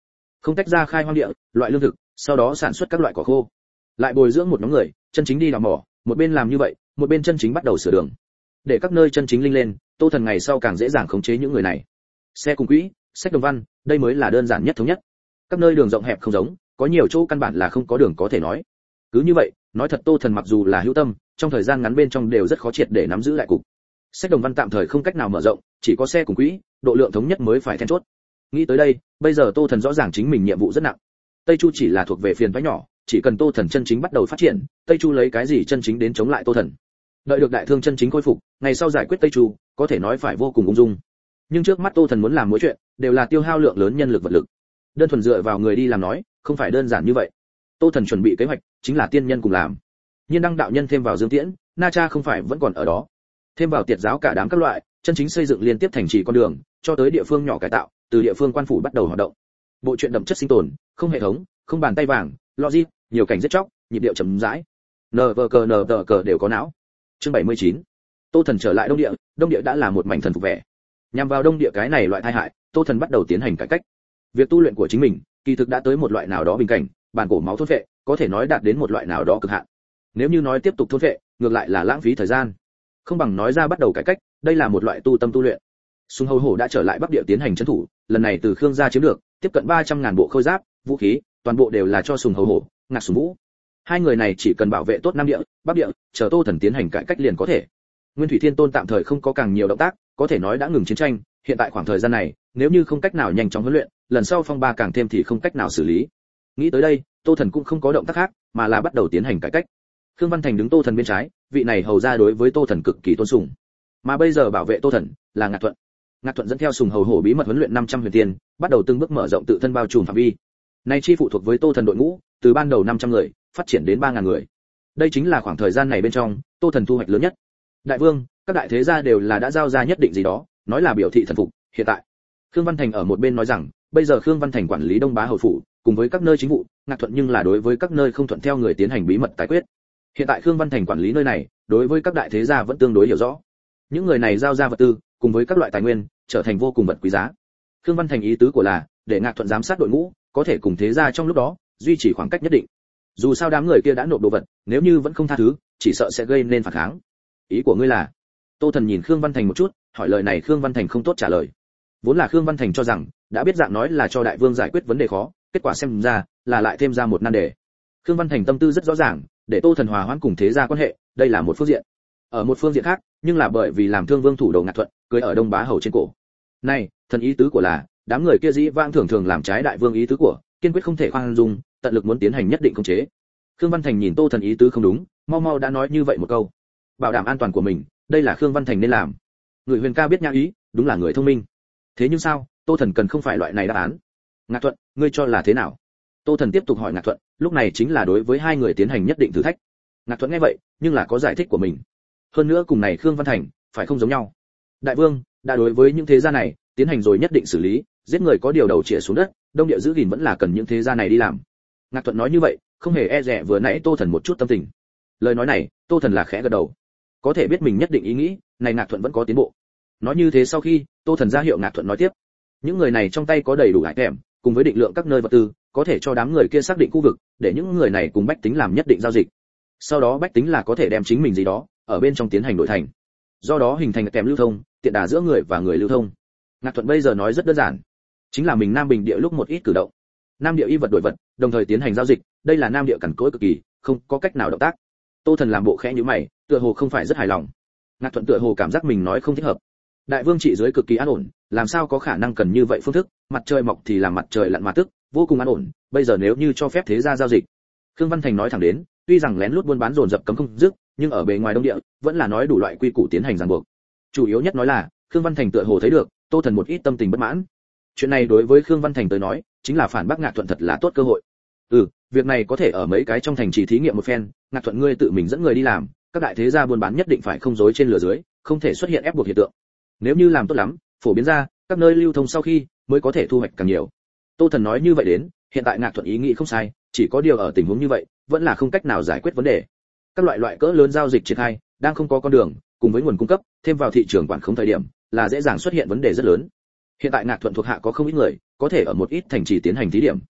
không tách ra khai hoang địa, loại lương thực, sau đó sản xuất các loại cỏ khô. Lại bồi dưỡng một nhóm người, chân chính đi đào mỏ, một bên làm như vậy, một bên chân chính bắt đầu sửa đường. Để các nơi chân chính linh lên, Tô Thần ngày sau càng dễ dàng khống chế những người này. Xe cùng quỹ, sách đồng văn, đây mới là đơn giản nhất thống nhất. Các nơi đường rộng hẹp không giống, có nhiều chỗ căn bản là không có đường có thể nói. Cứ như vậy, nói thật Tô Thần mặc dù là hữu tâm, trong thời gian ngắn bên trong đều rất khó triệt để nắm giữ lại cục. Sách đồng văn tạm thời không cách nào mở rộng, chỉ có xe cùng quỹ, độ lượng thống nhất mới phải then chốt. Nghĩ tới đây, bây giờ Tô Thần rõ ràng chính mình nhiệm vụ rất nặng. Tây Chu chỉ là thuộc về phiền toái nhỏ, chỉ cần Tô Thần chân chính bắt đầu phát triển, Tây Chu lấy cái gì chân chính đến chống lại Tô Thần. Đợi được đại thương chân chính khôi phục, ngày sau giải quyết Tây Chu, có thể nói phải vô cùng ung dung. Nhưng trước mắt Tô Thần muốn làm mỗi chuyện, đều là tiêu hao lượng lớn nhân lực vật lực. Đơn thuần dựa vào người đi làm nói, không phải đơn giản như vậy. Tô Thần chuẩn bị kế hoạch, chính là tiên nhân cùng làm. Nhiên đăng đạo nhân thêm vào Dương Tiễn, Na Cha không phải vẫn còn ở đó. Thêm vào tiệt giáo cả đám các loại, chân chính xây dựng liên tiếp thành trì con đường, cho tới địa phương nhỏ cải tạo, từ địa phương quan phủ bắt đầu hoạt động. Bộ truyện đậm chất sinh tồn, không hệ thống, không bàn tay vàng, logic, nhiều cảnh giết chóc, nhịp điệu chậm rãi. Nờ vờ cờ nờ vờ cờ đều có não. Chương bảy mươi chín. Tô Thần trở lại Đông Địa, Đông Địa đã là một mảnh thần phục vẻ. Nhằm vào Đông Địa cái này loại tai hại, Tô Thần bắt đầu tiến hành cải cách. Việc tu luyện của chính mình, kỳ thực đã tới một loại nào đó bình cảnh, bản cổ máu thôn phệ, có thể nói đạt đến một loại nào đó cực hạn. Nếu như nói tiếp tục thôn phệ, ngược lại là lãng phí thời gian. Không bằng nói ra bắt đầu cải cách, đây là một loại tu tâm tu luyện. Sùng Hầu Hổ đã trở lại Bắc Địa tiến hành trấn thủ, lần này từ Khương gia chiếm được, tiếp cận ba trăm ngàn bộ khôi giáp, vũ khí, toàn bộ đều là cho Sùng Hầu Hổ, Ngạc Sùng Vũ. Hai người này chỉ cần bảo vệ tốt Nam Địa, Bắc Địa, chờ Tô Thần tiến hành cải cách liền có thể. Nguyên Thủy Thiên Tôn tạm thời không có càng nhiều động tác, có thể nói đã ngừng chiến tranh, hiện tại khoảng thời gian này, nếu như không cách nào nhanh chóng huấn luyện, lần sau phong ba càng thêm thì không cách nào xử lý. Nghĩ tới đây, Tô Thần cũng không có động tác khác, mà là bắt đầu tiến hành cải cách. Khương Văn Thành đứng Tô Thần bên trái, vị này hầu ra đối với Tô Thần cực kỳ tôn sùng. Mà bây giờ bảo vệ Tô Thần là Ngạc Thuận. Ngạc Thuận dẫn theo Sùng Hầu Hổ bí mật huấn luyện năm trăm huyền tiên, bắt đầu từng bước mở rộng tự thân bao trùm phạm vi. Nay chi phụ thuộc với Tô Thần đội ngũ, từ ban đầu năm trăm người, phát triển đến ba ngàn người. Đây chính là khoảng thời gian này bên trong, Tô Thần thu hoạch lớn nhất. Đại vương, các đại thế gia đều là đã giao ra nhất định gì đó, nói là biểu thị thần phục, hiện tại. Khương Văn Thành ở một bên nói rằng, bây giờ Khương Văn Thành quản lý Đông Bá hầu phủ, cùng với các nơi chính vụ, Ngạc Thuận nhưng là đối với các nơi không thuận theo người tiến hành bí mật tài quyết. Hiện tại Khương Văn Thành quản lý nơi này, đối với các đại thế gia vẫn tương đối hiểu rõ. Những người này giao ra vật tư, cùng với các loại tài nguyên, trở thành vô cùng vật quý giá. Khương Văn Thành ý tứ của là, để Ngạc Thuận giám sát đội ngũ, có thể cùng thế gia trong lúc đó duy trì khoảng cách nhất định. Dù sao đám người kia đã nộp đồ vật, nếu như vẫn không tha thứ, chỉ sợ sẽ gây nên phản kháng. Ý của ngươi là? Tô Thần nhìn Khương Văn Thành một chút, hỏi lời này Khương Văn Thành không tốt trả lời. Vốn là Khương Văn Thành cho rằng, đã biết dạng nói là cho đại vương giải quyết vấn đề khó, kết quả xem ra là lại thêm ra một nan đề. Khương Văn Thành tâm tư rất rõ ràng, để Tô Thần hòa hoãn cùng thế gia quan hệ, đây là một phương diện. Ở một phương diện khác, nhưng là bởi vì làm thương vương thủ đầu Ngạc Thuận, cưới ở Đông Bá hầu trên cổ. Này, thần ý tứ của là, đám người kia dĩ vãng thường thường làm trái đại vương ý tứ của, kiên quyết không thể khoan dung, tận lực muốn tiến hành nhất định khống chế. Khương Văn Thành nhìn Tô Thần ý tứ không đúng, mau mau đã nói như vậy một câu. Bảo đảm an toàn của mình, đây là Khương Văn Thành nên làm. Người Huyền ca biết nhã ý, đúng là người thông minh. Thế nhưng sao, Tô Thần cần không phải loại này đáp án. Ngạc Thuận, ngươi cho là thế nào? Tô Thần tiếp tục hỏi Ngạc Thuận, lúc này chính là đối với hai người tiến hành nhất định thử thách. Ngạc Thuận nghe vậy, nhưng là có giải thích của mình. Hơn nữa cùng này Khương Văn Thành, phải không giống nhau. Đại vương, đã đối với những thế gia này, tiến hành rồi nhất định xử lý, giết người có điều đầu chĩa xuống đất, Đông Địa giữ gìn vẫn là cần những thế gia này đi làm. Ngạc Thuận nói như vậy, không hề e dè vừa nãy Tô Thần một chút tâm tình. Lời nói này, Tô Thần là khẽ gật đầu. Có thể biết mình nhất định ý nghĩ, này Ngạc Thuận vẫn có tiến bộ. Nói như thế sau khi, Tô Thần ra hiệu Ngạc Thuận nói tiếp. Những người này trong tay có đầy đủ hải kèm, cùng với định lượng các nơi vật tư, có thể cho đám người kia xác định khu vực, để những người này cùng bách tính làm nhất định giao dịch. Sau đó bách tính là có thể đem chính mình gì đó, ở bên trong tiến hành đổi thành. Do đó hình thành kèm lưu thông, tiện đà giữa người và người lưu thông. Ngạc Thuận bây giờ nói rất đơn giản, chính là mình Nam Bình địa lúc một ít cử động. Nam địa y vật đổi vật, đồng thời tiến hành giao dịch, đây là Nam địa cẩn cỗi cực kỳ, không có cách nào động tác. Tô Thần làm bộ khẽ nhíu mày, tựa hồ không phải rất hài lòng. Ngạc Thuận tựa hồ cảm giác mình nói không thích hợp. Đại vương trị dưới cực kỳ an ổn, làm sao có khả năng cần như vậy phương thức, mặt trời mọc thì làm mặt trời lặn mà tức, vô cùng an ổn, bây giờ nếu như cho phép thế gia giao dịch. Khương Văn Thành nói thẳng đến, tuy rằng lén lút buôn bán dồn dập cấm không dứt, nhưng ở bề ngoài Đông Địa, vẫn là nói đủ loại quy củ tiến hành ràng buộc. Chủ yếu nhất nói là, Khương Văn Thành tựa hồ thấy được, Tô Thần một ít tâm tình bất mãn. Chuyện này đối với Khương Văn Thành tới nói, chính là phản bác Ngạc Thuận thật là tốt cơ hội. Ừ, việc này có thể ở mấy cái trong thành trì thí nghiệm một phen, Ngạc Thuận ngươi tự mình dẫn người đi làm, các đại thế gia buôn bán nhất định phải không dối trên lửa dưới, không thể xuất hiện ép buộc hiện tượng. Nếu như làm tốt lắm, phổ biến ra, các nơi lưu thông sau khi mới có thể thu hoạch càng nhiều. Tô Thần nói như vậy đến, hiện tại Ngạc Thuận ý nghĩ không sai, chỉ có điều ở tình huống như vậy, vẫn là không cách nào giải quyết vấn đề. Các loại loại cỡ lớn giao dịch triển khai, đang không có con đường, cùng với nguồn cung cấp, thêm vào thị trường quản khống thời điểm, là dễ dàng xuất hiện vấn đề rất lớn. Hiện tại Ngạc Thuận thuộc hạ có không ít người, có thể ở một ít thành trì tiến hành thí điểm,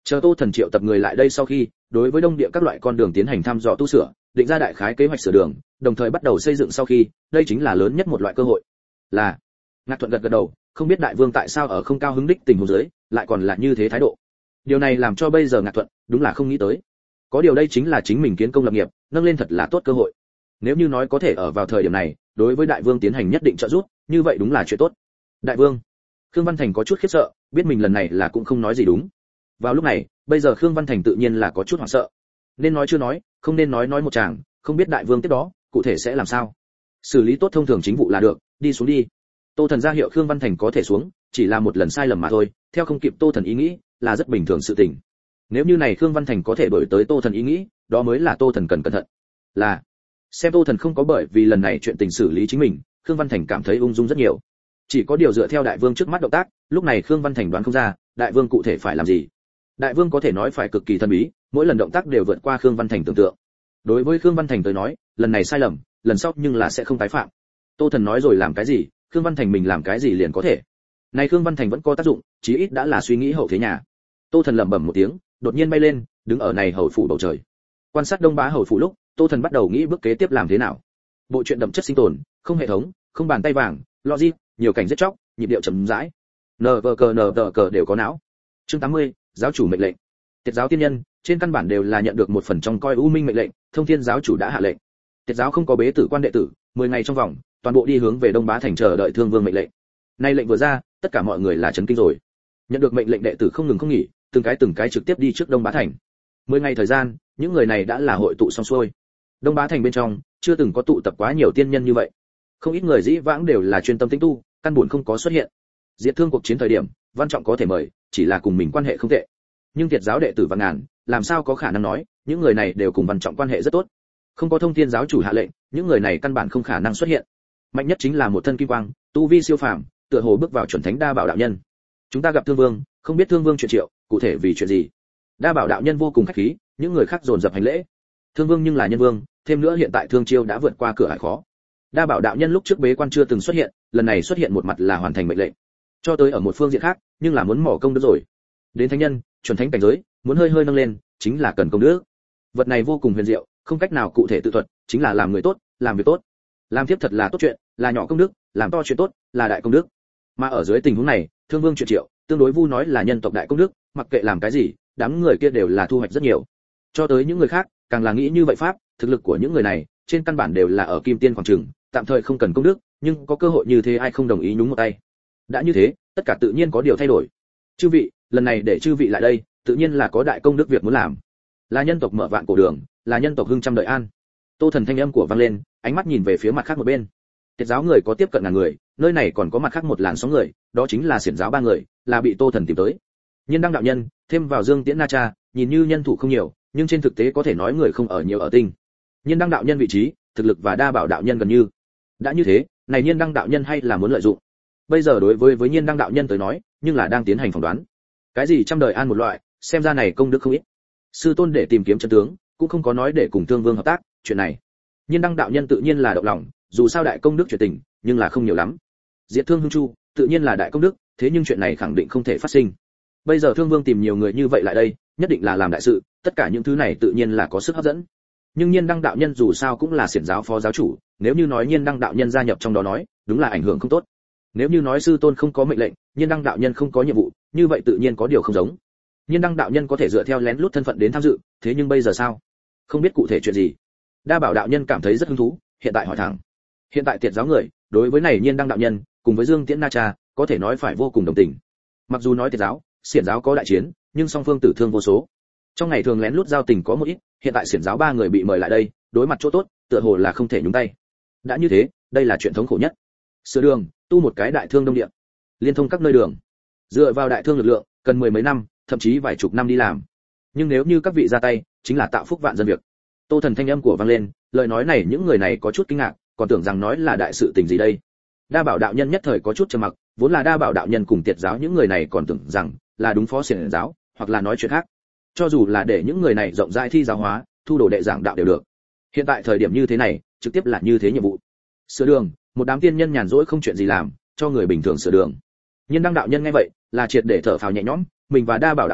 Chờ Tô Thần triệu tập người lại đây sau khi, đối với đông địa các loại con đường tiến hành thăm dò tu sửa, định ra đại khái kế hoạch sửa đường, đồng thời bắt đầu xây dựng sau khi, đây chính là lớn nhất một loại cơ hội. Là. Ngạc Thuận gật gật đầu, không biết đại vương tại sao ở không cao hứng đích tình huống dưới, lại còn là như thế thái độ. Điều này làm cho bây giờ Ngạc Thuận đúng là không nghĩ tới. Có điều đây chính là chính mình kiến công lập nghiệp, nâng lên thật là tốt cơ hội. Nếu như nói có thể ở vào thời điểm này, đối với đại vương tiến hành nhất định trợ giúp, như vậy đúng là chuyện tốt. Đại vương. Khương Văn Thành có chút khiếp sợ, biết mình lần này là cũng không nói gì đúng. Vào lúc này, bây giờ Khương Văn Thành tự nhiên là có chút hoảng sợ. Nên nói chưa nói, không nên nói nói một chàng, không biết đại vương tiếp đó, cụ thể sẽ làm sao. Xử lý tốt thông thường chính vụ là được, đi xuống đi. Tô Thần ra hiệu Khương Văn Thành có thể xuống, chỉ là một lần sai lầm mà thôi, theo không kịp Tô Thần ý nghĩ, là rất bình thường sự tình. Nếu như này Khương Văn Thành có thể đổi tới Tô Thần ý nghĩ, đó mới là Tô Thần cần cẩn thận. Là, xem Tô Thần không có bởi vì lần này chuyện tình xử lý chính mình, Khương Văn Thành cảm thấy ung dung rất nhiều. Chỉ có điều dựa theo đại vương trước mắt động tác, lúc này Khương Văn Thành đoán không ra, đại vương cụ thể phải làm gì. Đại vương có thể nói phải cực kỳ thần bí, mỗi lần động tác đều vượt qua Khương Văn Thành tưởng tượng. Đối với Khương Văn Thành tới nói, lần này sai lầm, lần sau nhưng là sẽ không tái phạm. Tô Thần nói rồi làm cái gì, Khương Văn Thành mình làm cái gì liền có thể. Này Khương Văn Thành vẫn có tác dụng, chí ít đã là suy nghĩ hậu thế nhà. Tô Thần lẩm bẩm một tiếng, đột nhiên bay lên, đứng ở này hầu phủ bầu trời. Quan sát Đông Bá hầu phủ lúc, Tô Thần bắt đầu nghĩ bước kế tiếp làm thế nào. Bộ truyện đậm chất sinh tồn, không hệ thống, không bàn tay vàng, logic, nhiều cảnh giết chóc, nhịp điệu chậm rãi. Nờ vờ cờ nờ tờ cờ đều có não. Chương tám mươi, giáo chủ mệnh lệnh. Tiệt giáo tiên nhân, trên căn bản đều là nhận được một phần trong coi u minh mệnh lệnh, Thông Thiên giáo chủ đã hạ lệnh. Tiệt giáo không có bế tử quan đệ tử, mười ngày trong vòng, toàn bộ đi hướng về Đông Bá thành chờ đợi Thương Vương mệnh lệnh. Nay lệnh vừa ra, tất cả mọi người là chấn kinh rồi. Nhận được mệnh lệnh đệ tử không ngừng không nghỉ, từng cái từng cái trực tiếp đi trước Đông Bá thành. mười ngày thời gian, những người này đã là hội tụ xong xuôi. Đông Bá thành bên trong, chưa từng có tụ tập quá nhiều tiên nhân như vậy. Không ít người dĩ vãng đều là chuyên tâm tĩnh tu, căn buồn không có xuất hiện. Diệt Thương cuộc chiến thời điểm, Văn Trọng có thể mời, chỉ là cùng mình quan hệ không tệ. Nhưng Tiệt giáo đệ tử vạn ngàn, làm sao có khả năng nói, những người này đều cùng Văn Trọng quan hệ rất tốt. Không có Thông Thiên giáo chủ hạ lệnh, những người này căn bản không khả năng xuất hiện. Mạnh nhất chính là một thân kim quang, tu vi siêu phàm, tựa hồ bước vào chuẩn thánh Đa Bảo đạo nhân. Chúng ta gặp Thương Vương, không biết Thương Vương chuyện triệu, cụ thể vì chuyện gì. Đa Bảo đạo nhân vô cùng khách khí, những người khác dồn dập hành lễ. Thương Vương nhưng là nhân vương, thêm nữa hiện tại Thương Chiêu đã vượt qua cửa ải khó. Đa Bảo đạo nhân lúc trước bế quan chưa từng xuất hiện, lần này xuất hiện một mặt là hoàn thành mệnh lệnh. Cho tới ở một phương diện khác, nhưng là muốn mỏ công đức rồi. Đến thánh nhân, chuẩn thánh cảnh giới, muốn hơi hơi nâng lên, chính là cần công đức. Vật này vô cùng huyền diệu, không cách nào cụ thể tự thuật, chính là làm người tốt, làm việc tốt. Làm tiếp thật là tốt chuyện, là nhỏ công đức, làm to chuyện tốt, là đại công đức. Mà ở dưới tình huống này, Thương Vương chuyện triệu, tương đối vu nói là nhân tộc đại công đức, mặc kệ làm cái gì, đám người kia đều là thu hoạch rất nhiều. Cho tới những người khác, càng là nghĩ như vậy pháp, thực lực của những người này, trên căn bản đều là ở kim tiên khoảng trường, tạm thời không cần công đức, nhưng có cơ hội như thế ai không đồng ý nhúng một tay. Đã như thế, tất cả tự nhiên có điều thay đổi. Chư vị, lần này để chư vị lại đây, tự nhiên là có đại công đức việc muốn làm. Là nhân tộc mở vạn cổ đường, là nhân tộc hưng trăm đời an. Tô Thần thanh âm của vang lên, ánh mắt nhìn về phía mặt khác một bên. Tiệt giáo người có tiếp cận ngàn người, nơi này còn có mặt khác một làn sóng người, đó chính là xiển giáo ba người, là bị Tô Thần tìm tới. Nhiên Đăng đạo nhân, thêm vào Dương Tiễn Na Cha, nhìn như nhân thủ không nhiều, nhưng trên thực tế có thể nói người không ở nhiều ở tinh. Nhiên Đăng đạo nhân vị trí, thực lực và Đa Bảo đạo nhân gần như. Đã như thế, này Nhiên Đăng đạo nhân hay là muốn lợi dụng. Bây giờ đối với với Nhiên Đăng đạo nhân tới nói, nhưng là đang tiến hành phỏng đoán. Cái gì trăm đời an một loại, xem ra này công đức không ít. Sư tôn để tìm kiếm chân tướng, cũng không có nói để cùng Thương Vương hợp tác, chuyện này. Nhiên Đăng đạo nhân tự nhiên là động lòng, dù sao đại công đức chuyện tình, nhưng là không nhiều lắm. Diệt Thương Hưng Chu, tự nhiên là đại công đức, thế nhưng chuyện này khẳng định không thể phát sinh. Bây giờ Thương Vương tìm nhiều người như vậy lại đây, nhất định là làm đại sự, tất cả những thứ này tự nhiên là có sức hấp dẫn. Nhưng Nhiên Đăng đạo nhân dù sao cũng là xiển giáo phó giáo chủ, nếu như nói Nhiên Đăng đạo nhân gia nhập trong đó nói, đúng là ảnh hưởng không tốt. Nếu như nói sư tôn không có mệnh lệnh, Nhiên Đăng đạo nhân không có nhiệm vụ, như vậy tự nhiên có điều không giống. Nhiên Đăng đạo nhân có thể dựa theo lén lút thân phận đến tham dự, thế nhưng bây giờ sao? Không biết cụ thể chuyện gì. Đa Bảo đạo nhân cảm thấy rất hứng thú, hiện tại hỏi thẳng. Hiện tại Tiệt giáo người, đối với này Nhiên Đăng đạo nhân, cùng với Dương Tiễn Na Cha, có thể nói phải vô cùng đồng tình. Mặc dù nói Tiệt giáo, xiển giáo có đại chiến, nhưng song phương tử thương vô số. Trong ngày thường lén lút giao tình có một ít, hiện tại xiển giáo ba người bị mời lại đây, đối mặt chỗ tốt, tựa hồ là không thể nhúng tay. Đã như thế, đây là chuyện thống khổ nhất. Sửa đường, tu một cái đại thương đông địa, liên thông các nơi đường. Dựa vào đại thương lực lượng, cần mười mấy năm, thậm chí vài chục năm đi làm. Nhưng nếu như các vị ra tay, chính là tạo phúc vạn dân việc. Tô Thần thanh âm của vang lên, lời nói này những người này có chút kinh ngạc, còn tưởng rằng nói là đại sự tình gì đây. Đa Bảo đạo nhân nhất thời có chút trầm mặc, vốn là Đa Bảo đạo nhân cùng Tiệt giáo những người này còn tưởng rằng là đúng phó xiển giáo, hoặc là nói chuyện khác. Cho dù là để những người này rộng rãi thi giáo hóa, thu đồ đệ giảng đạo đều được. Hiện tại thời điểm như thế này, trực tiếp là như thế nhiệm vụ. Sửa đường, một đám tiên nhân nhàn rỗi không chuyện gì làm, cho người bình thường sửa đường. Nhiên Đăng đạo nhân nghe vậy, là triệt để thở phào nhẹ nhõm, mình và Đa Bảo đạo nhân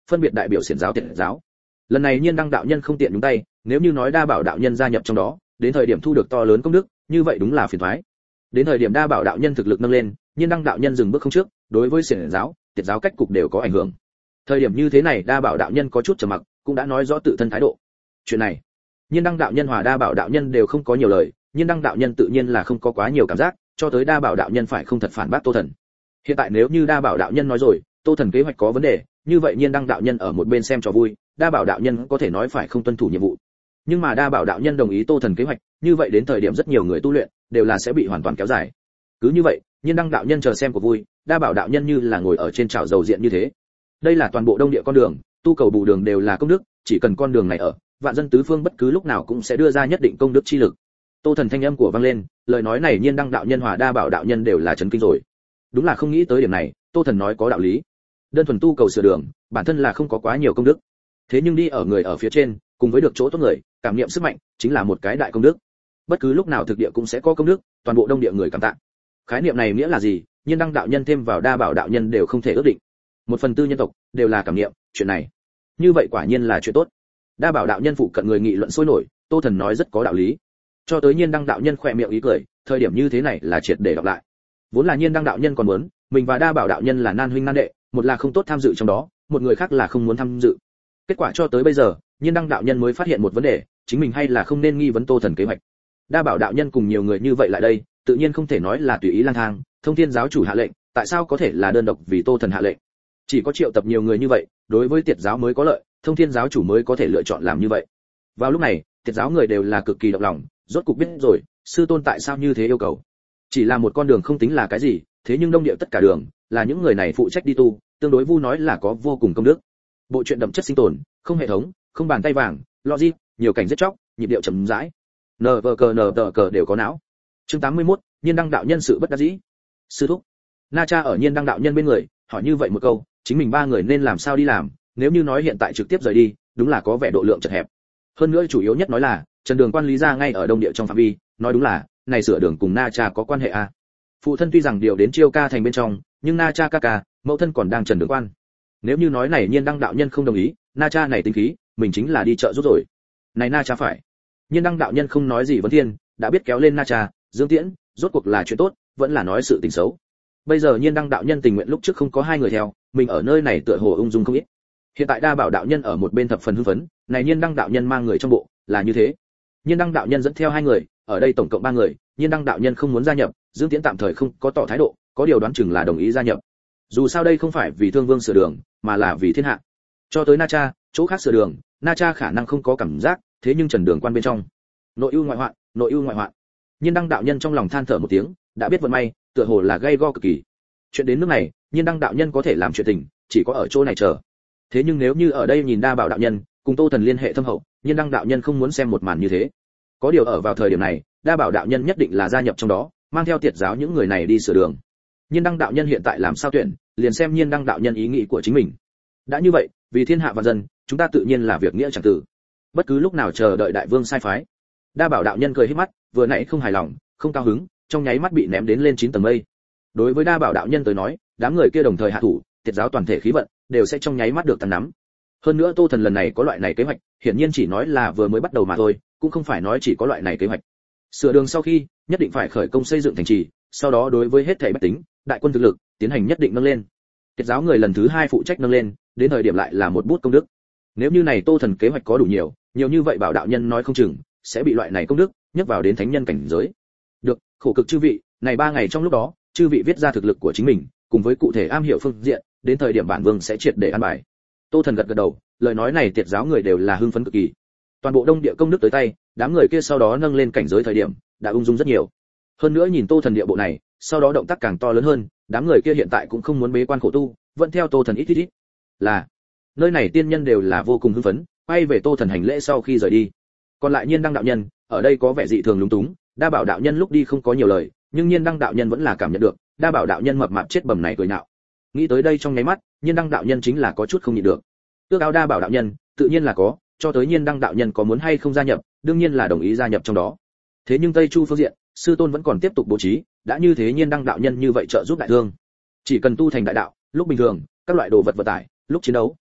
phân biệt đại biểu xiển giáo tiệt giáo. Lần này Nhiên Đăng đạo nhân không tiện nhúng tay, nếu như nói Đa Bảo đạo nhân gia nhập trong đó, đến thời điểm thu được to lớn công đức, như vậy đúng là phiền toái. Đến thời điểm Đa Bảo đạo nhân thực lực nâng lên, Nhiên Đăng đạo nhân dừng bước không trước, đối với xiển giáo, tiệt giáo cách cục đều có ảnh hưởng. Thời điểm như thế này Đa Bảo đạo nhân có chút trầm mặc, cũng đã nói rõ tự thân thái độ. Chuyện này, Nhiên Đăng đạo nhân hòa Đa Bảo đạo nhân đều không có nhiều lời, Nhiên Đăng đạo nhân tự nhiên là không có quá nhiều cảm giác, cho tới Đa Bảo đạo nhân phải không thật phản bác Tô Thần. Hiện tại nếu như Đa Bảo đạo nhân nói rồi, Tô Thần kế hoạch có vấn đề, như vậy Nhiên Đăng đạo nhân ở một bên xem trò vui, Đa Bảo đạo nhân có thể nói phải không tuân thủ nhiệm vụ. Nhưng mà Đa Bảo đạo nhân đồng ý Tô Thần kế hoạch, như vậy đến thời điểm rất nhiều người tu luyện đều là sẽ bị hoàn toàn kéo dài. Cứ như vậy, Nhiên Đăng đạo nhân chờ xem của vui, Đa Bảo đạo nhân như là ngồi ở trên chảo dầu diện như thế. Đây là toàn bộ Đông Địa con đường, tu cầu bù đường đều là công đức, chỉ cần con đường này ở, vạn dân tứ phương bất cứ lúc nào cũng sẽ đưa ra nhất định công đức chi lực. Tô Thần thanh âm của vang lên, lời nói này Nhiên Đăng đạo nhân hòa Đa Bảo đạo nhân đều là chấn kinh rồi. Đúng là không nghĩ tới điểm này, Tô Thần nói có đạo lý. Đơn thuần tu cầu sửa đường, bản thân là không có quá nhiều công đức. Thế nhưng đi ở người ở phía trên, cùng với được chỗ tốt người, cảm nghiệm sức mạnh, chính là một cái đại công đức. Bất cứ lúc nào thực địa cũng sẽ có công đức, toàn bộ Đông Địa người cảm tạ. Khái niệm này nghĩa là gì? Nhiên Đăng đạo nhân thêm vào Đa Bảo đạo nhân đều không thể ước định. Một phần tư nhân tộc đều là cảm nghiệm chuyện này. Như vậy quả nhiên là chuyện tốt. Đa Bảo đạo nhân phụ cận người nghị luận sôi nổi, Tô Thần nói rất có đạo lý. Cho tới Nhiên Đăng đạo nhân khỏe miệng ý cười, thời điểm như thế này là triệt để đọc lại. Vốn là Nhiên Đăng đạo nhân còn muốn, mình và Đa Bảo đạo nhân là nan huynh nan đệ, một là không tốt tham dự trong đó, một người khác là không muốn tham dự. Kết quả cho tới bây giờ, Nhiên Đăng đạo nhân mới phát hiện một vấn đề, chính mình hay là không nên nghi vấn Tô Thần kế hoạch. Đa Bảo đạo nhân cùng nhiều người như vậy lại đây, tự nhiên không thể nói là tùy ý lang thang, Thông Thiên giáo chủ hạ lệnh, tại sao có thể là đơn độc vì Tô Thần hạ lệnh? Chỉ có triệu tập nhiều người như vậy, đối với tiệt giáo mới có lợi, Thông Thiên giáo chủ mới có thể lựa chọn làm như vậy. Vào lúc này, tiệt giáo người đều là cực kỳ động lòng, rốt cục biết rồi, sư tôn tại sao như thế yêu cầu. Chỉ là một con đường không tính là cái gì, thế nhưng Đông Địa tất cả đường, là những người này phụ trách đi tu, tương đối vu nói là có vô cùng công đức. Bộ truyện đậm chất sinh tồn, không hệ thống, không bàn tay vàng, logic, nhiều cảnh giết chóc, nhịp điệu chậm rãi. Nờ vờ cờ nờ tờ cờ đều có não. Chương tám mươi mốt, Nhiên Đăng đạo nhân sự bất đắc dĩ. Sư thúc. Na Cha ở Nhiên Đăng đạo nhân bên người, hỏi như vậy một câu, chính mình ba người nên làm sao đi làm, nếu như nói hiện tại trực tiếp rời đi, đúng là có vẻ độ lượng chật hẹp. Hơn nữa chủ yếu nhất nói là, Trần Đường Quan lý ra ngay ở Đông Địa trong phạm vi, nói đúng là, này sửa đường cùng Na Cha có quan hệ a. À. Phụ thân tuy rằng điều đến Chiêu Ca thành bên trong, nhưng Na Cha ca ca, mẫu thân còn đang Trần Đường Quan. Nếu như nói này Nhiên Đăng đạo nhân không đồng ý, Na Cha này tính khí, mình chính là đi chợ giúp rồi. Này Na Cha phải. Nhiên Đăng đạo nhân không nói gì vấn thiên, đã biết kéo lên Na Cha, Dương Tiễn, rốt cuộc là chuyện tốt, vẫn là nói sự tình xấu. Bây giờ Nhiên Đăng đạo nhân tình nguyện lúc trước không có hai người theo, mình ở nơi này tựa hồ ung dung không ít. Hiện tại Đa Bảo đạo nhân ở một bên thập phần hưng phấn, này Nhiên Đăng đạo nhân mang người trong bộ, là như thế. Nhiên Đăng đạo nhân dẫn theo hai người, ở đây tổng cộng ba người, Nhiên Đăng đạo nhân không muốn gia nhập, Dương Tiễn tạm thời không có tỏ thái độ, có điều đoán chừng là đồng ý gia nhập. Dù sao đây không phải vì Thương Vương sửa đường, mà là vì thiên hạ. Cho tới Na Cha, chỗ khác sửa đường, Na Cha khả năng không có cảm giác, thế nhưng Trần Đường Quan bên trong, nội ưu ngoại hoạn, nội ưu ngoại hoạn. Nhiên Đăng đạo nhân trong lòng than thở một tiếng, đã biết vận may, tựa hồ là gay go cực kỳ. Chuyện đến nước này, Nhiên Đăng đạo nhân có thể làm chuyện tình, chỉ có ở chỗ này chờ. Thế nhưng nếu như ở đây nhìn Đa Bảo đạo nhân, cùng Tô Thần liên hệ thâm hậu, Nhiên Đăng đạo nhân không muốn xem một màn như thế. Có điều ở vào thời điểm này, Đa Bảo đạo nhân nhất định là gia nhập trong đó, mang theo tiệt giáo những người này đi sửa đường. Nhiên Đăng đạo nhân hiện tại làm sao tuyển, liền xem Nhiên Đăng đạo nhân ý nghĩ của chính mình. Đã như vậy, vì thiên hạ và dân, chúng ta tự nhiên là việc nghĩa chẳng tử. Bất cứ lúc nào chờ đợi đại vương sai phái. Đa Bảo đạo nhân cười híp mắt, vừa nãy không hài lòng, không cao hứng, trong nháy mắt bị ném đến lên chín tầng mây. Đối với Đa Bảo đạo nhân tới nói, đám người kia đồng thời hạ thủ, tiệt giáo toàn thể khí vận đều sẽ trong nháy mắt được tăng nắm. Hơn nữa Tô Thần lần này có loại này kế hoạch, hiển nhiên chỉ nói là vừa mới bắt đầu mà thôi, cũng không phải nói chỉ có loại này kế hoạch. Sửa đường sau khi, nhất định phải khởi công xây dựng thành trì, sau đó đối với hết thảy bách tính, đại quân thực lực, tiến hành nhất định nâng lên. Tiệt giáo người lần thứ hai phụ trách nâng lên, đến thời điểm lại là một bút công đức. Nếu như này Tô Thần kế hoạch có đủ nhiều, nhiều như vậy Bảo đạo nhân nói không chừng sẽ bị loại này công đức nhấc vào đến thánh nhân cảnh giới. Được, khổ cực chư vị, này ba ngày trong lúc đó, chư vị viết ra thực lực của chính mình, cùng với cụ thể am hiểu phương diện, đến thời điểm bản vương sẽ triệt để an bài. Tô Thần gật gật đầu, lời nói này tiệt giáo người đều là hưng phấn cực kỳ. Toàn bộ Đông Địa công đức tới tay, đám người kia sau đó nâng lên cảnh giới thời điểm, đã ung dung rất nhiều. Hơn nữa nhìn Tô Thần địa bộ này, sau đó động tác càng to lớn hơn, đám người kia hiện tại cũng không muốn bế quan khổ tu, vẫn theo Tô Thần ít ít ít. Là, nơi này tiên nhân đều là vô cùng hưng phấn, quay về Tô Thần hành lễ sau khi rời đi. Còn lại Nhiên Đăng đạo nhân, ở đây có vẻ dị thường lúng túng, Đa Bảo đạo nhân lúc đi không có nhiều lời, nhưng Nhiên Đăng đạo nhân vẫn là cảm nhận được, Đa Bảo đạo nhân mập mạp chết bầm này cười nhạo. Nghĩ tới đây trong nháy mắt, Nhiên Đăng đạo nhân chính là có chút không nhịn được. Ước ao Đa Bảo đạo nhân, tự nhiên là có, cho tới Nhiên Đăng đạo nhân có muốn hay không gia nhập, đương nhiên là đồng ý gia nhập trong đó. Thế nhưng Tây Chu phương diện, sư tôn vẫn còn tiếp tục bố trí, đã như thế Nhiên Đăng đạo nhân như vậy trợ giúp đại thương. Chỉ cần tu thành đại đạo, lúc bình thường, các loại đồ vật vận tải, lúc chiến đấu,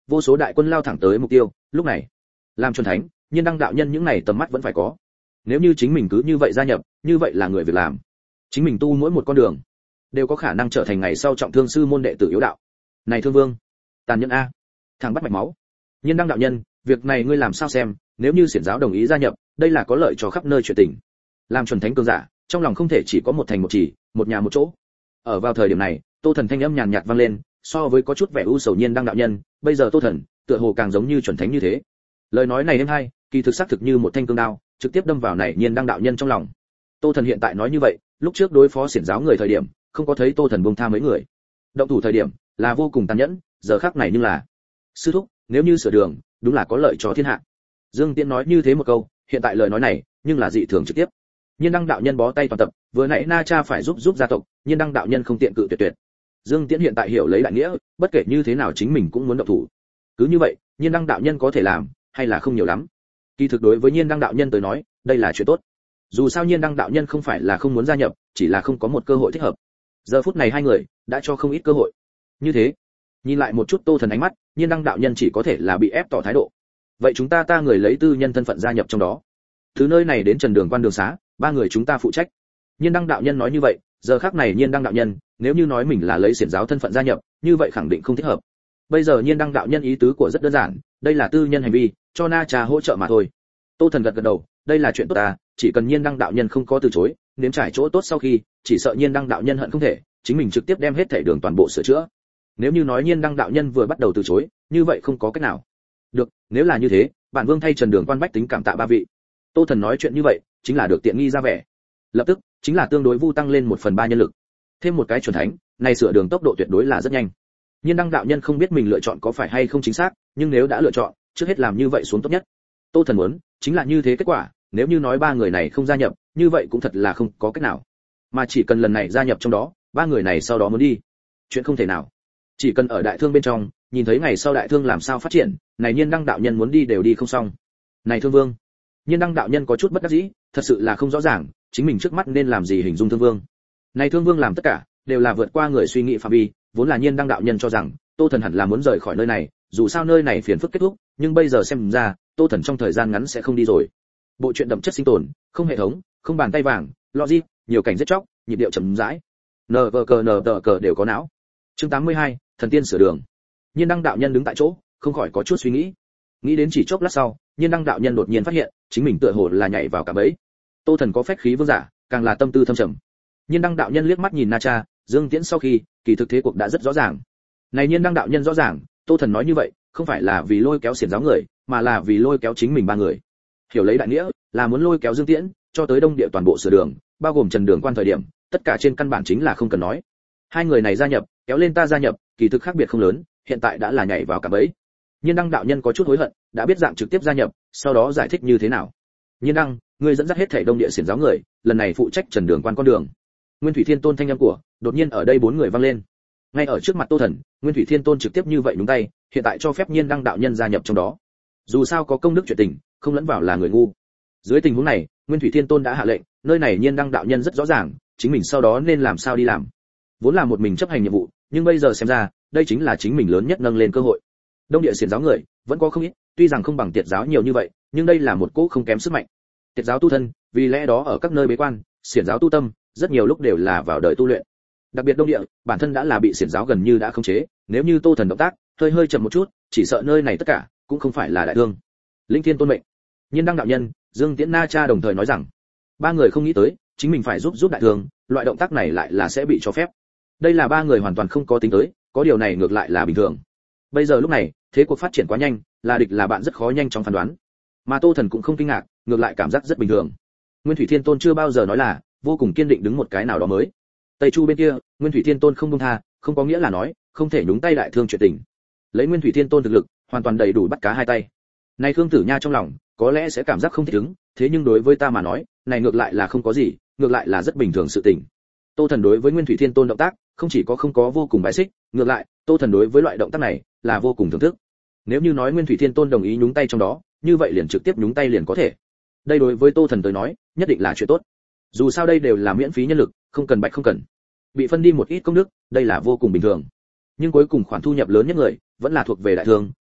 vô số đại quân lao thẳng tới mục tiêu. Lúc này, làm chuẩn thánh, Nhiên Đăng đạo nhân những này tầm mắt vẫn phải có. Nếu như chính mình cứ như vậy gia nhập, như vậy là người việc làm. Chính mình tu mỗi một con đường đều có khả năng trở thành ngày sau trọng thương sư môn đệ tử yếu đạo. Này Thương Vương, tàn nhẫn a, thằng bắt mạch máu. Nhiên Đăng đạo nhân, việc này ngươi làm sao xem, nếu như xiển giáo đồng ý gia nhập, đây là có lợi cho khắp nơi chuyện tình. Làm chuẩn thánh cường giả, trong lòng không thể chỉ có một thành một chỉ, một nhà một chỗ. Ở vào thời điểm này, Tô Thần thanh âm nhàn nhạt vang lên, so với có chút vẻ u sầu Nhiên Đăng đạo nhân, bây giờ Tô Thần tựa hồ càng giống như chuẩn thánh như thế. Lời nói này êm hay, kỳ thực xác thực như một thanh cương đao, trực tiếp đâm vào này Nhiên Đăng đạo nhân trong lòng. Tô Thần hiện tại nói như vậy, lúc trước đối phó xiển giáo người thời điểm, không có thấy Tô Thần buông tha mấy người. Động thủ thời điểm là vô cùng tàn nhẫn, giờ khắc này nhưng là sư thúc, nếu như sửa đường, đúng là có lợi cho thiên hạ. Dương Tiễn nói như thế một câu, hiện tại lời nói này, nhưng là dị thường trực tiếp. Nhiên Đăng đạo nhân bó tay toàn tập, vừa nãy Na Cha phải giúp giúp gia tộc, Nhiên Đăng đạo nhân không tiện cự tuyệt tuyệt. Dương Tiễn hiện tại hiểu lấy đại nghĩa, bất kể như thế nào chính mình cũng muốn động thủ. Cứ như vậy, Nhiên Đăng đạo nhân có thể làm, hay là không nhiều lắm. Kỳ thực đối với Nhiên Đăng đạo nhân tới nói, đây là chuyện tốt. Dù sao Nhiên Đăng đạo nhân không phải là không muốn gia nhập, chỉ là không có một cơ hội thích hợp. Giờ phút này hai người đã cho không ít cơ hội. Như thế, nhìn lại một chút Tô Thần ánh mắt, Nhiên Đăng đạo nhân chỉ có thể là bị ép tỏ thái độ. Vậy chúng ta ta người lấy tư nhân thân phận gia nhập trong đó. Từ nơi này đến Trần Đường Quan Đường Xá, ba người chúng ta phụ trách. Nhiên Đăng đạo nhân nói như vậy, giờ khắc này Nhiên Đăng đạo nhân, nếu như nói mình là lấy xiển giáo thân phận gia nhập, như vậy khẳng định không thích hợp. Bây giờ Nhiên Đăng đạo nhân ý tứ của rất đơn giản, đây là tư nhân hành vi, cho Na Cha hỗ trợ mà thôi. Tô Thần gật gật đầu, đây là chuyện tốt à, chỉ cần Nhiên Đăng đạo nhân không có từ chối, nếm trải chỗ tốt sau khi, chỉ sợ Nhiên Đăng đạo nhân hận không thể, chính mình trực tiếp đem hết thảy đường toàn bộ sửa chữa. Nếu như nói Nhiên Đăng đạo nhân vừa bắt đầu từ chối, như vậy không có cách nào. Được, nếu là như thế, bản vương thay Trần Đường Quan bách tính cảm tạ ba vị. Tô Thần nói chuyện như vậy, chính là được tiện nghi ra vẻ. Lập tức, chính là tương đối vu tăng lên một phần ba nhân lực. Thêm một cái chuẩn thánh, này sửa đường tốc độ tuyệt đối là rất nhanh. Nhiên Đăng đạo nhân không biết mình lựa chọn có phải hay không chính xác, nhưng nếu đã lựa chọn, trước hết làm như vậy xuống tốt nhất. Tô Thần muốn, chính là như thế kết quả, nếu như nói ba người này không gia nhập, như vậy cũng thật là không có cách nào. Mà chỉ cần lần này gia nhập trong đó, ba người này sau đó muốn đi, chuyện không thể nào. Chỉ cần ở đại thương bên trong, nhìn thấy ngày sau đại thương làm sao phát triển, này Nhiên Đăng đạo nhân muốn đi đều đi không xong. Này Thương Vương, Nhiên Đăng đạo nhân có chút bất đắc dĩ, thật sự là không rõ ràng, chính mình trước mắt nên làm gì hình dung Thương Vương. Này Thương Vương làm tất cả, đều là vượt qua người suy nghĩ phạm vi, vốn là Nhiên Đăng đạo nhân cho rằng, Tô Thần hẳn là muốn rời khỏi nơi này, dù sao nơi này phiền phức kết thúc, nhưng bây giờ xem ra, Tô Thần trong thời gian ngắn sẽ không đi rồi. Bộ truyện đậm chất sinh tồn, không hệ thống, không bàn tay vàng, logic, nhiều cảnh giết chóc, nhịp điệu chậm rãi. Nờ vờ cờ nờ tờ cờ đều có não. Chương tám mươi hai, thần tiên sửa đường. Nhiên Đăng đạo nhân đứng tại chỗ, không khỏi có chút suy nghĩ. Nghĩ đến chỉ chốc lát sau, Nhiên Đăng đạo nhân đột nhiên phát hiện, chính mình tựa hồ là nhảy vào cả bẫy. Tô Thần có phách khí vương giả, càng là tâm tư thâm trầm. Nhiên Đăng đạo nhân liếc mắt nhìn Na Cha, Dương Tiễn sau khi, kỳ thực thế cuộc đã rất rõ ràng. Này Nhiên Đăng đạo nhân rõ ràng, Tô Thần nói như vậy, không phải là vì lôi kéo xiển giáo người, mà là vì lôi kéo chính mình ba người. Hiểu lấy đại nghĩa, là muốn lôi kéo Dương Tiễn, cho tới Đông Địa toàn bộ sửa đường, bao gồm Trần Đường Quan thời điểm, tất cả trên căn bản chính là không cần nói. Hai người này gia nhập, kéo lên ta gia nhập, kỳ thực khác biệt không lớn, hiện tại đã là nhảy vào cả bẫy. Nhiên Đăng đạo nhân có chút hối hận, đã biết dạng trực tiếp gia nhập, sau đó giải thích như thế nào. Nhiên Đăng, ngươi dẫn dắt hết thảy Đông Địa xiển giáo người, lần này phụ trách Trần Đường Quan con đường. Nguyên Thủy Thiên Tôn thanh âm của, đột nhiên ở đây bốn người vang lên. Ngay ở trước mặt Tô Thần, Nguyên Thủy Thiên Tôn trực tiếp như vậy đúng tay, hiện tại cho phép Nhiên Đăng đạo nhân gia nhập trong đó. Dù sao có công đức chuyện tình, không lẫn vào là người ngu. Dưới tình huống này, Nguyên Thủy Thiên Tôn đã hạ lệnh, nơi này Nhiên Đăng đạo nhân rất rõ ràng, chính mình sau đó nên làm sao đi làm. Vốn là một mình chấp hành nhiệm vụ, nhưng bây giờ xem ra, đây chính là chính mình lớn nhất nâng lên cơ hội. Đông Địa xiển giáo người vẫn có không ít, tuy rằng không bằng Tiệt giáo nhiều như vậy, nhưng đây là một cỗ không kém sức mạnh. Tiệt giáo tu thân, vì lẽ đó ở các nơi bế quan, xiển giáo tu tâm, rất nhiều lúc đều là vào đời tu luyện. Đặc biệt Đông Địa, bản thân đã là bị xiển giáo gần như đã khống chế, nếu như Tô Thần động tác hơi hơi chậm một chút, chỉ sợ nơi này tất cả cũng không phải là đại thương. Linh Thiên Tôn mệnh, Nhiên Đăng đạo nhân, Dương Tiễn Na Cha đồng thời nói rằng, ba người không nghĩ tới, chính mình phải giúp giúp đại thương, loại động tác này lại là sẽ bị cho phép. Đây là ba người hoàn toàn không có tính tới, có điều này ngược lại là bình thường. Bây giờ lúc này, thế cuộc phát triển quá nhanh, là địch là bạn rất khó nhanh chóng phán đoán. Mà Tô Thần cũng không kinh ngạc, ngược lại cảm giác rất bình thường. Nguyên Thủy Thiên Tôn chưa bao giờ nói là vô cùng kiên định đứng một cái nào đó mới. Tây Chu bên kia, Nguyên Thủy Thiên Tôn không buông tha, không có nghĩa là nói không thể nhúng tay đại thương chuyện tình. Lấy Nguyên Thủy Thiên Tôn thực lực, hoàn toàn đầy đủ bắt cá hai tay. Này Khương Tử Nha trong lòng, có lẽ sẽ cảm giác không thích ứng, thế nhưng đối với ta mà nói, này ngược lại là không có gì, ngược lại là rất bình thường sự tình. Tô Thần đối với Nguyên Thủy Thiên Tôn động tác, không chỉ có không có vô cùng bái xích, ngược lại, Tô Thần đối với loại động tác này là vô cùng thưởng thức. Nếu như nói Nguyên Thủy Thiên Tôn đồng ý nhúng tay trong đó, như vậy liền trực tiếp nhúng tay liền có thể. Đây đối với Tô Thần tới nói, nhất định là chuyện tốt. Dù sao đây đều là miễn phí nhân lực, không cần bạch không cần. Bị phân đi một ít công đức, đây là vô cùng bình thường. Nhưng cuối cùng khoản thu nhập lớn nhất người, vẫn là thuộc về đại thương,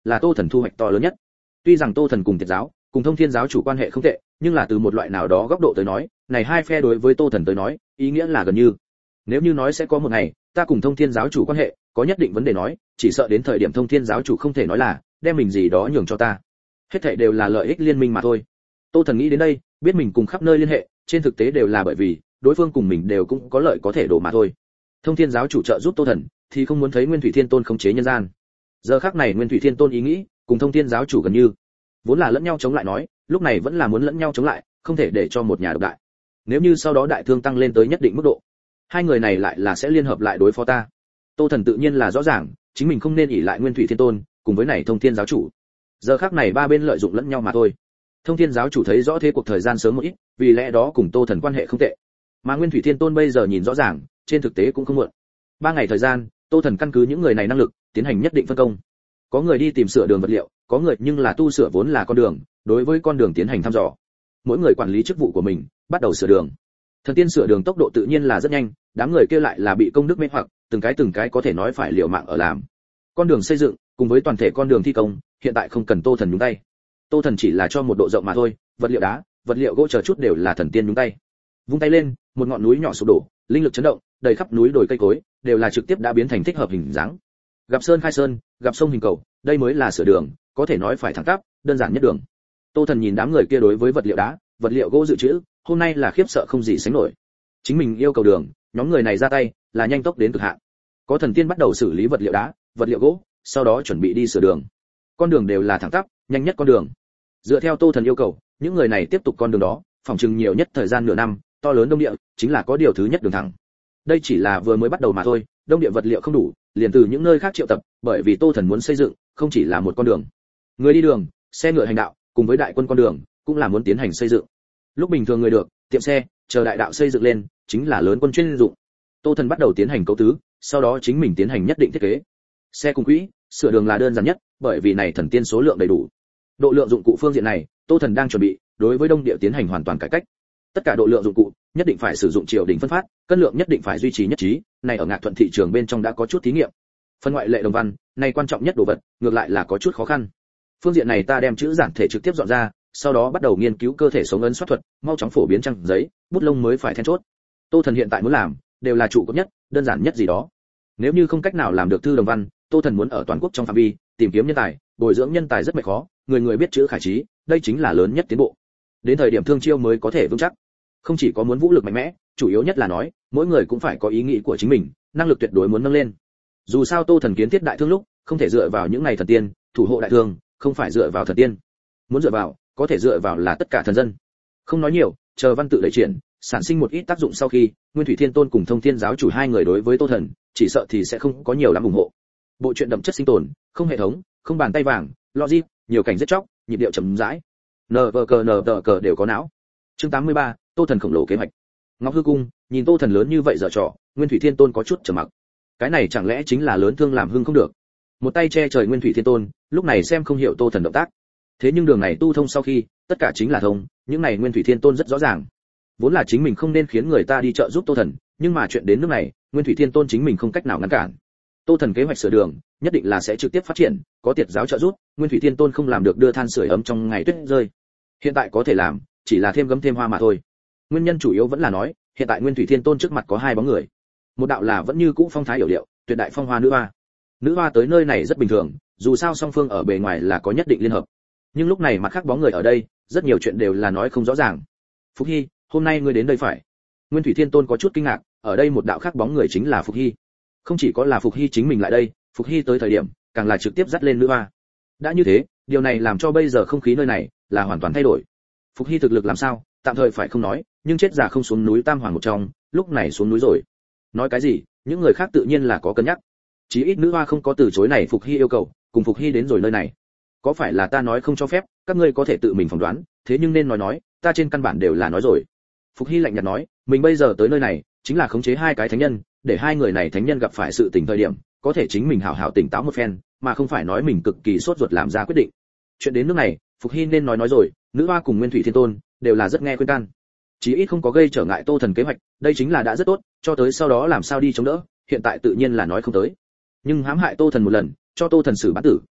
là Tô Thần thu hoạch to lớn nhất. Tuy rằng Tô Thần cùng Tiệt giáo, cùng Thông Thiên giáo chủ quan hệ không tệ, nhưng là từ một loại nào đó góc độ tới nói, này hai phe đối với Tô Thần tới nói, ý nghĩa là gần như. Nếu như nói sẽ có một ngày, ta cùng Thông Thiên giáo chủ quan hệ có nhất định vấn đề nói, chỉ sợ đến thời điểm Thông Thiên giáo chủ không thể nói là đem mình gì đó nhường cho ta. Hết thảy đều là lợi ích liên minh mà thôi. Tô Thần nghĩ đến đây, biết mình cùng khắp nơi liên hệ, trên thực tế đều là bởi vì đối phương cùng mình đều cũng có lợi có thể đổ mà thôi. Thông Thiên giáo chủ trợ giúp Tô Thần, thì không muốn thấy Nguyên Thủy Thiên Tôn khống chế nhân gian. Giờ khắc này Nguyên Thủy Thiên Tôn ý nghĩ cùng Thông Thiên giáo chủ gần như vốn là lẫn nhau chống lại nói, lúc này vẫn là muốn lẫn nhau chống lại, không thể để cho một nhà độc đại. Nếu như sau đó đại thương tăng lên tới nhất định mức độ, hai người này lại là sẽ liên hợp lại đối phó ta. Tô Thần tự nhiên là rõ ràng, chính mình không nên ỷ lại Nguyên Thủy Thiên Tôn, cùng với này Thông Thiên giáo chủ. Giờ khắc này ba bên lợi dụng lẫn nhau mà thôi. Thông Thiên giáo chủ thấy rõ thế cuộc thời gian sớm một ít, vì lẽ đó cùng Tô Thần quan hệ không tệ. Mà Nguyên Thủy Thiên Tôn bây giờ nhìn rõ ràng, trên thực tế cũng không muộn. Ba ngày thời gian, Tô Thần căn cứ những người này năng lực, tiến hành nhất định phân công. Có người đi tìm sửa đường vật liệu, có người nhưng là tu sửa vốn là con đường, đối với con đường tiến hành thăm dò. Mỗi người quản lý chức vụ của mình, bắt đầu sửa đường. Thần tiên sửa đường tốc độ tự nhiên là rất nhanh, đám người kia lại là bị công đức mê hoặc, từng cái từng cái có thể nói phải liều mạng ở làm. Con đường xây dựng, cùng với toàn thể con đường thi công, hiện tại không cần Tô Thần nhúng tay. Tô Thần chỉ là cho một độ rộng mà thôi, vật liệu đá, vật liệu gỗ chờ chút đều là thần tiên nhúng tay. Vung tay lên, một ngọn núi nhỏ sụp đổ, linh lực chấn động, đầy khắp núi đồi cây cối, đều là trực tiếp đã biến thành thích hợp hình dáng. Gặp sơn khai sơn, gặp sông hình cầu, đây mới là sửa đường, có thể nói phải thẳng tắp, đơn giản nhất đường. Tô Thần nhìn đám người kia đối với vật liệu đá, vật liệu gỗ dự trữ, hôm nay là khiếp sợ không gì sánh nổi. Chính mình yêu cầu đường, nhóm người này ra tay, là nhanh tốc đến cực hạn. Có thần tiên bắt đầu xử lý vật liệu đá, vật liệu gỗ, sau đó chuẩn bị đi sửa đường. Con đường đều là thẳng tắp, nhanh nhất con đường. Dựa theo Tô Thần yêu cầu, những người này tiếp tục con đường đó, phòng trừng nhiều nhất thời gian nửa năm, to lớn đông địa, chính là có điều thứ nhất đường thẳng. Đây chỉ là vừa mới bắt đầu mà thôi, đông địa vật liệu không đủ, liền từ những nơi khác triệu tập, bởi vì Tô Thần muốn xây dựng, không chỉ là một con đường. Người đi đường, xe ngựa hành đạo, cùng với đại quân con đường, cũng là muốn tiến hành xây dựng. Lúc bình thường người được, tiệm xe, chờ đại đạo xây dựng lên, chính là lớn quân chuyên dụng. Tô Thần bắt đầu tiến hành cấu tứ, sau đó chính mình tiến hành nhất định thiết kế. Xe cùng quỹ, sửa đường là đơn giản nhất, bởi vì này thần tiên số lượng đầy đủ. Độ lượng dụng cụ phương diện này, Tô Thần đang chuẩn bị, đối với đông địa tiến hành hoàn toàn cải cách. Tất cả độ lượng dụng cụ, nhất định phải sử dụng triều đình phân phát, cân lượng nhất định phải duy trì nhất trí, này ở Ngạc Thuận thị trường bên trong đã có chút thí nghiệm. Phân ngoại lệ đồng văn, này quan trọng nhất đồ vật, ngược lại là có chút khó khăn. Phương diện này ta đem chữ giản thể trực tiếp dọn ra, sau đó bắt đầu nghiên cứu cơ thể sống ấn soát thuật, mau chóng phổ biến trang giấy, bút lông mới phải then chốt. Tô Thần hiện tại muốn làm, đều là trụ cấp nhất, đơn giản nhất gì đó. Nếu như không cách nào làm được thư đồng văn, Tô Thần muốn ở toàn quốc trong phạm vi tìm kiếm nhân tài, bồi dưỡng nhân tài rất mệt khó, người người biết chữ khải trí, đây chính là lớn nhất tiến bộ. Đến thời điểm thương chiêu mới có thể vững chắc. Không chỉ có muốn vũ lực mạnh mẽ, chủ yếu nhất là nói, mỗi người cũng phải có ý nghĩ của chính mình, năng lực tuyệt đối muốn nâng lên. Dù sao Tô Thần kiến thiết đại thương lúc, không thể dựa vào những ngày thần tiên, thủ hộ đại thương, không phải dựa vào thần tiên. Muốn dựa vào, có thể dựa vào là tất cả thần dân. Không nói nhiều, chờ văn tự đẩy triển, sản sinh một ít tác dụng sau khi, Nguyên Thủy Thiên Tôn cùng Thông Thiên giáo chủ hai người đối với Tô Thần, chỉ sợ thì sẽ không có nhiều lắm ủng hộ. Bộ truyện đậm chất sinh tồn, không hệ thống, không bàn tay vàng, logic, nhiều cảnh giết chóc, nhịp điệu chậm rãi. Nờ vờ cờ nờ tờ cờ đều có não. Chương tám mươi ba, Tô Thần khổng lồ kế hoạch. Ngọc Hư Cung, nhìn Tô Thần lớn như vậy dở trò, Nguyên Thủy Thiên Tôn có chút trầm mặc. Cái này chẳng lẽ chính là lớn thương làm hưng không được? Một tay che trời Nguyên Thủy Thiên Tôn, lúc này xem không hiểu Tô Thần động tác. Thế nhưng đường này tu thông sau khi, tất cả chính là thông, những này Nguyên Thủy Thiên Tôn rất rõ ràng. Vốn là chính mình không nên khiến người ta đi trợ giúp Tô Thần, nhưng mà chuyện đến nước này, Nguyên Thủy Thiên Tôn chính mình không cách nào ngăn cản. Tô Thần kế hoạch sửa đường, nhất định là sẽ trực tiếp phát triển, có Tiệt giáo trợ giúp, Nguyên Thủy Thiên Tôn không làm được đưa than sưởi ấm trong ngày tuyết rơi. Hiện tại có thể làm, chỉ là thêm gấm thêm hoa mà thôi. Nguyên nhân chủ yếu vẫn là nói, hiện tại Nguyên Thủy Thiên Tôn trước mặt có hai bóng người. Một đạo là vẫn như cũ phong thái hiểu điệu, tuyệt đại phong hoa nữ hoa. Nữ hoa tới nơi này rất bình thường, dù sao song phương ở bề ngoài là có nhất định liên hợp. Nhưng lúc này mặt khác bóng người ở đây, rất nhiều chuyện đều là nói không rõ ràng. Phục Hy, hôm nay ngươi đến đây phải? Nguyên Thủy Thiên Tôn có chút kinh ngạc, ở đây một đạo khác bóng người chính là Phục Hy. Không chỉ có là Phục Hy chính mình lại đây, Phục Hy tới thời điểm, càng là trực tiếp dắt lên nữ hoa. Đã như thế, điều này làm cho bây giờ không khí nơi này là hoàn toàn thay đổi. Phục Hy thực lực làm sao, tạm thời phải không nói, nhưng chết già không xuống núi Tam Hoàng một trong, lúc này xuống núi rồi. Nói cái gì, những người khác tự nhiên là có cân nhắc. Chí ít nữ hoa không có từ chối này Phục Hy yêu cầu, cùng Phục Hy đến rồi nơi này. Có phải là ta nói không cho phép, các ngươi có thể tự mình phỏng đoán, thế nhưng nên nói nói, ta trên căn bản đều là nói rồi. Phục Hy lạnh nhạt nói, mình bây giờ tới nơi này, chính là khống chế hai cái thánh nhân, để hai người này thánh nhân gặp phải sự tình thời điểm, có thể chính mình hảo hảo tỉnh táo một phen, mà không phải nói mình cực kỳ sốt ruột làm ra quyết định. Chuyện đến nước này, Phục Hy nên nói nói rồi, nữ hoa cùng Nguyên Thủy Thiên Tôn đều là rất nghe khuyên can. Chí ít không có gây trở ngại Tô Thần kế hoạch, đây chính là đã rất tốt, cho tới sau đó làm sao đi chống đỡ, hiện tại tự nhiên là nói không tới. Nhưng hãm hại Tô Thần một lần, cho Tô Thần xử bán tử,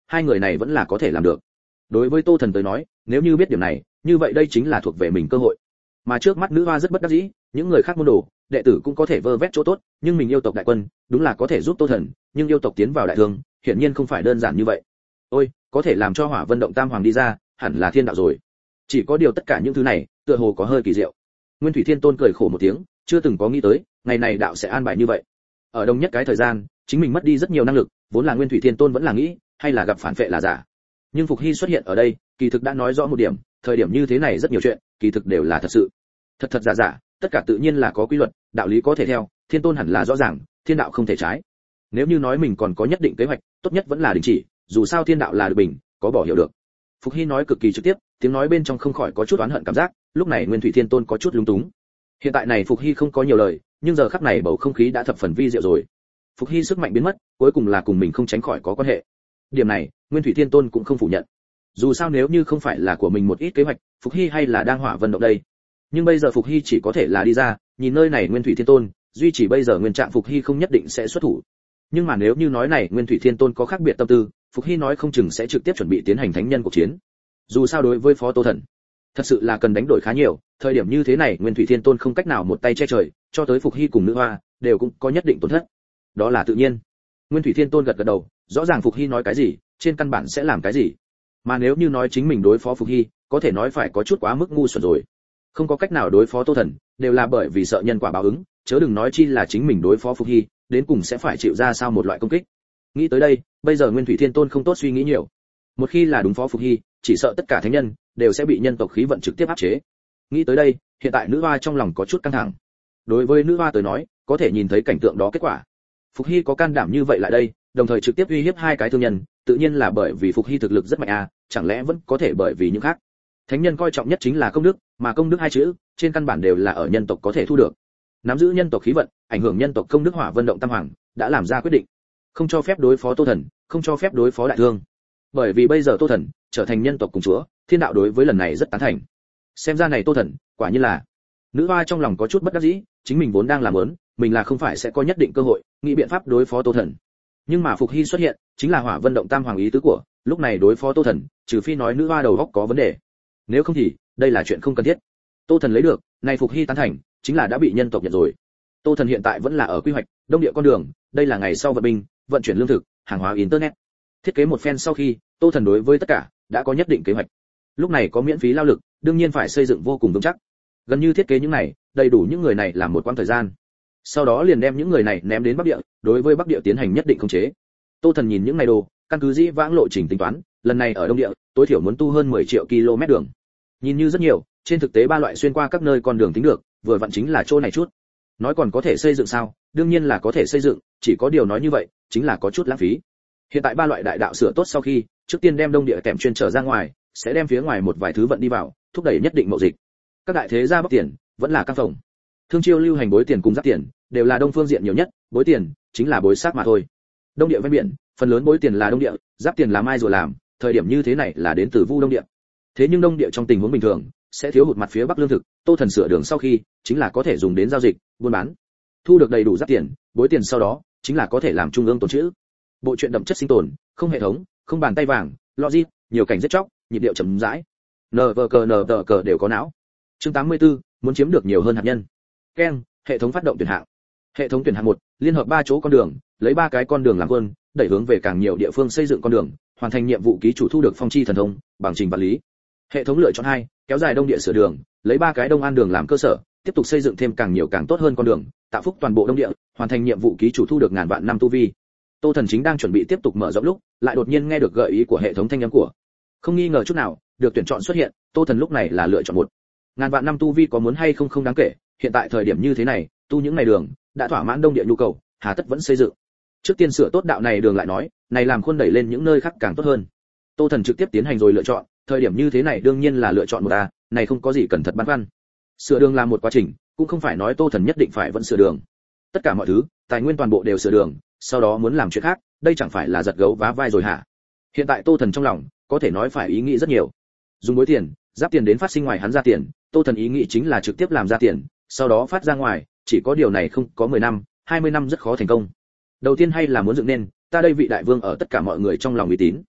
hai người này vẫn là có thể làm được. Đối với Tô Thần tới nói, nếu như biết điểm này, như vậy đây chính là thuộc về mình cơ hội. Mà trước mắt nữ hoa rất bất đắc dĩ, những người khác môn đồ, đệ tử cũng có thể vơ vét chỗ tốt, nhưng mình yêu tộc đại quân, đúng là có thể giúp Tô Thần, nhưng yêu tộc tiến vào đại thương, hiển nhiên không phải đơn giản như vậy. Ôi, có thể làm cho Hỏa Vân động Tam Hoàng đi ra, hẳn là thiên đạo rồi. Chỉ có điều tất cả những thứ này, tựa hồ có hơi kỳ diệu. Nguyên Thủy Thiên Tôn cười khổ một tiếng, chưa từng có nghĩ tới, ngày này đạo sẽ an bài như vậy. Ở đồng nhất cái thời gian, chính mình mất đi rất nhiều năng lực, vốn là Nguyên Thủy Thiên Tôn vẫn là nghĩ, hay là gặp phản phệ là giả. Nhưng Phục Hy xuất hiện ở đây, kỳ thực đã nói rõ một điểm, thời điểm như thế này rất nhiều chuyện, kỳ thực đều là thật sự. Thật thật giả giả, tất cả tự nhiên là có quy luật, đạo lý có thể theo, Thiên Tôn hẳn là rõ ràng, thiên đạo không thể trái. Nếu như nói mình còn có nhất định kế hoạch, tốt nhất vẫn là đình chỉ, dù sao thiên đạo là được bình, có bỏ hiểu được. Phục Hy nói cực kỳ trực tiếp, tiếng nói bên trong không khỏi có chút oán hận cảm giác, lúc này Nguyên Thủy Thiên Tôn có chút lúng túng. Hiện tại này Phục Hy không có nhiều lời, nhưng giờ khắc này bầu không khí đã thập phần vi diệu rồi. Phục Hy sức mạnh biến mất, cuối cùng là cùng mình không tránh khỏi có quan hệ. Điểm này, Nguyên Thủy Thiên Tôn cũng không phủ nhận. Dù sao nếu như không phải là của mình một ít kế hoạch, Phục Hy hay là đang Hỏa Vân động đây. Nhưng bây giờ Phục Hy chỉ có thể là đi ra, nhìn nơi này Nguyên Thủy Thiên Tôn, duy chỉ bây giờ nguyên trạng Phục Hy không nhất định sẽ xuất thủ. Nhưng mà nếu như nói này Nguyên Thủy Thiên Tôn có khác biệt tâm tư, Phục Hy nói không chừng sẽ trực tiếp chuẩn bị tiến hành thánh nhân cuộc chiến. Dù sao đối với Phó Tô Thần, thật sự là cần đánh đổi khá nhiều, thời điểm như thế này Nguyên Thủy Thiên Tôn không cách nào một tay che trời, cho tới Phục Hy cùng nữ hoa đều cũng có nhất định tổn thất. Đó là tự nhiên. Nguyên Thủy Thiên Tôn gật gật đầu, rõ ràng Phục Hy nói cái gì, trên căn bản sẽ làm cái gì. Mà nếu như nói chính mình đối phó Phục Hy, có thể nói phải có chút quá mức ngu xuẩn rồi. Không có cách nào đối phó Tô Thần, đều là bởi vì sợ nhân quả báo ứng, chớ đừng nói chi là chính mình đối phó Phục Hy, đến cùng sẽ phải chịu ra sao một loại công kích. Nghĩ tới đây, bây giờ Nguyên Thủy Thiên Tôn không tốt suy nghĩ nhiều. Một khi là đúng phó Phục Hy, chỉ sợ tất cả thánh nhân đều sẽ bị nhân tộc khí vận trực tiếp áp chế. Nghĩ tới đây, hiện tại nữ hoa trong lòng có chút căng thẳng. Đối với nữ hoa tới nói, có thể nhìn thấy cảnh tượng đó kết quả. Phục Hy có can đảm như vậy lại đây, đồng thời trực tiếp uy hiếp hai cái thương nhân, tự nhiên là bởi vì Phục Hy thực lực rất mạnh à, chẳng lẽ vẫn có thể bởi vì những khác. Thánh nhân coi trọng nhất chính là công đức, mà công đức hai chữ, trên căn bản đều là ở nhân tộc có thể thu được. Nắm giữ nhân tộc khí vận, ảnh hưởng nhân tộc công đức Hỏa Vân động Tam Hoàng, đã làm ra quyết định, không cho phép đối phó Tô Thần, không cho phép đối phó đại thương. Bởi vì bây giờ Tô Thần trở thành nhân tộc cùng chúa, thiên đạo đối với lần này rất tán thành. Xem ra này Tô Thần, quả nhiên là. Nữ hoa trong lòng có chút bất đắc dĩ, chính mình vốn đang làm ớn, mình là không phải sẽ có nhất định cơ hội, nghĩ biện pháp đối phó Tô Thần. Nhưng mà Phục Hy xuất hiện, chính là Hỏa Vân động Tam Hoàng ý tứ của, lúc này đối phó Tô Thần, trừ phi nói nữ hoa đầu óc có vấn đề. Nếu không thì, đây là chuyện không cần thiết. Tô Thần lấy được, này Phục Hy tán thành, chính là đã bị nhân tộc nhận rồi. Tô Thần hiện tại vẫn là ở quy hoạch, đông địa con đường, đây là ngày sau vận binh, vận chuyển lương thực, hàng hóa internet. Thiết kế một phen sau khi, Tô Thần đối với tất cả đã có nhất định kế hoạch. Lúc này có miễn phí lao lực, đương nhiên phải xây dựng vô cùng vững chắc. Gần như thiết kế những này, đầy đủ những người này làm một quãng thời gian. Sau đó liền đem những người này ném đến Bắc Địa, đối với Bắc Địa tiến hành nhất định khống chế. Tô Thần nhìn những này đồ, căn cứ dĩ vãng lộ trình tính toán, lần này ở Đông Địa, tối thiểu muốn tu hơn mười triệu km đường. Nhìn như rất nhiều, trên thực tế ba loại xuyên qua các nơi con đường tính được, vừa vặn chính là chỗ này chút. Nói còn có thể xây dựng sao? Đương nhiên là có thể xây dựng, chỉ có điều nói như vậy, chính là có chút lãng phí. Hiện tại ba loại đại đạo sửa tốt sau khi, trước tiên đem Đông Địa kèm chuyên trở ra ngoài, sẽ đem phía ngoài một vài thứ vận đi vào, thúc đẩy nhất định mậu dịch. Các đại thế gia bóc tiền, vẫn là căng phòng. Thương Chiêu lưu hành bối tiền cùng giáp tiền, đều là đông phương diện nhiều nhất, bối tiền chính là bối xác mà thôi. Đông Địa ven biển, phần lớn bối tiền là Đông Địa, giáp tiền là mai rùa làm, thời điểm như thế này là đến từ Vu Đông Địa. Thế nhưng Đông Địa trong tình huống bình thường, sẽ thiếu hụt mặt phía Bắc lương thực, Tô Thần sửa đường sau khi, chính là có thể dùng đến giao dịch, buôn bán. Thu được đầy đủ giáp tiền, bối tiền sau đó, chính là có thể làm trung ương tồn trữ. Bộ truyện đậm chất sinh tồn, không hệ thống, không bàn tay vàng, logic, nhiều cảnh giết chóc, nhịp điệu chậm rãi. Nờ vờ cờ nờ tờ cờ đều có não. Chương tám mươi tư, muốn chiếm được nhiều hơn hạt nhân. Ken, hệ thống phát động tuyển hạng. Hệ thống tuyển hạng một, liên hợp ba chỗ con đường, lấy ba cái con đường làm quân, đẩy hướng về càng nhiều địa phương xây dựng con đường, hoàn thành nhiệm vụ ký chủ thu được phong chi thần thông, bằng trình vật lý. Hệ thống lựa chọn hai, kéo dài Đông Địa sửa đường, lấy ba cái Đông An đường làm cơ sở, tiếp tục xây dựng thêm càng nhiều càng tốt hơn con đường, tạo phúc toàn bộ Đông Địa, hoàn thành nhiệm vụ ký chủ thu được ngàn vạn năm tu vi. Tô Thần chính đang chuẩn bị tiếp tục mở rộng lúc, lại đột nhiên nghe được gợi ý của hệ thống thanh âm của. Không nghi ngờ chút nào, được tuyển chọn xuất hiện, Tô Thần lúc này là lựa chọn một. Ngàn vạn năm tu vi có muốn hay không không đáng kể, hiện tại thời điểm như thế này, tu những này đường đã thỏa mãn Đông Địa nhu cầu, hà tất vẫn xây dựng. Trước tiên sửa tốt đạo này đường lại nói, này làm khuôn đẩy lên những nơi khác càng tốt hơn. Tô Thần trực tiếp tiến hành rồi lựa chọn, thời điểm như thế này đương nhiên là lựa chọn một a, này không có gì cần thật băn khoăn. Sửa đường là một quá trình, cũng không phải nói Tô Thần nhất định phải vẫn sửa đường. Tất cả mọi thứ, tài nguyên toàn bộ đều sửa đường, sau đó muốn làm chuyện khác, đây chẳng phải là giật gấu vá vai rồi hả? Hiện tại Tô Thần trong lòng, có thể nói phải ý nghĩ rất nhiều. Dùng bối tiền, giáp tiền đến phát sinh ngoài hắn ra tiền, Tô Thần ý nghĩ chính là trực tiếp làm ra tiền, sau đó phát ra ngoài, chỉ có điều này không có mười năm, hai mươi năm rất khó thành công. Đầu tiên hay là muốn dựng nên, ta đây vị đại vương ở tất cả mọi người trong lòng uy tín.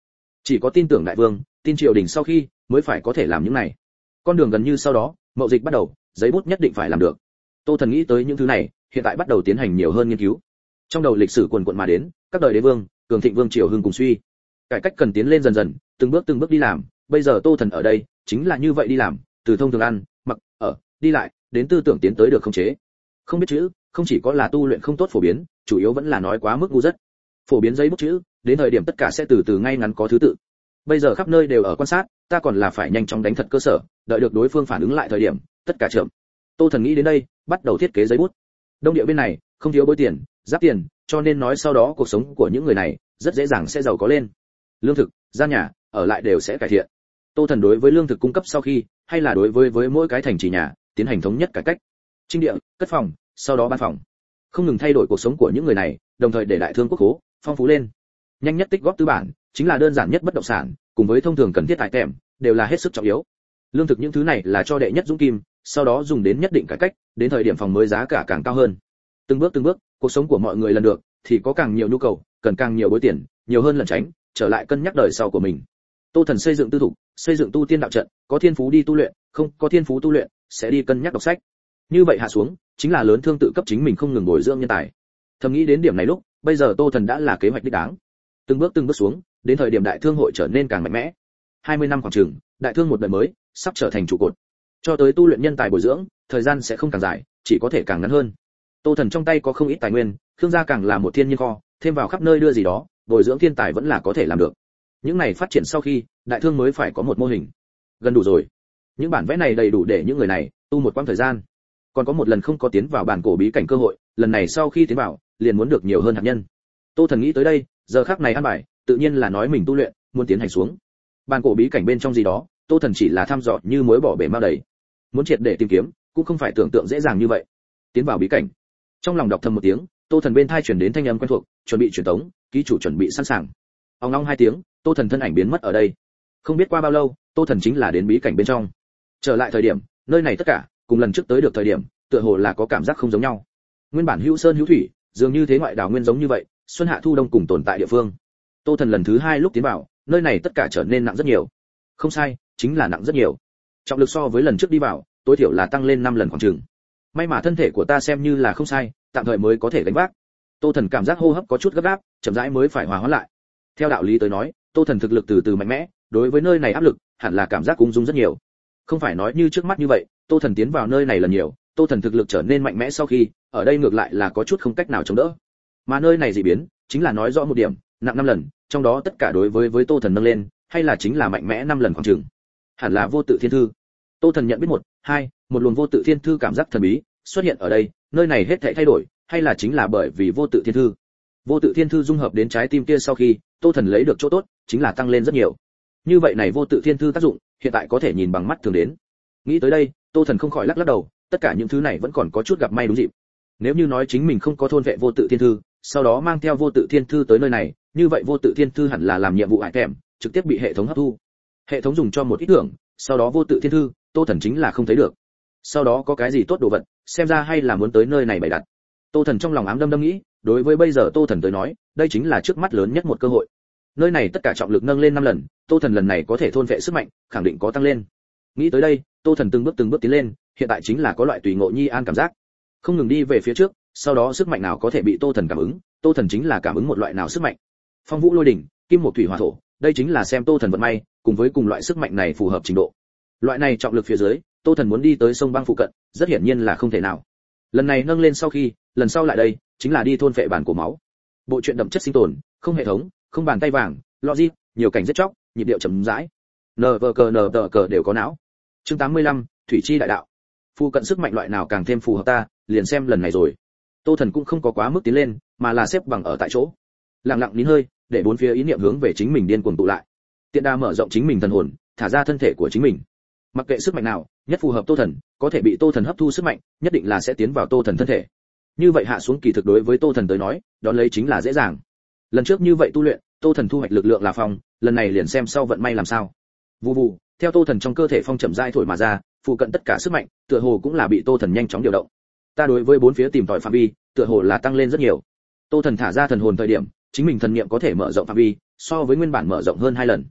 Chỉ có tin tưởng đại vương, tin triều đình sau khi mới phải có thể làm những này. Con đường gần như sau đó, mậu dịch bắt đầu, giấy bút nhất định phải làm được. Tô Thần nghĩ tới những thứ này, hiện tại bắt đầu tiến hành nhiều hơn nghiên cứu. Trong đầu lịch sử quần quần mà đến, các đời đế vương, cường thịnh vương triều hưng cùng suy. Cải cách cần tiến lên dần dần, từng bước từng bước đi làm, bây giờ Tô Thần ở đây, chính là như vậy đi làm, từ thông thường ăn, mặc, ở, đi lại, đến tư tưởng tiến tới được khống chế. Không biết chữ, không chỉ có là tu luyện không tốt phổ biến, chủ yếu vẫn là nói quá mức ngu dốt. Phổ biến giấy bút chữ, đến thời điểm tất cả sẽ từ từ ngay ngắn có thứ tự. Bây giờ khắp nơi đều ở quan sát, ta còn là phải nhanh chóng đánh thật cơ sở, đợi được đối phương phản ứng lại thời điểm, tất cả chậm. Tô Thần nghĩ đến đây, bắt đầu thiết kế giấy bút. Đông địa bên này, không thiếu bối tiền, giáp tiền, cho nên nói sau đó cuộc sống của những người này rất dễ dàng sẽ giàu có lên. Lương thực, gian nhà, ở lại đều sẽ cải thiện. Tô Thần đối với lương thực cung cấp sau khi, hay là đối với với mỗi cái thành trì nhà, tiến hành thống nhất cải cách. Trinh địa, cất phòng, sau đó ban phòng. Không ngừng thay đổi cuộc sống của những người này, đồng thời để đại thương quốc khố phong phú lên. Nhanh nhất tích góp tư bản, chính là đơn giản nhất bất động sản, cùng với thông thường cần thiết tài kèm, đều là hết sức trọng yếu. Lương thực những thứ này là cho đệ nhất dũng kim, sau đó dùng đến nhất định cải cách, đến thời điểm phòng mới giá cả càng cao hơn. Từng bước từng bước, cuộc sống của mọi người lần được, thì có càng nhiều nhu cầu, cần càng nhiều bối tiền, nhiều hơn lẩn tránh, trở lại cân nhắc đời sau của mình. Tô Thần xây dựng tư thủ, xây dựng tu tiên đạo trận, có thiên phú đi tu luyện, không có thiên phú tu luyện, sẽ đi cân nhắc đọc sách. Như vậy hạ xuống, chính là lớn thương tự cấp chính mình không ngừng bồi dưỡng nhân tài. Thầm nghĩ đến điểm này lúc, bây giờ Tô Thần đã là kế hoạch đích đáng. Từng bước từng bước xuống, đến thời điểm đại thương hội trở nên càng mạnh mẽ. hai mươi năm khoảng chừng, đại thương một đời mới, sắp trở thành trụ cột. Cho tới tu luyện nhân tài bồi dưỡng, thời gian sẽ không càng dài, chỉ có thể càng ngắn hơn. Tô Thần trong tay có không ít tài nguyên, Khương gia càng là một thiên nhiên kho, thêm vào khắp nơi đưa gì đó, bồi dưỡng thiên tài vẫn là có thể làm được. Những này phát triển sau khi, đại thương mới phải có một mô hình. Gần đủ rồi. Những bản vẽ này đầy đủ để những người này tu một quãng thời gian. Còn có một lần không có tiến vào bản cổ bí cảnh cơ hội, lần này sau khi tiến vào, liền muốn được nhiều hơn hạt nhân. Tô Thần nghĩ tới đây, giờ khắc này ăn bài, tự nhiên là nói mình tu luyện, muốn tiến hành xuống. Bản cổ bí cảnh bên trong gì đó, Tô Thần chỉ là thăm dò như muối bỏ bể mau đầy. Muốn triệt để tìm kiếm, cũng không phải tưởng tượng dễ dàng như vậy. Tiến vào bí cảnh. Trong lòng đọc thầm một tiếng, Tô Thần bên tai truyền đến thanh âm quen thuộc, chuẩn bị truyền tống, ký chủ chuẩn bị sẵn sàng. Ong ong hai tiếng, Tô Thần thân ảnh biến mất ở đây. Không biết qua bao lâu, Tô Thần chính là đến bí cảnh bên trong. Trở lại thời điểm, nơi này tất cả, cùng lần trước tới được thời điểm, tựa hồ là có cảm giác không giống nhau. Nguyên bản hữu sơn hữu thủy, dường như thế ngoại đảo nguyên giống như vậy, xuân hạ thu đông cùng tồn tại địa phương. Tô Thần lần thứ hai lúc tiến vào, nơi này tất cả trở nên nặng rất nhiều. Không sai, chính là nặng rất nhiều. Trọng lực so với lần trước đi vào, tối thiểu là tăng lên năm lần khoảng chừng. May mà thân thể của ta xem như là không sai, tạm thời mới có thể gánh vác. Tô Thần cảm giác hô hấp có chút gấp gáp, chậm rãi mới phải hòa hoãn lại. Theo đạo lý tới nói, Tô Thần thực lực từ từ mạnh mẽ, đối với nơi này áp lực, hẳn là cảm giác ung dung rất nhiều. Không phải nói như trước mắt như vậy, Tô Thần tiến vào nơi này lần nhiều, Tô Thần thực lực trở nên mạnh mẽ sau khi, ở đây ngược lại là có chút không cách nào chống đỡ. Mà nơi này dị biến, chính là nói rõ một điểm, nặng năm lần, trong đó tất cả đối với với Tô Thần nâng lên, hay là chính là mạnh mẽ năm lần khoảng chừng. Hẳn là vô tự thiên thư. Tô Thần nhận biết một, hai, một luồng vô tự thiên thư cảm giác thần bí xuất hiện ở đây, nơi này hết thảy thay đổi, hay là chính là bởi vì vô tự thiên thư. Vô tự thiên thư dung hợp đến trái tim kia sau khi, Tô Thần lấy được chỗ tốt, chính là tăng lên rất nhiều. Như vậy này vô tự thiên thư tác dụng, hiện tại có thể nhìn bằng mắt thường đến. Nghĩ tới đây, Tô Thần không khỏi lắc lắc đầu, tất cả những thứ này vẫn còn có chút gặp may đúng dịp. Nếu như nói chính mình không có thôn vệ vô tự thiên thư, sau đó mang theo vô tự thiên thư tới nơi này, như vậy vô tự thiên thư hẳn là làm nhiệm vụ hải kèm, trực tiếp bị hệ thống hấp thu. Hệ thống dùng cho một ít thưởng, sau đó vô tự thiên thư, Tô Thần chính là không thấy được. Sau đó có cái gì tốt đồ vật, xem ra hay là muốn tới nơi này bày đặt. Tô Thần trong lòng ám đâm đâm nghĩ, đối với bây giờ Tô Thần tới nói, đây chính là trước mắt lớn nhất một cơ hội. Nơi này tất cả trọng lực nâng lên năm lần, Tô Thần lần này có thể thôn vệ sức mạnh, khẳng định có tăng lên. Nghĩ tới đây, Tô Thần từng bước từng bước tiến lên, hiện tại chính là có loại tùy ngộ nhi an cảm giác. Không ngừng đi về phía trước, sau đó sức mạnh nào có thể bị Tô Thần cảm ứng, Tô Thần chính là cảm ứng một loại nào sức mạnh. Phong vũ lôi đỉnh, kim một thủy hỏa thổ, đây chính là xem Tô Thần vận may, cùng với cùng loại sức mạnh này phù hợp trình độ. Loại này trọng lực phía dưới, Tô Thần muốn đi tới sông băng phụ cận, rất hiển nhiên là không thể nào. Lần này nâng lên sau khi, lần sau lại đây, chính là đi thôn phệ bản cổ máu. Bộ truyện đậm chất sinh tồn, không hệ thống, không bàn tay vàng, logic, nhiều cảnh giết chóc, nhịp điệu chậm rãi. Nờ vờ cờ nờ tờ cờ đều có não. Chương tám mươi lăm, thủy chi đại đạo. Phụ cận sức mạnh loại nào càng thêm phù hợp ta, liền xem lần này rồi. Tô Thần cũng không có quá mức tiến lên, mà là xếp bằng ở tại chỗ. Lặng lặng nín hơi, để bốn phía ý niệm hướng về chính mình điên cuồng tụ lại. Tiện đa mở rộng chính mình thần hồn, thả ra thân thể của chính mình. Mặc kệ sức mạnh nào, nhất phù hợp Tô Thần, có thể bị Tô Thần hấp thu sức mạnh, nhất định là sẽ tiến vào Tô Thần thân thể. Như vậy hạ xuống kỳ thực đối với Tô Thần tới nói, đón lấy chính là dễ dàng. Lần trước như vậy tu luyện, Tô Thần thu hoạch lực lượng là phong, lần này liền xem sau vận may làm sao. Vù vù, theo Tô Thần trong cơ thể phong chậm rãi thổi mà ra, phụ cận tất cả sức mạnh, tựa hồ cũng là bị Tô Thần nhanh chóng điều động. Ta đối với bốn phía tìm tòi phạm vi, tựa hồ là tăng lên rất nhiều. Tô Thần thả ra thần hồn thời điểm, chính mình thần niệm có thể mở rộng phạm vi, so với nguyên bản mở rộng hơn hai lần.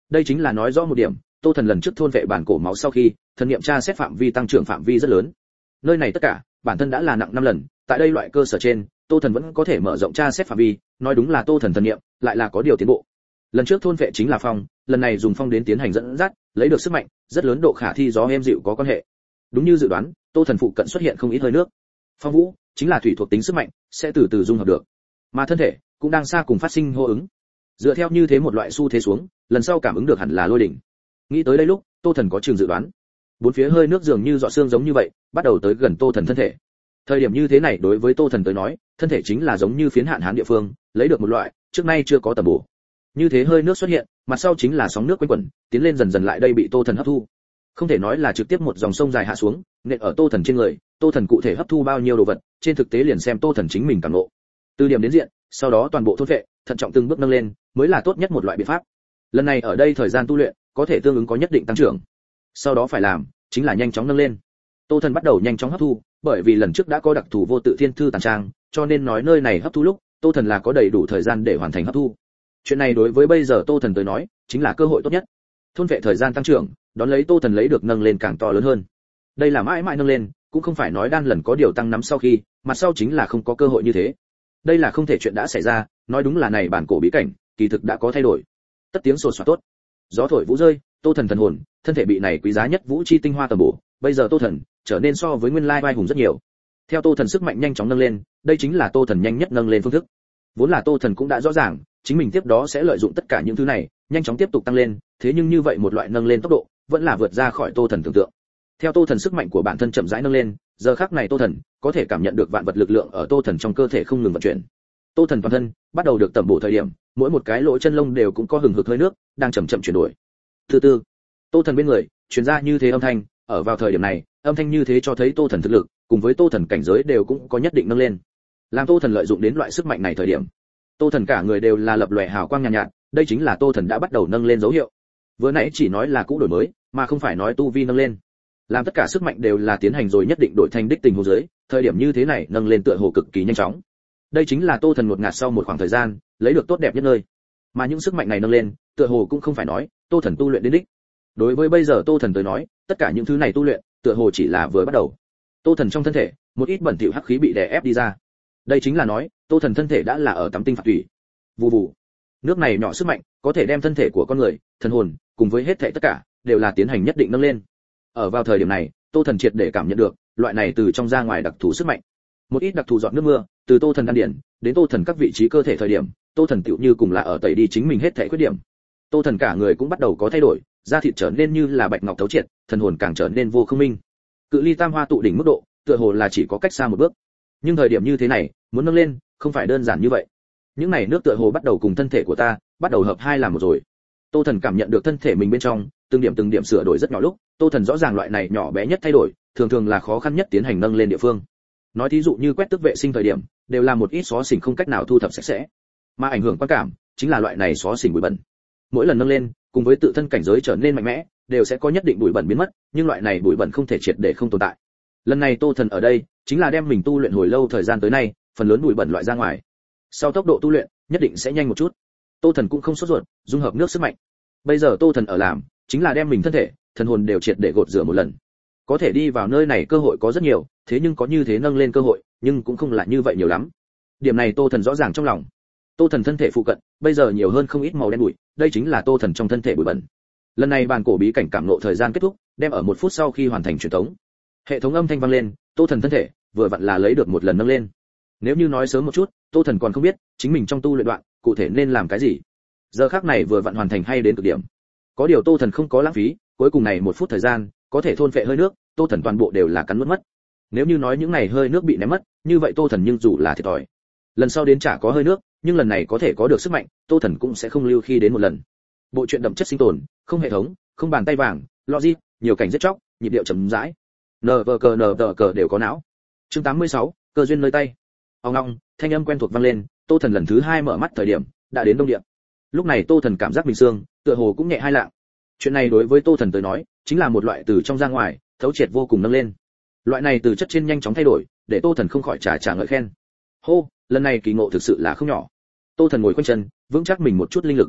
Đây chính là nói rõ một điểm, Tô Thần lần trước thôn vệ bản cổ máu sau khi, thần niệm tra xét phạm vi tăng trưởng phạm vi rất lớn. Nơi này tất cả, bản thân đã là nặng năm lần, tại đây loại cơ sở trên, Tô Thần vẫn có thể mở rộng tra xét phạm vi, nói đúng là Tô Thần thần niệm, lại là có điều tiến bộ. Lần trước thôn vệ chính là phong, lần này dùng phong đến tiến hành dẫn dắt, lấy được sức mạnh, rất lớn độ khả thi gió êm dịu có quan hệ. Đúng như dự đoán, Tô Thần phụ cận xuất hiện không ít hơi nước. Phong vũ chính là thủy thuộc tính sức mạnh, sẽ từ từ dung hợp được. Mà thân thể cũng đang xa cùng phát sinh hô ứng. Dựa theo như thế một loại xu thế xuống, lần sau cảm ứng được hẳn là lôi đỉnh. Nghĩ tới đây lúc, Tô Thần có trường dự đoán. Bốn phía hơi nước dường như dọ xương giống như vậy, bắt đầu tới gần Tô Thần thân thể. Thời điểm như thế này đối với Tô Thần tới nói, thân thể chính là giống như phiến hạn hán địa phương, lấy được một loại trước nay chưa có tầm bổ. Như thế hơi nước xuất hiện, mặt sau chính là sóng nước quanh quẩn, tiến lên dần dần lại đây bị Tô Thần hấp thu. Không thể nói là trực tiếp một dòng sông dài hạ xuống, nện ở Tô Thần trên người, Tô Thần cụ thể hấp thu bao nhiêu đồ vật, trên thực tế liền xem Tô Thần chính mình cảm ngộ. Từ điểm đến diện, sau đó toàn bộ thôn vệ, thận trọng từng bước nâng lên, mới là tốt nhất một loại biện pháp. Lần này ở đây thời gian tu luyện, có thể tương ứng có nhất định tăng trưởng. Sau đó phải làm, chính là nhanh chóng nâng lên. Tô Thần bắt đầu nhanh chóng hấp thu, bởi vì lần trước đã có đặc thù vô tự thiên thư tàn trang, cho nên nói nơi này hấp thu lúc, Tô Thần là có đầy đủ thời gian để hoàn thành hấp thu. Chuyện này đối với bây giờ Tô Thần tới nói, chính là cơ hội tốt nhất. Thôn vệ thời gian tăng trưởng, đón lấy Tô Thần lấy được nâng lên càng to lớn hơn. Đây là mãi mãi nâng lên, cũng không phải nói đan lần có điều tăng nắm sau khi, mặt sau chính là không có cơ hội như thế. Đây là không thể chuyện đã xảy ra, nói đúng là này bản cổ bí cảnh, kỳ thực đã có thay đổi. Tất tiếng sột soạt tốt. Gió thổi vũ rơi, Tô Thần thần hồn, thân thể bị này quý giá nhất vũ chi tinh hoa tầm bổ, bây giờ Tô Thần trở nên so với nguyên lai vai hùng rất nhiều. Theo Tô Thần sức mạnh nhanh chóng nâng lên, đây chính là Tô Thần nhanh nhất nâng lên phương thức. Vốn là Tô Thần cũng đã rõ ràng, chính mình tiếp đó sẽ lợi dụng tất cả những thứ này, nhanh chóng tiếp tục tăng lên, thế nhưng như vậy một loại nâng lên tốc độ, vẫn là vượt ra khỏi Tô Thần tưởng tượng. Theo Tô Thần sức mạnh của bản thân chậm rãi nâng lên, giờ khắc này Tô Thần có thể cảm nhận được vạn vật lực lượng ở Tô Thần trong cơ thể không ngừng vận chuyển. Tô Thần toàn thân bắt đầu được tẩm bổ thời điểm, mỗi một cái lỗ chân lông đều cũng có hừng hực hơi nước đang chậm chậm chuyển đổi. Từ từ, Tô Thần bên người truyền ra như thế âm thanh, ở vào thời điểm này, âm thanh như thế cho thấy Tô Thần thực lực, cùng với Tô Thần cảnh giới đều cũng có nhất định nâng lên. Làm Tô Thần lợi dụng đến loại sức mạnh này thời điểm, Tô Thần cả người đều là lập lòe hào quang nhàn nhạt, nhạt, đây chính là Tô Thần đã bắt đầu nâng lên dấu hiệu. Vừa nãy chỉ nói là cũ đổi mới, mà không phải nói tu vi nâng lên. Làm tất cả sức mạnh đều là tiến hành rồi nhất định đổi thành đích tình huống dưới, thời điểm như thế này nâng lên tựa hồ cực kỳ nhanh chóng. Đây chính là Tô Thần ngột ngạt sau một khoảng thời gian, lấy được tốt đẹp nhất nơi. Mà những sức mạnh này nâng lên, tựa hồ cũng không phải nói Tô Thần tu luyện đến đích. Đối với bây giờ Tô Thần tới nói, tất cả những thứ này tu luyện, tựa hồ chỉ là vừa bắt đầu. Tô Thần trong thân thể, một ít bẩn thỉu hắc khí bị đè ép đi ra. Đây chính là nói, Tô Thần thân thể đã là ở tắm tinh phạt thủy. Vù vù. Nước này nhỏ sức mạnh, có thể đem thân thể của con người, thần hồn, cùng với hết thảy tất cả, đều là tiến hành nhất định nâng lên. Ở vào thời điểm này, Tô Thần triệt để cảm nhận được, loại này từ trong ra ngoài đặc thù sức mạnh. Một ít đặc thù giọt nước mưa, từ Tô Thần đan điển đến Tô Thần các vị trí cơ thể thời điểm, Tô Thần tựu như cùng là ở tẩy đi chính mình hết thảy khuyết điểm. Tô Thần cả người cũng bắt đầu có thay đổi, da thịt trở nên như là bạch ngọc thấu triệt, thần hồn càng trở nên vô không minh. Cự ly tam hoa tụ đỉnh mức độ, tựa hồ là chỉ có cách xa một bước. Nhưng thời điểm như thế này, muốn nâng lên, không phải đơn giản như vậy. Những này nước tựa hồ bắt đầu cùng thân thể của ta, bắt đầu hợp hai làm một rồi. Tô Thần cảm nhận được thân thể mình bên trong, từng điểm từng điểm sửa đổi rất nhỏ lúc, Tô Thần rõ ràng loại này nhỏ bé nhất thay đổi, thường thường là khó khăn nhất tiến hành nâng lên địa phương. Nói thí dụ như quét tước vệ sinh thời điểm, đều là một ít xó xỉnh không cách nào thu thập sạch sẽ. Mà ảnh hưởng quan cảm, chính là loại này xó xỉnh bụi bẩn. Mỗi lần nâng lên, cùng với tự thân cảnh giới trở nên mạnh mẽ, đều sẽ có nhất định bụi bẩn biến mất, nhưng loại này bụi bẩn không thể triệt để không tồn tại. Lần này Tô Thần ở đây, chính là đem mình tu luyện hồi lâu thời gian tới nay, phần lớn bụi bẩn loại ra ngoài. Sau tốc độ tu luyện, nhất định sẽ nhanh một chút. Tô Thần cũng không sốt ruột, dung hợp nước sức mạnh. Bây giờ Tô Thần ở làm, chính là đem mình thân thể, thần hồn đều triệt để gột rửa một lần. Có thể đi vào nơi này cơ hội có rất nhiều, thế nhưng có như thế nâng lên cơ hội, nhưng cũng không là như vậy nhiều lắm. Điểm này Tô Thần rõ ràng trong lòng. Tô Thần thân thể phụ cận, bây giờ nhiều hơn không ít màu đen bụi, đây chính là Tô Thần trong thân thể bụi bẩn. Lần này bàn cổ bí cảnh cảm ngộ thời gian kết thúc, đem ở một phút sau khi hoàn thành truyền thống. Hệ thống âm thanh vang lên, Tô Thần thân thể vừa vặn là lấy được một lần nâng lên. Nếu như nói sớm một chút, Tô Thần còn không biết chính mình trong tu luyện đoạn cụ thể nên làm cái gì. Giờ khắc này vừa vặn hoàn thành hay đến cực điểm. Có điều Tô Thần không có lãng phí, cuối cùng này một phút thời gian, có thể thôn phệ hơi nước, Tô Thần toàn bộ đều là cắn nuốt mất. Nếu như nói những này hơi nước bị ném mất, như vậy Tô Thần nhưng dù là thiệt thòi. Lần sau đến chả có hơi nước, nhưng lần này có thể có được sức mạnh, Tô Thần cũng sẽ không lưu khi đến một lần. Bộ truyện đậm chất sinh tồn, không hệ thống, không bàn tay vàng, logic, nhiều cảnh giết chóc, nhịp điệu chậm rãi. Nờ vờ cờ nờ tờ cờ đều có não. Chương tám mươi sáu, cơ duyên nơi tay. Ong ong, thanh âm quen thuộc vang lên, Tô Thần lần thứ hai mở mắt thời điểm, đã đến đông địa. Lúc này Tô Thần cảm giác mình xương, tựa hồ cũng nhẹ hai lạng. Chuyện này đối với Tô Thần tới nói, chính là một loại từ trong ra ngoài, thấu triệt vô cùng nâng lên. Loại này từ chất trên nhanh chóng thay đổi, để Tô Thần không khỏi trả trả ngợi khen. Hô, lần này kỳ ngộ thực sự là không nhỏ. Tô Thần ngồi khoanh chân, vững chắc mình một chút linh lực.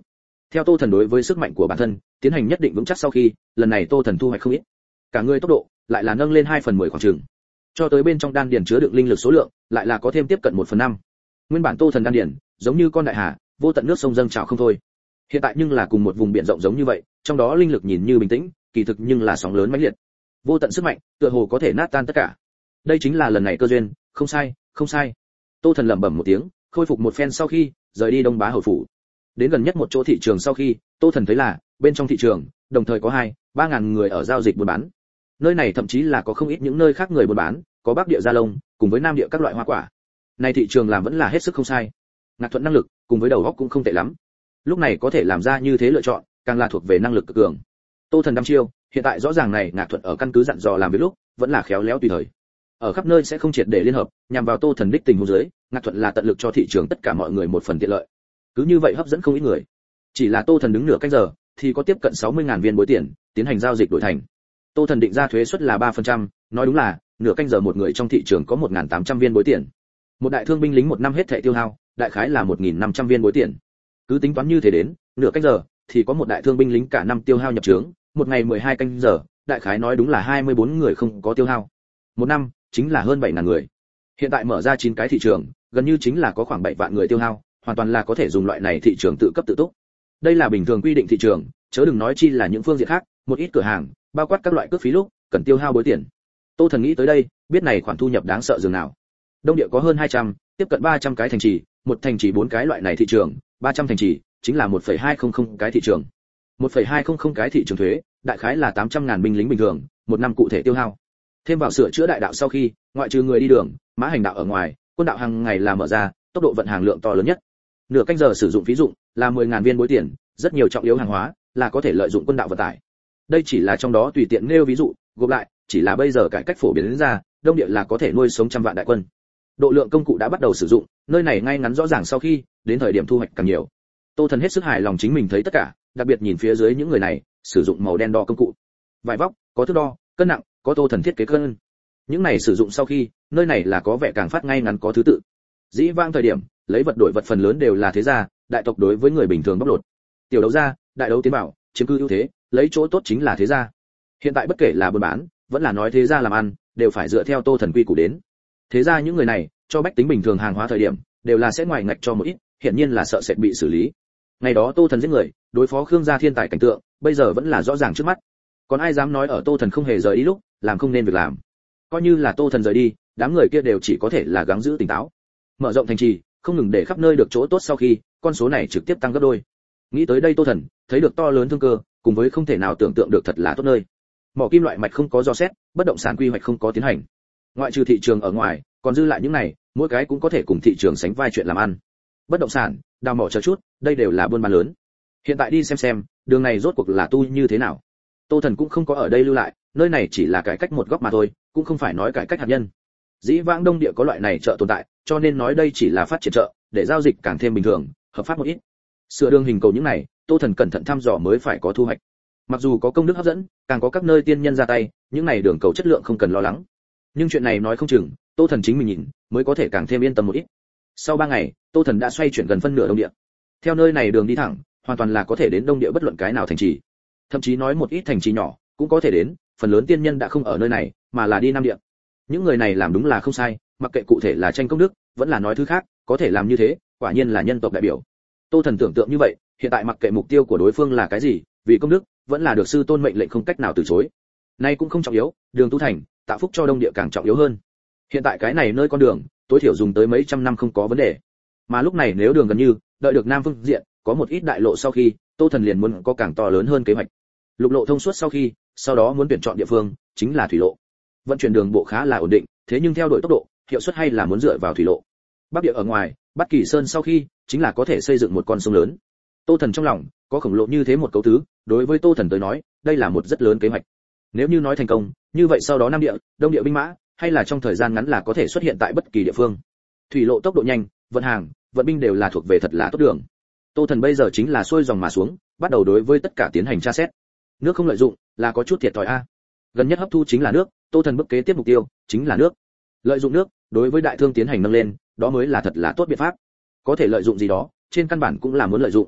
Theo Tô Thần đối với sức mạnh của bản thân tiến hành nhất định vững chắc sau khi, lần này Tô Thần thu hoạch không ít. Cả người tốc độ lại là nâng lên hai phần mười khoảng chừng. Cho tới bên trong đan điền chứa đựng linh lực số lượng, lại là có thêm tiếp cận một phần năm. Nguyên bản Tô Thần đan điền giống như con đại hà, vô tận nước sông dâng trào không thôi. Hiện tại nhưng là cùng một vùng biển rộng giống như vậy, trong đó linh lực nhìn như bình tĩnh, kỳ thực nhưng là sóng lớn mãnh liệt. Vô tận sức mạnh, tựa hồ có thể nát tan tất cả. Đây chính là lần này cơ duyên, không sai, không sai. Tô Thần lẩm bẩm một tiếng, khôi phục một phen sau khi rời đi Đông Bá hầu phủ. Đến gần nhất một chỗ thị trường sau khi, Tô Thần thấy là bên trong thị trường đồng thời có hai ba ngàn người ở giao dịch buôn bán. Nơi này thậm chí là có không ít những nơi khác người buôn bán, có Bắc địa gia lông cùng với Nam địa các loại hoa quả. Này thị trường làm vẫn là hết sức không sai. Ngạc Thuận năng lực cùng với đầu óc cũng không tệ lắm. Lúc này có thể làm ra như thế lựa chọn, càng là thuộc về năng lực cực cường. Tô Thần đăm chiêu, hiện tại rõ ràng này Ngạc Thuận ở căn cứ dặn dò làm việc lúc, vẫn là khéo léo tùy thời. Ở khắp nơi sẽ không triệt để liên hợp, nhằm vào Tô Thần đích tình huống dưới, Ngạc Thuận là tận lực cho thị trường tất cả mọi người một phần tiện lợi. Cứ như vậy hấp dẫn không ít người. Chỉ là Tô Thần đứng nửa canh giờ, thì có tiếp cận sáu mươi ngàn viên bối tiền, tiến hành giao dịch đổi thành. Tô Thần định ra thuế suất là ba phần trăm, nói đúng là nửa canh giờ một người trong thị trường có một nghìn tám trăm viên bối tiền. Một đại thương binh lính một năm hết thảy tiêu hao, đại khái là một nghìn năm trăm viên bối tiền. Cứ tính toán như thế đến, nửa canh giờ thì có một đại thương binh lính cả năm tiêu hao nhập trướng, một ngày mười hai canh giờ, đại khái nói đúng là hai mươi bốn người không có tiêu hao. Một năm chính là hơn bảy ngàn người. Hiện tại mở ra chín cái thị trường, gần như chính là có khoảng bảy vạn người tiêu hao, hoàn toàn là có thể dùng loại này thị trường tự cấp tự túc. Đây là bình thường quy định thị trường, chớ đừng nói chi là những phương diện khác, một ít cửa hàng, bao quát các loại cước phí lúc cần tiêu hao bối tiền. Tô Thần nghĩ tới đây, biết này khoản thu nhập đáng sợ dường nào. Đông địa có hơn hai trăm, tiếp cận ba trăm cái thành trì, một thành trì bốn cái loại này thị trường, ba trăm thành trì chính là một phẩy hai không không cái thị trường. một phẩy hai không không cái thị trường thuế, đại khái là tám trăm ngàn binh lính bình thường, một năm cụ thể tiêu hao. Thêm vào sửa chữa đại đạo sau khi, ngoại trừ người đi đường, mã hành đạo ở ngoài, quân đạo hàng ngày là mở ra, tốc độ vận hàng lượng to lớn nhất. Nửa canh giờ sử dụng phí dụng là mười ngàn viên bối tiền, rất nhiều trọng yếu hàng hóa là có thể lợi dụng quân đạo vận tải. Đây chỉ là trong đó tùy tiện nêu ví dụ, gộp lại, chỉ là bây giờ cải cách phổ biến đến ra, Đông địa là có thể nuôi sống trăm vạn đại quân. Độ lượng công cụ đã bắt đầu sử dụng, nơi này ngay ngắn rõ ràng sau khi, đến thời điểm thu hoạch càng nhiều. Tô Thần hết sức hài lòng chính mình thấy tất cả, đặc biệt nhìn phía dưới những người này, sử dụng màu đen đo công cụ. Vải vóc, có thước đo, cân nặng, có Tô Thần thiết kế cân. Những này sử dụng sau khi, nơi này là có vẻ càng phát ngay ngắn có thứ tự. Dĩ vãng thời điểm, lấy vật đổi vật phần lớn đều là thế gia, đại tộc đối với người bình thường bóc lột. Tiểu đấu gia, đại đấu tiến bảo, chiếm cư ưu thế, lấy chỗ tốt chính là thế gia. Hiện tại bất kể là buôn bán, vẫn là nói thế gia làm ăn, đều phải dựa theo Tô Thần quy củ đến. Thế gia những người này, cho bách tính bình thường hàng hóa thời điểm, đều là sẽ ngoài ngạch cho một ít, hiển nhiên là sợ sẽ bị xử lý. Ngày đó Tô Thần giết người, đối phó Khương gia thiên tài cảnh tượng, bây giờ vẫn là rõ ràng trước mắt. Còn ai dám nói ở Tô Thần không hề rời đi lúc, làm không nên việc làm. Coi như là Tô Thần rời đi, đám người kia đều chỉ có thể là gắng giữ tỉnh táo. Mở rộng thành trì, không ngừng để khắp nơi được chỗ tốt sau khi, con số này trực tiếp tăng gấp đôi. Nghĩ tới đây Tô Thần thấy được to lớn thương cơ, cùng với không thể nào tưởng tượng được thật là tốt nơi. Mỏ kim loại mạch không có dò xét, bất động sản quy hoạch không có tiến hành. Ngoại trừ thị trường ở ngoài, còn dư lại những này, mỗi cái cũng có thể cùng thị trường sánh vai chuyện làm ăn. Bất động sản, đào mỏ chờ chút, đây đều là buôn bán lớn. Hiện tại đi xem xem, đường này rốt cuộc là tu như thế nào. Tô Thần cũng không có ở đây lưu lại, nơi này chỉ là cải cách một góc mà thôi, cũng không phải nói cải cách hạt nhân. Dĩ vãng Đông địa có loại này chợ tồn tại, cho nên nói đây chỉ là phát triển chợ, để giao dịch càng thêm bình thường, hợp pháp một ít. Sửa đường hình cầu những này, Tô Thần cẩn thận thăm dò mới phải có thu hoạch. Mặc dù có công đức hấp dẫn, càng có các nơi tiên nhân ra tay, những này đường cầu chất lượng không cần lo lắng. Nhưng chuyện này nói không chừng, Tô Thần chính mình nhìn, mới có thể càng thêm yên tâm một ít. Sau ba ngày, Tô Thần đã xoay chuyển gần phân nửa Đông địa. Theo nơi này đường đi thẳng, hoàn toàn là có thể đến Đông địa bất luận cái nào thành trì. Thậm chí nói một ít thành trì nhỏ, cũng có thể đến, phần lớn tiên nhân đã không ở nơi này, mà là đi Nam địa. Những người này làm đúng là không sai, mặc kệ cụ thể là tranh công đức, vẫn là nói thứ khác, có thể làm như thế, quả nhiên là nhân tộc đại biểu. Tô Thần tưởng tượng như vậy, hiện tại mặc kệ mục tiêu của đối phương là cái gì, vì công đức, vẫn là được sư tôn mệnh lệnh không cách nào từ chối. Nay cũng không trọng yếu, đường tu thành, tạo phúc cho Đông địa càng trọng yếu hơn. Hiện tại cái này nơi con đường, tối thiểu dùng tới mấy trăm năm không có vấn đề. Mà lúc này nếu đường gần như, đợi được Nam phương diện, có một ít đại lộ sau khi, Tô Thần liền muốn có càng to lớn hơn kế hoạch. Lục lộ thông suốt sau khi, sau đó muốn tuyển chọn địa phương, chính là thủy lộ. Vận chuyển đường bộ khá là ổn định, thế nhưng theo đuổi tốc độ, hiệu suất hay là muốn dựa vào thủy lộ. Bắc địa ở ngoài, Bắc Kỳ Sơn sau khi, chính là có thể xây dựng một con sông lớn. Tô Thần trong lòng có khổng lồ như thế một cấu tứ, đối với Tô Thần tới nói, đây là một rất lớn kế hoạch. Nếu như nói thành công, như vậy sau đó Nam địa, Đông địa binh mã, hay là trong thời gian ngắn là có thể xuất hiện tại bất kỳ địa phương. Thủy lộ tốc độ nhanh, vận hàng, vận binh đều là thuộc về thật là tốt đường. Tô Thần bây giờ chính là xuôi dòng mà xuống, bắt đầu đối với tất cả tiến hành tra xét. Nước không lợi dụng, là có chút thiệt thòi a. Gần nhất hấp thu chính là nước, Tô Thần bước kế tiếp mục tiêu chính là nước. Lợi dụng nước, đối với đại thương tiến hành nâng lên, đó mới là thật là tốt biện pháp. Có thể lợi dụng gì đó, trên căn bản cũng là muốn lợi dụng.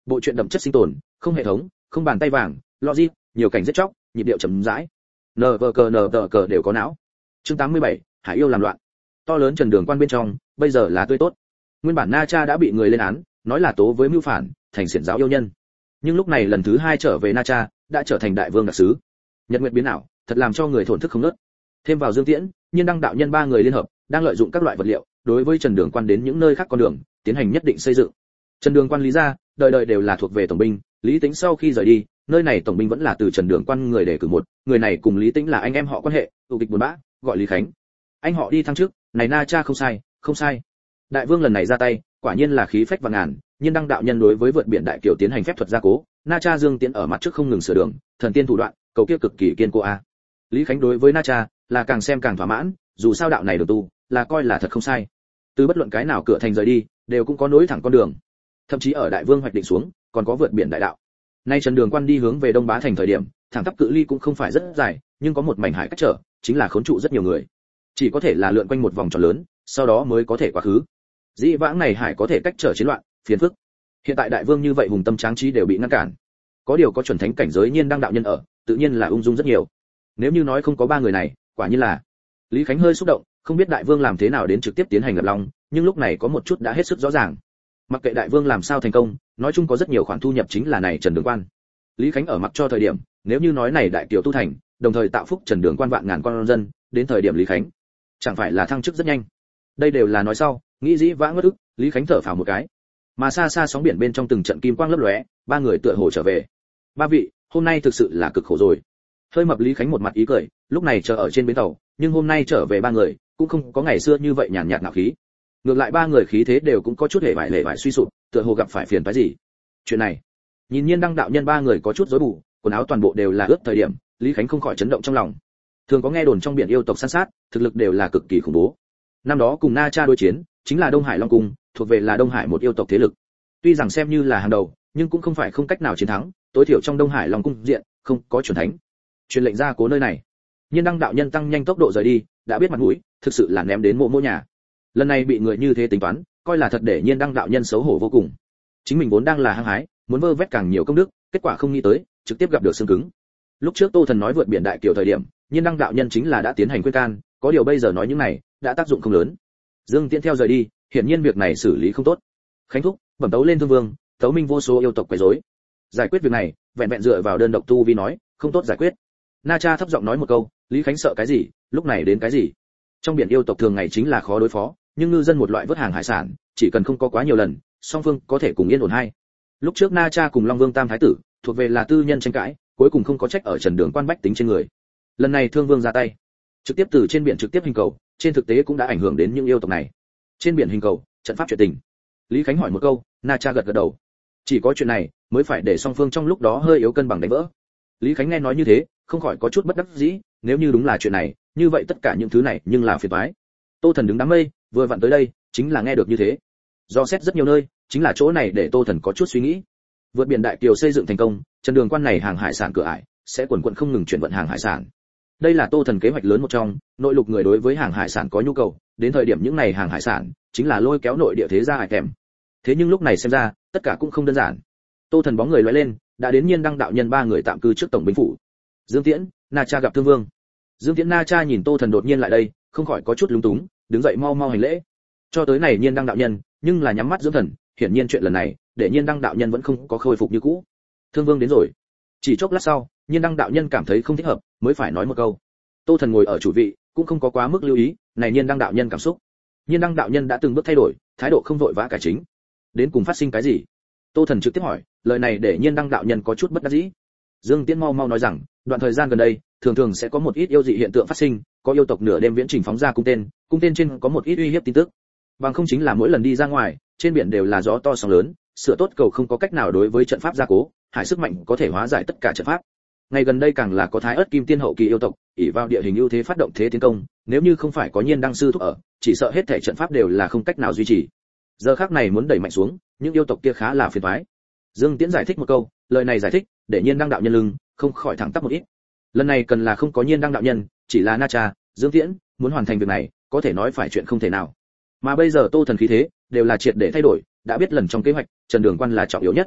Bộ truyện đậm chất sinh tồn, không hệ thống, không bàn tay vàng, logic, nhiều cảnh giết chóc, nhịp điệu chậm rãi. Nờ vờ cờ nờ vờ cờ đều có não. Chương tám mươi bảy, Hải yêu làm loạn. To lớn Trần Đường Quan bên trong, bây giờ là tươi tốt. Nguyên bản Na Cha đã bị người lên án, nói là tố với mưu phản, thành xiển giáo yêu nhân. Nhưng lúc này lần thứ hai trở về Na Cha, đã trở thành đại vương đặc sứ. Nhật nguyệt biến ảo, thật làm cho người thổn thức không ngớt. Thêm vào Dương Tiễn, Nhiên Đăng đạo nhân ba người liên hợp, đang lợi dụng các loại vật liệu, đối với Trần Đường Quan đến những nơi khác con đường, tiến hành nhất định xây dựng. Trần Đường Quan lý gia, đời đời đều là thuộc về tổng binh, Lý Tĩnh sau khi rời đi, nơi này tổng binh vẫn là từ Trần Đường Quan người đề cử một, người này cùng Lý Tĩnh là anh em họ quan hệ, tụ kịch buồn bã, gọi Lý Khánh. Anh họ đi thăng trước, này Na Cha không sai, không sai. Đại vương lần này ra tay, quả nhiên là khí phách vạn ngàn, Nhiên Đăng đạo nhân đối với vượt biển đại kiều tiến hành phép thuật gia cố, Na Cha Dương Tiễn ở mặt trước không ngừng sửa đường, thần tiên thủ đoạn, cầu kia cực kỳ kiên cố a. Lý Khánh đối với Na Cha là càng xem càng thỏa mãn, dù sao đạo này được tu, là coi là thật không sai. Từ bất luận cái nào cửa thành rời đi, đều cũng có nối thẳng con đường. Thậm chí ở đại vương hoạch định xuống, còn có vượt biển đại đạo. Nay Trần Đường Quan đi hướng về Đông Bá thành thời điểm, thẳng tắp cự ly cũng không phải rất dài, nhưng có một mảnh hải cách trở, chính là khốn trụ rất nhiều người. Chỉ có thể là lượn quanh một vòng tròn lớn, sau đó mới có thể qua khứ. Dĩ vãng này hải có thể cách trở chiến loạn, phiền phức. Hiện tại đại vương như vậy hùng tâm tráng trí đều bị ngăn cản. Có điều có chuẩn thánh cảnh giới Nhiên Đăng đạo nhân ở, tự nhiên là ung dung rất nhiều. Nếu như nói không có ba người này, quả nhiên là. Lý Khánh hơi xúc động, không biết đại vương làm thế nào đến trực tiếp tiến hành lập long, nhưng lúc này có một chút đã hết sức rõ ràng. Mặc kệ đại vương làm sao thành công, nói chung có rất nhiều khoản thu nhập chính là này Trần Đường Quan. Lý Khánh ở mặc cho thời điểm, nếu như nói này đại kiều tu thành, đồng thời tạo phúc Trần Đường Quan vạn ngàn con dân, đến thời điểm Lý Khánh chẳng phải là thăng chức rất nhanh. Đây đều là nói sau, nghĩ dĩ vãng ngất ức, Lý Khánh thở phào một cái. Mà xa xa sóng biển bên trong từng trận kim quang lấp lóe, ba người tựa hồ trở về. Ba vị, hôm nay thực sự là cực khổ rồi. Hơi mập Lý Khánh một mặt ý cười, lúc này chờ ở trên bến tàu, nhưng hôm nay trở về ba người, cũng không có ngày xưa như vậy nhàn nhạt ngạo khí. Ngược lại ba người khí thế đều cũng có chút hề bại lệ bại suy sụp, tựa hồ gặp phải phiền phức gì. Chuyện này, nhìn Nhiên Đăng đạo nhân ba người có chút rối bù, quần áo toàn bộ đều là ướt thời điểm, Lý Khánh không khỏi chấn động trong lòng. Thường có nghe đồn trong biển yêu tộc săn sát, thực lực đều là cực kỳ khủng bố. Năm đó cùng Na Cha đối chiến, chính là Đông Hải Long Cung, thuộc về là Đông Hải một yêu tộc thế lực. Tuy rằng xem như là hàng đầu, nhưng cũng không phải không cách nào chiến thắng, tối thiểu trong Đông Hải Long Cung diện, không có chuẩn thánh. Truyền lệnh ra cố nơi này. Nhiên Đăng đạo nhân tăng nhanh tốc độ rời đi, đã biết mặt mũi, thực sự là ném đến mộ mộ nhà. Lần này bị người như thế tính toán, coi là thật để Nhiên Đăng đạo nhân xấu hổ vô cùng. Chính mình vốn đang là hăng hái, muốn vơ vét càng nhiều công đức, kết quả không nghĩ tới, trực tiếp gặp được xương cứng. Lúc trước Tô Thần nói vượt biển đại kiều thời điểm, Nhiên Đăng đạo nhân chính là đã tiến hành khuyên can, có điều bây giờ nói những này, đã tác dụng không lớn. Dương Tiễn theo rời đi, hiển nhiên việc này xử lý không tốt. Khánh thúc, bẩm tấu lên Thương Vương, tấu minh vô số yêu tộc quấy rối. Giải quyết việc này, vẹn vẹn dựa vào đơn độc tu vi nói, không tốt giải quyết. Na Cha thấp giọng nói một câu, Lý Khánh sợ cái gì, lúc này đến cái gì? Trong biển yêu tộc thường ngày chính là khó đối phó, nhưng ngư dân một loại vớt hàng hải sản, chỉ cần không có quá nhiều lần, song phương có thể cùng yên ổn hay. Lúc trước Na Cha cùng Long Vương Tam thái tử, thuộc về là tư nhân tranh cãi, cuối cùng không có trách ở Trần Đường Quan bách tính trên người. Lần này Thương Vương ra tay, trực tiếp từ trên biển trực tiếp hình cầu, trên thực tế cũng đã ảnh hưởng đến những yêu tộc này. Trên biển hình cầu, trận pháp chuyện tình. Lý Khánh hỏi một câu, Na Cha gật gật đầu. Chỉ có chuyện này mới phải để song phương trong lúc đó hơi yếu cân bằng đánh vỡ. Lý Khánh nghe nói như thế, không khỏi có chút bất đắc dĩ, nếu như đúng là chuyện này, như vậy tất cả những thứ này nhưng là phiền toái. Tô Thần đứng đám mây, vừa vặn tới đây, chính là nghe được như thế. Do xét rất nhiều nơi, chính là chỗ này để Tô Thần có chút suy nghĩ. Vượt biển đại kiều xây dựng thành công, Trần Đường Quan này hàng hải sản cửa ải sẽ quần quần không ngừng chuyển vận hàng hải sản. Đây là Tô Thần kế hoạch lớn một trong, nội lục người đối với hàng hải sản có nhu cầu, đến thời điểm những này hàng hải sản chính là lôi kéo nội địa thế gia hải kèm. Thế nhưng lúc này xem ra, tất cả cũng không đơn giản. Tô Thần bóng người lóe lên, đã đến Nhiên Đăng đạo nhân ba người tạm cư trước tổng binh phủ. Dương Tiễn, Na Cha gặp Thương Vương. Dương Tiễn Na Cha nhìn Tô Thần đột nhiên lại đây, không khỏi có chút lúng túng, đứng dậy mau mau hành lễ. Cho tới này Nhiên Đăng đạo nhân, nhưng là nhắm mắt dưỡng thần, hiển nhiên chuyện lần này, để Nhiên Đăng đạo nhân vẫn không có khôi phục như cũ. Thương Vương đến rồi. Chỉ chốc lát sau, Nhiên Đăng đạo nhân cảm thấy không thích hợp, mới phải nói một câu. Tô Thần ngồi ở chủ vị, cũng không có quá mức lưu ý, này Nhiên Đăng đạo nhân cảm xúc. Nhiên Đăng đạo nhân đã từng bước thay đổi, thái độ không vội vã cải chính. Đến cùng phát sinh cái gì? Tô Thần trực tiếp hỏi, lời này để Nhiên Đăng đạo nhân có chút bất đắc dĩ. Dương Tiễn mau mau nói rằng, đoạn thời gian gần đây, thường thường sẽ có một ít yêu dị hiện tượng phát sinh, có yêu tộc nửa đêm viễn trình phóng ra cung tên, cung tên trên có một ít uy hiếp tin tức. Bằng không chính là mỗi lần đi ra ngoài, trên biển đều là gió to sóng lớn, sửa tốt cầu không có cách nào đối với trận pháp gia cố, hải sức mạnh có thể hóa giải tất cả trận pháp. Ngày gần đây càng là có Thái Ức Kim Tiên hậu kỳ yêu tộc, ỷ vào địa hình ưu thế phát động thế tiến công, nếu như không phải có Nhiên Đăng sư thúc ở, chỉ sợ hết thảy trận pháp đều là không cách nào duy trì. Giờ khắc này muốn đẩy mạnh xuống, những yêu tộc kia khá là phiền toái. Dương Tiễn giải thích một câu, lời này giải thích, để Nhiên Đăng đạo nhân lưng không khỏi thẳng tắp một ít. Lần này cần là không có Nhiên Đăng đạo nhân, chỉ là Na Cha, Dương Tiễn, muốn hoàn thành việc này, có thể nói phải chuyện không thể nào. Mà bây giờ Tô Thần khí thế đều là triệt để thay đổi, đã biết lần trong kế hoạch, Trần Đường Quan là trọng yếu nhất.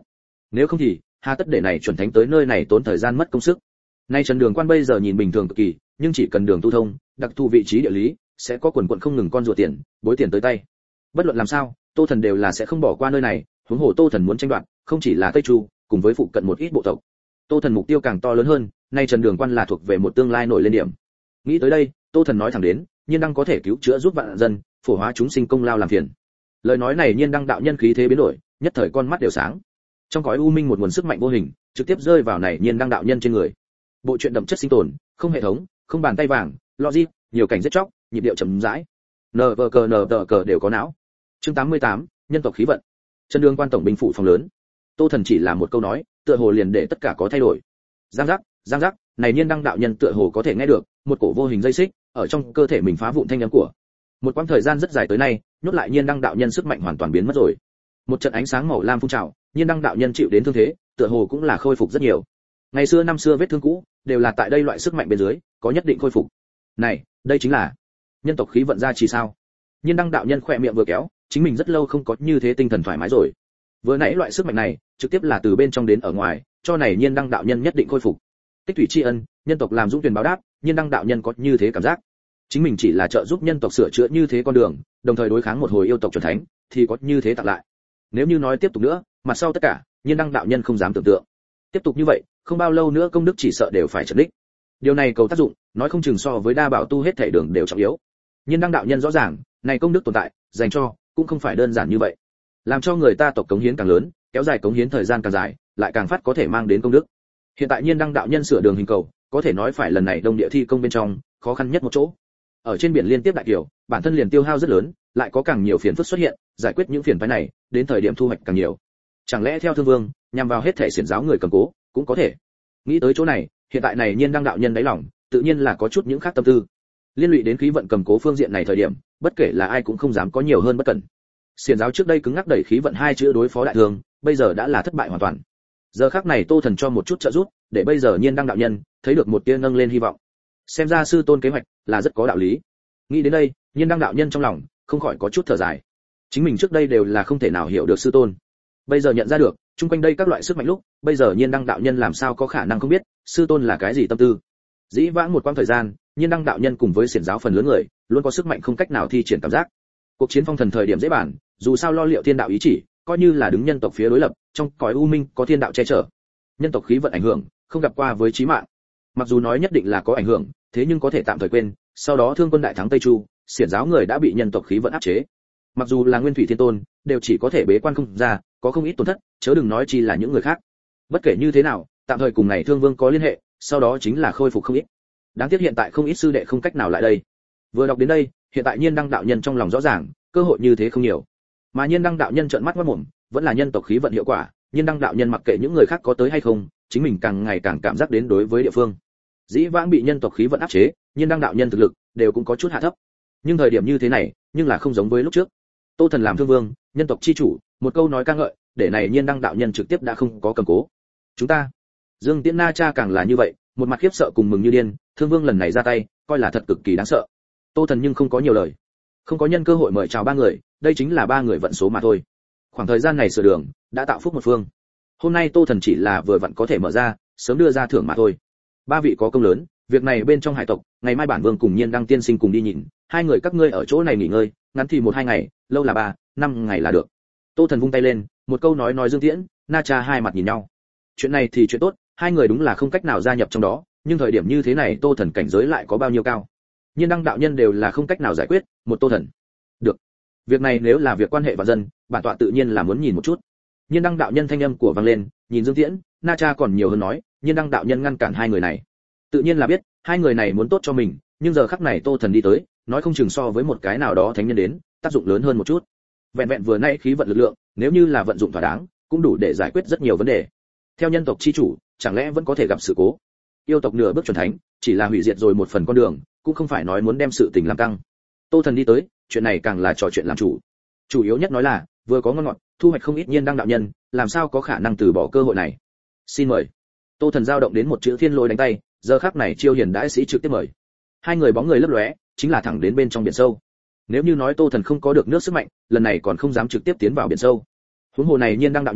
Nếu không thì hà tất để này chuẩn thánh tới nơi này tốn thời gian mất công sức. Nay Trần Đường Quan bây giờ nhìn bình thường cực kỳ, nhưng chỉ cần đường tu thông, đặc thù vị trí địa lý, sẽ có quần quần không ngừng con rùa tiền, bối tiền tới tay. Bất luận làm sao, Tô Thần đều là sẽ không bỏ qua nơi này, huống hồ Tô Thần muốn tranh đoạt, không chỉ là Tây Chu, cùng với phụ cận một ít bộ tộc. Tô Thần mục tiêu càng to lớn hơn, nay Trần Đường Quan là thuộc về một tương lai nổi lên điểm. Nghĩ tới đây, Tô Thần nói thẳng đến, Nhiên Đăng có thể cứu chữa giúp vạn dân, phổ hóa chúng sinh công lao làm phiền. Lời nói này Nhiên Đăng đạo nhân khí thế biến đổi, nhất thời con mắt đều sáng. Trong cõi u minh một nguồn sức mạnh vô hình, trực tiếp rơi vào này Nhiên Đăng đạo nhân trên người. Bộ truyện đậm chất sinh tồn, không hệ thống, không bàn tay vàng, logic, nhiều cảnh giết chóc, nhịp điệu chậm rãi. Nờ vờ cờ nờ tờ cờ đều có não. Chương tám mươi tám, nhân tộc khí vận. Trần Đường Quan tổng binh phụ phòng lớn. Tô Thần chỉ là một câu nói, tựa hồ liền để tất cả có thay đổi. Giang giác, giang giác, này Nhiên Đăng đạo nhân tựa hồ có thể nghe được, một cổ vô hình dây xích ở trong cơ thể mình phá vụn thanh âm của. Một quãng thời gian rất dài tới nay, nhốt lại Nhiên Đăng đạo nhân sức mạnh hoàn toàn biến mất rồi. Một trận ánh sáng màu lam phun trào, Nhiên Đăng đạo nhân chịu đến thương thế, tựa hồ cũng là khôi phục rất nhiều. Ngày xưa năm xưa vết thương cũ, đều là tại đây loại sức mạnh bên dưới, có nhất định khôi phục. Này, đây chính là nhân tộc khí vận ra chỉ sao? Nhiên Đăng đạo nhân khỏe miệng vừa kéo, chính mình rất lâu không có như thế tinh thần thoải mái rồi. Vừa nãy loại sức mạnh này, trực tiếp là từ bên trong đến ở ngoài, cho này Nhiên Đăng đạo nhân nhất định khôi phục. Tích thủy tri ân, nhân tộc làm dũng tuyển báo đáp, Nhiên Đăng đạo nhân có như thế cảm giác. Chính mình chỉ là trợ giúp nhân tộc sửa chữa như thế con đường, đồng thời đối kháng một hồi yêu tộc chuẩn thánh, thì có như thế tặng lại. Nếu như nói tiếp tục nữa, mặt sau tất cả, Nhiên Đăng đạo nhân không dám tưởng tượng. Tiếp tục như vậy, không bao lâu nữa công đức chỉ sợ đều phải trật đích. Điều này cầu tác dụng, nói không chừng so với đa bảo tu hết thể đường đều trọng yếu. Nhiên Đăng đạo nhân rõ ràng, này công đức tồn tại, dành cho cũng không phải đơn giản như vậy. Làm cho người ta tộc cống hiến càng lớn, kéo dài cống hiến thời gian càng dài, lại càng phát có thể mang đến công đức. Hiện tại Nhiên Đăng đạo nhân sửa đường hình cầu, có thể nói phải lần này đông địa thi công bên trong khó khăn nhất một chỗ. Ở trên biển liên tiếp đại kiều, bản thân liền tiêu hao rất lớn, lại có càng nhiều phiền phức xuất hiện, giải quyết những phiền phức này, đến thời điểm thu hoạch càng nhiều. Chẳng lẽ theo Thương Vương, nhằm vào hết thể xiển giáo người cầm cố, cũng có thể. Nghĩ tới chỗ này, hiện tại này Nhiên Đăng đạo nhân đáy lòng, tự nhiên là có chút những khác tâm tư. Liên lụy đến khí vận cầm cố phương diện này thời điểm, bất kể là ai cũng không dám có nhiều hơn bất cẩn. Xiển giáo trước đây cứng ngắc đẩy khí vận hai chữ đối phó đại thương, bây giờ đã là thất bại hoàn toàn. Giờ khắc này Tô Thần cho một chút trợ giúp, để bây giờ Nhiên Đăng đạo nhân thấy được một tia nâng lên hy vọng. Xem ra sư tôn kế hoạch là rất có đạo lý. Nghĩ đến đây, Nhiên Đăng đạo nhân trong lòng không khỏi có chút thở dài. Chính mình trước đây đều là không thể nào hiểu được sư tôn. Bây giờ nhận ra được, chung quanh đây các loại sức mạnh lúc, bây giờ Nhiên Đăng đạo nhân làm sao có khả năng không biết, sư tôn là cái gì tâm tư. Dĩ vãng một quãng thời gian, Nhiên Đăng đạo nhân cùng với xiển giáo phần lớn người, luôn có sức mạnh không cách nào thi triển cảm giác. Cuộc chiến phong thần thời điểm dễ bản, dù sao lo liệu thiên đạo ý chỉ, coi như là đứng nhân tộc phía đối lập, trong cõi u minh có thiên đạo che chở. Nhân tộc khí vận ảnh hưởng, không gặp qua với chí mạng. Mặc dù nói nhất định là có ảnh hưởng, thế nhưng có thể tạm thời quên, sau đó Thương Quân đại thắng Tây Chu, xiển giáo người đã bị nhân tộc khí vận áp chế. Mặc dù là Nguyên Thủy Thiên Tôn, đều chỉ có thể bế quan không ra, có không ít tổn thất, chớ đừng nói chi là những người khác. Bất kể như thế nào, tạm thời cùng này Thương Vương có liên hệ, sau đó chính là khôi phục không ít. Đáng tiếc hiện tại không ít sư đệ không cách nào lại đây. Vừa đọc đến đây, hiện tại Nhiên Đăng đạo nhân trong lòng rõ ràng, cơ hội như thế không nhiều. Mà Nhiên Đăng đạo nhân trợn mắt quát mồm, vẫn là nhân tộc khí vận hiệu quả, Nhiên Đăng đạo nhân mặc kệ những người khác có tới hay không, chính mình càng ngày càng cảm giác đến đối với địa phương. Dĩ vãng bị nhân tộc khí vận áp chế, Nhiên Đăng đạo nhân thực lực đều cũng có chút hạ thấp. Nhưng thời điểm như thế này, nhưng là không giống với lúc trước. Tô Thần làm Thương Vương, nhân tộc chi chủ, một câu nói ca ngợi, để này Nhiên Đăng đạo nhân trực tiếp đã không có cầm cố. Chúng ta, Dương Tiễn Na Cha càng là như vậy, một mặt khiếp sợ cùng mừng như điên, Thương Vương lần này ra tay, coi là thật cực kỳ đáng sợ. Tô Thần nhưng không có nhiều lời, không có nhân cơ hội mời chào ba người, đây chính là ba người vận số mà thôi. Khoảng thời gian này sửa đường, đã tạo phúc một phương. Hôm nay Tô Thần chỉ là vừa vặn có thể mở ra, sớm đưa ra thưởng mà thôi. Ba vị có công lớn, việc này bên trong hải tộc, ngày mai bản vương cùng Nhiên Đăng tiên sinh cùng đi nhìn, hai người các ngươi ở chỗ này nghỉ ngơi, ngắn thì một hai ngày, lâu là ba, năm ngày là được. Tô Thần vung tay lên, một câu nói nói Dương Tiễn, Na Cha hai mặt nhìn nhau. Chuyện này thì chuyện tốt, hai người đúng là không cách nào gia nhập trong đó, nhưng thời điểm như thế này Tô Thần cảnh giới lại có bao nhiêu cao. Nhiên Đăng đạo nhân đều là không cách nào giải quyết, một Tô Thần. Được. Việc này nếu là việc quan hệ vạn dân, bản tọa tự nhiên là muốn nhìn một chút. Nhiên Đăng đạo nhân thanh âm của vang lên, nhìn Dương Tiễn, Na Cha còn nhiều hơn nói, Nhiên Đăng đạo nhân ngăn cản hai người này. Tự nhiên là biết, hai người này muốn tốt cho mình, nhưng giờ khắc này Tô Thần đi tới, nói không chừng so với một cái nào đó thánh nhân đến, tác dụng lớn hơn một chút. Vẹn vẹn vừa nãy khí vận lực lượng, nếu như là vận dụng thỏa đáng, cũng đủ để giải quyết rất nhiều vấn đề. Theo nhân tộc chi chủ, chẳng lẽ vẫn có thể gặp sự cố? Yêu tộc nửa bước chuẩn thánh, chỉ là hủy diệt rồi một phần con đường, cũng không phải nói muốn đem sự tình làm căng. Tô Thần đi tới, chuyện này càng là trò chuyện làm chủ. Chủ yếu nhất nói là, vừa có ngon ngọt, thu hoạch không ít Nhiên Đăng đạo nhân, làm sao có khả năng từ bỏ cơ hội này. Xin mời. Tô Thần dao động đến một chữ thiên lôi đánh tay, giờ khắc này Chiêu Hiền đại sĩ trực tiếp mời. Hai người bóng người lấp lóe, chính là thẳng đến bên trong biển sâu. Nếu như nói Tô Thần không có được nước sức mạnh, lần này còn không dám trực tiếp tiến vào biển sâu. Huống hồ này Nhiên Đăng đạo nhân,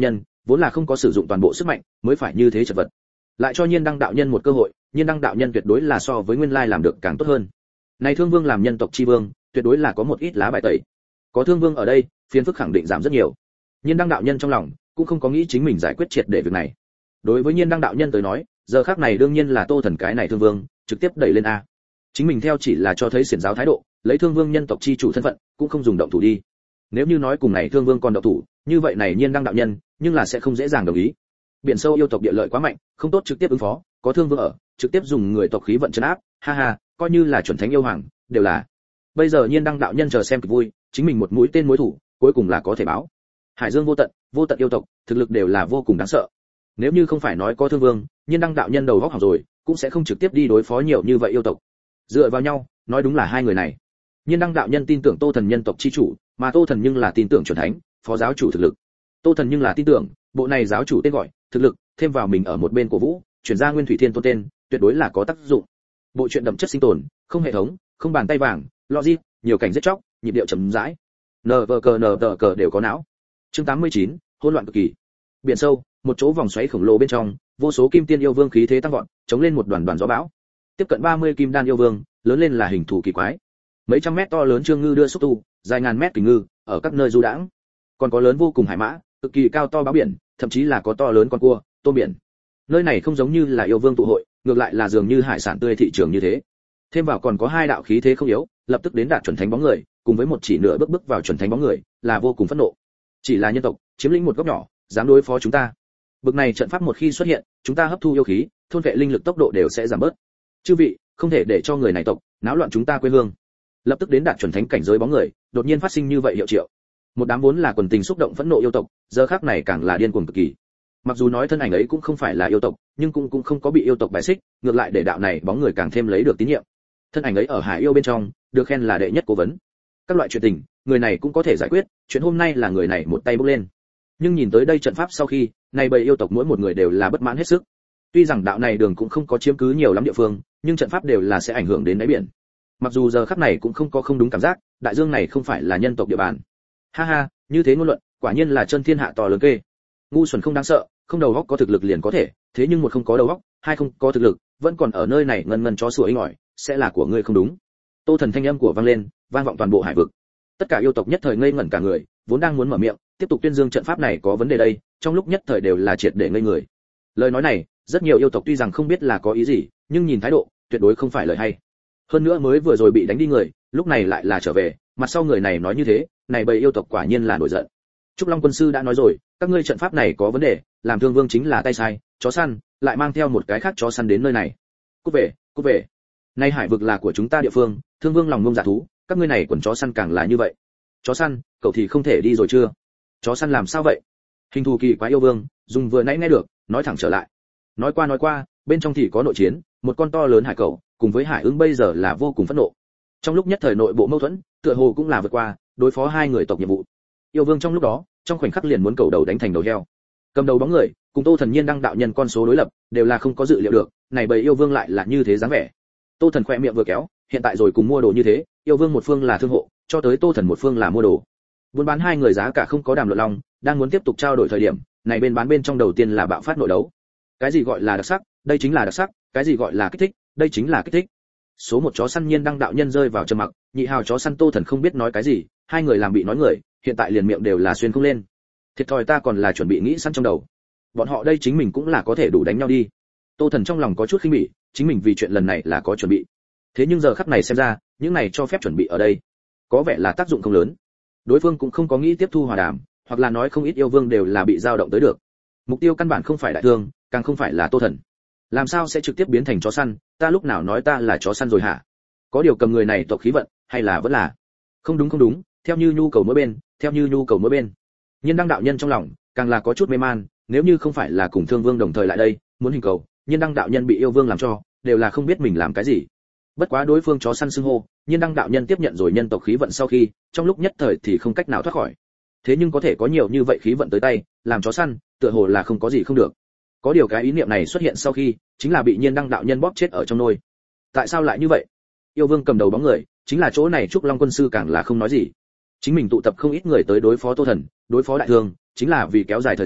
vốn là không có sử dụng toàn bộ sức mạnh mới phải như thế chật vật. Lại cho Nhiên Đăng đạo nhân một cơ hội, Nhiên Đăng đạo nhân tuyệt đối là so với nguyên lai làm được càng tốt hơn. Này Thương Vương làm nhân tộc chi vương, tuyệt đối là có một ít lá bài tẩy. Có Thương Vương ở đây, phiền phức khẳng định giảm rất nhiều. Nhiên Đăng đạo nhân trong lòng cũng không có nghĩ chính mình giải quyết triệt để việc này. Đối với Nhiên Đăng đạo nhân tới nói, giờ khắc này đương nhiên là Tô Thần cái này Thương Vương, trực tiếp đẩy lên a. Chính mình theo chỉ là cho thấy xiển giáo thái độ, lấy Thương Vương nhân tộc chi chủ thân phận, cũng không dùng động thủ đi. Nếu như nói cùng này Thương Vương còn động thủ, như vậy này Nhiên Đăng đạo nhân, nhưng là sẽ không dễ dàng đồng ý. Biển sâu yêu tộc địa lợi quá mạnh, không tốt trực tiếp ứng phó, có Thương Vương ở, trực tiếp dùng người tộc khí vận trấn áp, ha ha, coi như là chuẩn thánh yêu hoàng, đều là. Bây giờ Nhiên Đăng đạo nhân chờ xem kịch vui, chính mình một mũi tên mối thủ, cuối cùng là có thể báo. Hải Dương vô tận, vô tận yêu tộc, thực lực đều là vô cùng đáng sợ. Nếu như không phải nói có Thương Vương, Nhiên Đăng đạo nhân đầu góc hỏng rồi, cũng sẽ không trực tiếp đi đối phó nhiều như vậy yêu tộc. Dựa vào nhau, nói đúng là hai người này. Nhiên Đăng đạo nhân tin tưởng Tô Thần nhân tộc chi chủ, mà Tô Thần nhưng là tin tưởng chuẩn thánh, phó giáo chủ thực lực. Tô Thần nhưng là tin tưởng, bộ này giáo chủ tên gọi, thực lực, thêm vào mình ở một bên cổ vũ, chuyển ra Nguyên Thủy Thiên Tôn tên, tuyệt đối là có tác dụng. Bộ truyện đậm chất sinh tồn, không hệ thống, không bàn tay vàng, logic, nhiều cảnh giết chóc, nhịp điệu chậm rãi. Nờ vờ cờ nờ tờ cờ đều có não. Chương tám mươi chín, hỗn loạn cực kỳ. Biển sâu, một chỗ vòng xoáy khổng lồ bên trong, vô số kim tiên yêu vương khí thế tăng vọt, chống lên một đoàn đoàn gió bão. Tiếp cận ba mươi kim đan yêu vương, lớn lên là hình thù kỳ quái. Mấy trăm mét to lớn trương ngư đưa xúc tu, dài ngàn mét kình ngư, ở các nơi du đãng. Còn có lớn vô cùng hải mã, cực kỳ cao to báo biển, thậm chí là có to lớn con cua, tôm biển. Nơi này không giống như là yêu vương tụ hội, ngược lại là dường như hải sản tươi thị trường như thế. Thêm vào còn có hai đạo khí thế không yếu, lập tức đến đạt chuẩn thánh bóng người, cùng với một chỉ nửa bước bước vào chuẩn thánh bóng người, là vô cùng phẫn nộ. Chỉ là nhân tộc, chiếm lĩnh một góc nhỏ, dám đối phó chúng ta. Bực này trận pháp một khi xuất hiện, chúng ta hấp thu yêu khí, thôn vệ linh lực tốc độ đều sẽ giảm bớt. Chư vị, không thể để cho người này tộc náo loạn chúng ta quê hương. Lập tức đến đạt chuẩn thánh cảnh giới bóng người, đột nhiên phát sinh như vậy hiệu triệu. Một đám vốn là quần tình xúc động phẫn nộ yêu tộc, giờ khắc này càng là điên cuồng cực kỳ. Mặc dù nói thân ảnh ấy cũng không phải là yêu tộc, nhưng cũng cũng không có bị yêu tộc bài xích, ngược lại để đạo này bóng người càng thêm lấy được tín nhiệm. Thân ảnh ấy ở Hải Yêu bên trong, được khen là đệ nhất cố vấn. Các loại chuyện tình, người này cũng có thể giải quyết, chuyện hôm nay là người này một tay bốc lên. Nhưng nhìn tới đây trận pháp sau khi, này bầy yêu tộc mỗi một người đều là bất mãn hết sức. Tuy rằng đạo này đường cũng không có chiếm cứ nhiều lắm địa phương, nhưng trận pháp đều là sẽ ảnh hưởng đến đáy biển. Mặc dù giờ khắc này cũng không có không đúng cảm giác, đại dương này không phải là nhân tộc địa bàn. Ha ha, như thế ngôn luận, quả nhiên là chân thiên hạ to lớn kê. Ngu xuẩn không đáng sợ, không đầu óc có thực lực liền có thể, thế nhưng một không có đầu óc, hai không có thực lực, vẫn còn ở nơi này ngân ngân chó sủa inh ỏi, sẽ là của ngươi không đúng. Tô Thần thanh âm của vang lên, vang vọng toàn bộ hải vực. Tất cả yêu tộc nhất thời ngây ngẩn cả người, vốn đang muốn mở miệng, tiếp tục tuyên dương trận pháp này có vấn đề đây, trong lúc nhất thời đều là triệt để ngây người. Lời nói này, rất nhiều yêu tộc tuy rằng không biết là có ý gì, nhưng nhìn thái độ, tuyệt đối không phải lời hay. Hơn nữa mới vừa rồi bị đánh đi người, lúc này lại là trở về, mặt sau người này nói như thế, này bầy yêu tộc quả nhiên là nổi giận. Trúc Long quân sư đã nói rồi, các ngươi trận pháp này có vấn đề, làm Thương Vương chính là tay sai, chó săn, lại mang theo một cái khác chó săn đến nơi này. Cút về, cút về. Nay hải vực là của chúng ta địa phương, Thương Vương lòng ngông dạ thú, các ngươi này quần chó săn càng là như vậy. Chó săn, cậu thì không thể đi rồi chưa? Chó săn làm sao vậy? Hình thù kỳ quái yêu vương, dùng vừa nãy nghe được, nói thẳng trở lại. Nói qua nói qua, bên trong thì có nội chiến, một con to lớn hải cẩu, cùng với hải ưng bây giờ là vô cùng phẫn nộ. Trong lúc nhất thời nội bộ mâu thuẫn, tựa hồ cũng là vượt qua, đối phó hai người tộc nhiệm vụ. Yêu vương trong lúc đó, trong khoảnh khắc liền muốn cầu đầu đánh thành đầu heo. Cầm đầu bóng người, cùng Tô Thần Nhiên Đăng đạo nhân con số đối lập, đều là không có dự liệu được, này bầy yêu vương lại là như thế dáng vẻ. Tô Thần khỏe miệng vừa kéo, hiện tại rồi cùng mua đồ như thế, yêu vương một phương là thương hộ, cho tới Tô Thần một phương là mua đồ. Buôn bán hai người giá cả không có đàm luận lòng, đang muốn tiếp tục trao đổi thời điểm, này bên bán bên trong đầu tiên là bạo phát nội đấu. Cái gì gọi là đặc sắc, đây chính là đặc sắc, cái gì gọi là kích thích, đây chính là kích thích. Số một chó săn Nhiên Đăng đạo nhân rơi vào trầm mặc, nhị hào chó săn Tô Thần không biết nói cái gì, hai người làm bị nói người, hiện tại liền miệng đều là xuyên không lên. Thiệt thòi ta còn là chuẩn bị nghĩ sẵn trong đầu. Bọn họ đây chính mình cũng là có thể đủ đánh nhau đi. Tô Thần trong lòng có chút khinh bỉ, chính mình vì chuyện lần này là có chuẩn bị. Thế nhưng giờ khắc này xem ra, những này cho phép chuẩn bị ở đây, có vẻ là tác dụng không lớn. Đối phương cũng không có nghĩ tiếp thu hòa đàm, hoặc là nói không ít yêu vương đều là bị dao động tới được. Mục tiêu căn bản không phải đại thương, càng không phải là Tô Thần. Làm sao sẽ trực tiếp biến thành chó săn, ta lúc nào nói ta là chó săn rồi hả? Có điều cầm người này tộc khí vận, hay là vẫn là? Không đúng không đúng, theo như nhu cầu mỗi bên, theo như nhu cầu mỗi bên. Nhiên Đăng đạo nhân trong lòng, càng là có chút mê man, nếu như không phải là cùng Thương Vương đồng thời lại đây, muốn hình cầu, Nhiên Đăng đạo nhân bị yêu vương làm cho, đều là không biết mình làm cái gì. Bất quá đối phương chó săn xưng hô, Nhiên Đăng đạo nhân tiếp nhận rồi nhân tộc khí vận sau khi, trong lúc nhất thời thì không cách nào thoát khỏi. Thế nhưng có thể có nhiều như vậy khí vận tới tay, làm chó săn, tựa hồ là không có gì không được. Có điều cái ý niệm này xuất hiện sau khi, chính là bị Nhiên Đăng đạo nhân bóp chết ở trong nôi. Tại sao lại như vậy? Yêu vương cầm đầu bóng người, chính là chỗ này Trúc Long quân sư càng là không nói gì. Chính mình tụ tập không ít người tới đối phó Tô Thần, đối phó đại thương, chính là vì kéo dài thời gian,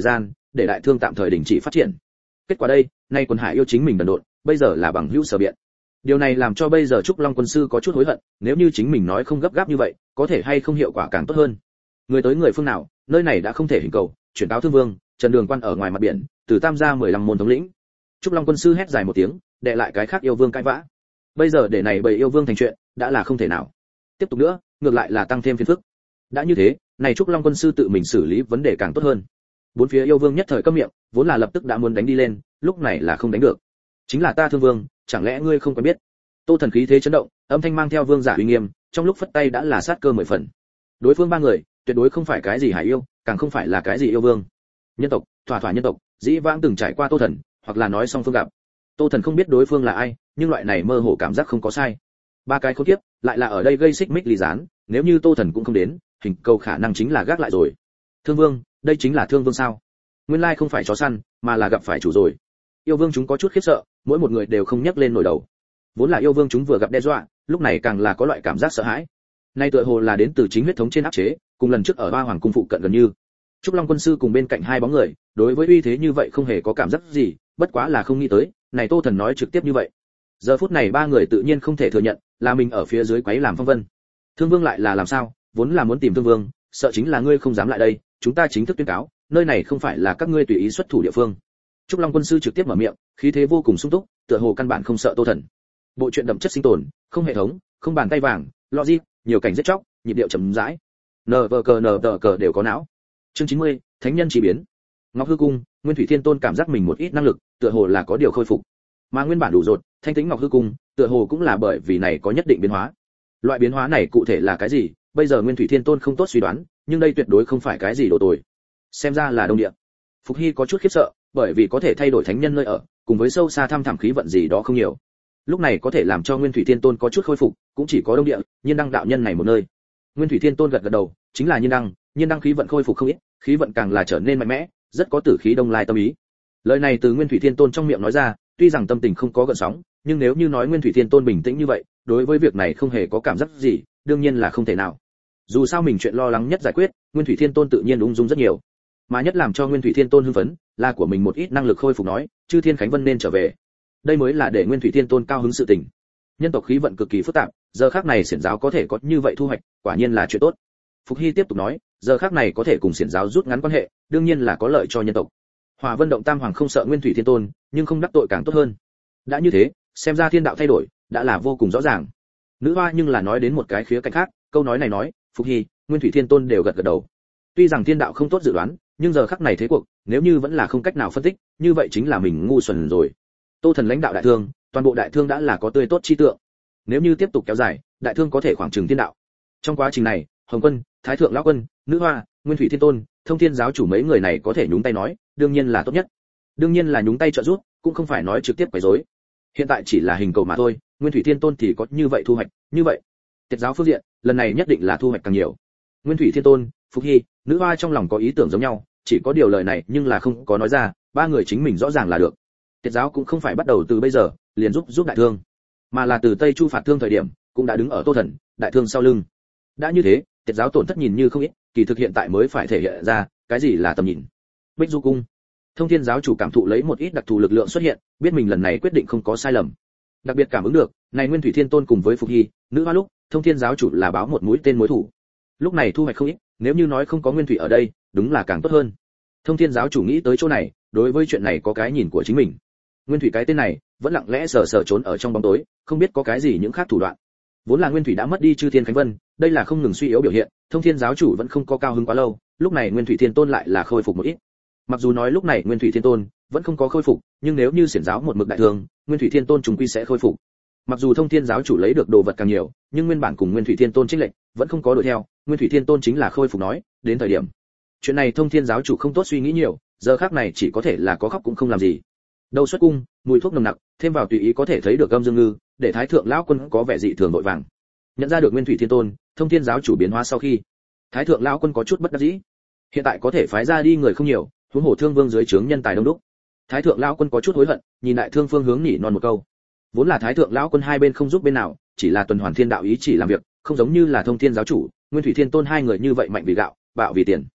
để đại thương tạm thời đình chỉ phát triển. Kết quả đây, nay quần hải yêu chính mình đần độn, bây giờ là bằng hữu sở biện. Điều này làm cho bây giờ Trúc Long quân sư có chút hối hận, nếu như chính mình nói không gấp gáp như vậy, có thể hay không hiệu quả càng tốt hơn. Người tới người phương nào, nơi này đã không thể hình cầu, chuyển cáo Thương Vương, Trần Đường Quan ở ngoài mặt biển, từ Tam gia mười lăm môn thống lĩnh. Trúc Long quân sư hét dài một tiếng, đè lại cái khác yêu vương cãi vã. Bây giờ để này bầy yêu vương thành chuyện, đã là không thể nào. Tiếp tục nữa, ngược lại là tăng thêm phiền phức. Đã như thế, này Trúc Long quân sư tự mình xử lý vấn đề càng tốt hơn. Bốn phía yêu vương nhất thời câm miệng, vốn là lập tức đã muốn đánh đi lên, lúc này là không đánh được. Chính là ta Thương Vương, chẳng lẽ ngươi không quen biết? Tô Thần khí thế chấn động, âm thanh mang theo vương giả uy nghiêm, trong lúc phất tay đã là sát cơ mười phần. Đối phương ba người, tuyệt đối không phải cái gì hải yêu, càng không phải là cái gì yêu vương. Nhân tộc, thỏa thỏa nhân tộc, dĩ vãng từng trải qua Tô Thần, hoặc là nói song phương gặp. Tô Thần không biết đối phương là ai, nhưng loại này mơ hồ cảm giác không có sai. Ba cái khốn kiếp, lại là ở đây gây xích mích ly gián, nếu như Tô Thần cũng không đến, hình cầu khả năng chính là gác lại rồi. Thương Vương, đây chính là Thương Vương sao? Nguyên lai không phải chó săn, mà là gặp phải chủ rồi. Yêu vương chúng có chút khiếp sợ, mỗi một người đều không nhấc lên nổi đầu. Vốn là yêu vương chúng vừa gặp đe dọa, lúc này càng là có loại cảm giác sợ hãi. Nay tựa hồ là đến từ chính huyết thống trên áp chế, cùng lần trước ở Ba Hoàng cung phụ cận gần như. Trúc Long quân sư cùng bên cạnh hai bóng người, đối với uy thế như vậy không hề có cảm giác gì, bất quá là không nghĩ tới, này Tô Thần nói trực tiếp như vậy. Giờ phút này ba người tự nhiên không thể thừa nhận, là mình ở phía dưới quấy làm phong vân. Thương Vương lại là làm sao? Vốn là muốn tìm Thương Vương, sợ chính là ngươi không dám lại đây, chúng ta chính thức tuyên cáo, nơi này không phải là các ngươi tùy ý xuất thủ địa phương. Trúc Long quân sư trực tiếp mở miệng, khí thế vô cùng sung túc, tựa hồ căn bản không sợ Tô Thần. Bộ truyện đậm chất sinh tồn, không hệ thống, không bàn tay vàng, logic, nhiều cảnh giết chóc, nhịp điệu chậm rãi. Nờ vờ cờ nờ tờ cờ đều có não. Chương chín mươi, thánh nhân chỉ biến. Ngọc Hư cung, Nguyên Thủy Thiên Tôn cảm giác mình một ít năng lực, tựa hồ là có điều khôi phục. Mà nguyên bản đủ rột, thanh tĩnh Ngọc Hư cung, tựa hồ cũng là bởi vì này có nhất định biến hóa. Loại biến hóa này cụ thể là cái gì, bây giờ Nguyên Thủy Thiên Tôn không tốt suy đoán, nhưng đây tuyệt đối không phải cái gì đồ tồi. Xem ra là đông địa. Phục Hy có chút khiếp sợ, bởi vì có thể thay đổi thánh nhân nơi ở, cùng với sâu xa thăm thẳm khí vận gì đó không nhiều. Lúc này có thể làm cho Nguyên Thủy Thiên Tôn có chút khôi phục, cũng chỉ có đông địa, Nhiên Đăng đạo nhân này một nơi. Nguyên Thủy Thiên Tôn gật gật đầu, chính là Nhiên Đăng, Nhiên Đăng khí vận khôi phục không ít, khí vận càng là trở nên mạnh mẽ, rất có tử khí đông lai tâm ý. Lời này từ Nguyên Thủy Thiên Tôn trong miệng nói ra, tuy rằng tâm tình không có gợn sóng, nhưng nếu như nói Nguyên Thủy Thiên Tôn bình tĩnh như vậy, đối với việc này không hề có cảm giác gì, đương nhiên là không thể nào. Dù sao mình chuyện lo lắng nhất giải quyết, Nguyên Thủy Thiên Tôn tự nhiên ung dung rất nhiều. Mà nhất làm cho Nguyên Thủy Thiên Tôn hưng phấn, là của mình một ít năng lực khôi phục nói, Chư Thiên Khánh Vân nên trở về. Đây mới là để Nguyên Thủy Thiên Tôn cao hứng sự tình. Nhân tộc khí vận cực kỳ phức tạp, giờ khắc này xiển giáo có thể có như vậy thu hoạch, quả nhiên là chuyện tốt. Phục Hy tiếp tục nói, giờ khắc này có thể cùng xiển giáo rút ngắn quan hệ, đương nhiên là có lợi cho nhân tộc. Hỏa Vân Động Tam Hoàng không sợ Nguyên Thủy Thiên Tôn, nhưng không đắc tội càng tốt hơn. Đã như thế, xem ra thiên đạo thay đổi, đã là vô cùng rõ ràng. Nữ hoa nhưng là nói đến một cái khía cạnh khác, câu nói này nói, Phục Hy, Nguyên Thủy Thiên Tôn đều gật gật đầu. Tuy rằng thiên đạo không tốt dự đoán, nhưng giờ khắc này thế cuộc, nếu như vẫn là không cách nào phân tích, như vậy chính là mình ngu xuẩn rồi. Tô Thần lãnh đạo đại thương, toàn bộ đại thương đã là có tươi tốt chi tượng. Nếu như tiếp tục kéo dài, đại thương có thể khoảng chừng thiên đạo. Trong quá trình này, Hồng Quân, Thái Thượng lão quân, Nữ Hoa, Nguyên Thủy Thiên Tôn, Thông Thiên giáo chủ mấy người này có thể nhúng tay nói, đương nhiên là tốt nhất. Đương nhiên là nhúng tay trợ giúp, cũng không phải nói trực tiếp quấy rối. Hiện tại chỉ là hình cầu mà thôi, Nguyên Thủy Thiên Tôn thì có như vậy thu hoạch, như vậy. Tiệt giáo phương diện, lần này nhất định là thu hoạch càng nhiều. Nguyên Thủy Thiên Tôn, Phục Hy, Nữ Hoa trong lòng có ý tưởng giống nhau, chỉ có điều lời này nhưng là không có nói ra, ba người chính mình rõ ràng là được. Tiệt giáo cũng không phải bắt đầu từ bây giờ, liền giúp giúp đại thương, mà là từ Tây Chu phạt thương thời điểm, cũng đã đứng ở Tô Thần, đại thương sau lưng. Đã như thế, Tiệt giáo tổn thất nhìn như không ít, kỳ thực hiện tại mới phải thể hiện ra, cái gì là tầm nhìn. Bích Du cung, Thông Thiên giáo chủ cảm thụ lấy một ít đặc thù lực lượng xuất hiện, biết mình lần này quyết định không có sai lầm. Đặc biệt cảm ứng được, này Nguyên Thủy Thiên Tôn cùng với Phục Hy, Nữ Hoa lúc, Thông Thiên giáo chủ là báo một mũi tên mối thủ. Lúc này thu hoạch không ít, nếu như nói không có Nguyên Thủy ở đây, đúng là càng tốt hơn. Thông Thiên giáo chủ nghĩ tới chỗ này, đối với chuyện này có cái nhìn của chính mình. Nguyên Thủy cái tên này, vẫn lặng lẽ sờ sờ trốn ở trong bóng tối, không biết có cái gì những khác thủ đoạn. Vốn là Nguyên Thủy đã mất đi Chư Thiên Khánh Vân, đây là không ngừng suy yếu biểu hiện, Thông Thiên giáo chủ vẫn không có cao hứng quá lâu, lúc này Nguyên Thủy Thiên Tôn lại là khôi phục một ít. Mặc dù nói lúc này Nguyên Thủy Thiên Tôn vẫn không có khôi phục, nhưng nếu như xiển giáo một mực đại thương, Nguyên Thủy Thiên Tôn trùng quy sẽ khôi phục. Mặc dù Thông Thiên giáo chủ lấy được đồ vật càng nhiều, nhưng nguyên bản cùng Nguyên Thủy Thiên Tôn chênh lệch vẫn không có đuổi theo, Nguyên Thủy Thiên Tôn chính là khôi phục nói, đến thời điểm. Chuyện này Thông Thiên giáo chủ không tốt suy nghĩ nhiều, giờ khắc này chỉ có thể là có khóc cũng không làm gì. Đầu xuất cung, mùi thuốc nồng nặc, thêm vào tùy ý có thể thấy được gâm dương ngư, để Thái Thượng lão quân có vẻ dị thường vội vàng. Nhận ra được Nguyên Thủy Thiên Tôn, Thông Thiên giáo chủ biến hóa sau khi, Thái Thượng lão quân có chút bất đắc dĩ. Hiện tại có thể phái ra đi người không nhiều, huống hồ Thương Vương dưới trướng nhân tài đông đúc. Thái Thượng lão quân có chút hối hận, nhìn đại thương phương hướng nhỉ non một câu. Vốn là Thái Thượng lão quân hai bên không giúp bên nào, chỉ là tuần hoàn thiên đạo ý chỉ làm việc, không giống như là Thông Thiên giáo chủ, Nguyên Thủy Thiên Tôn hai người như vậy mạnh vì gạo, bạo vì tiền.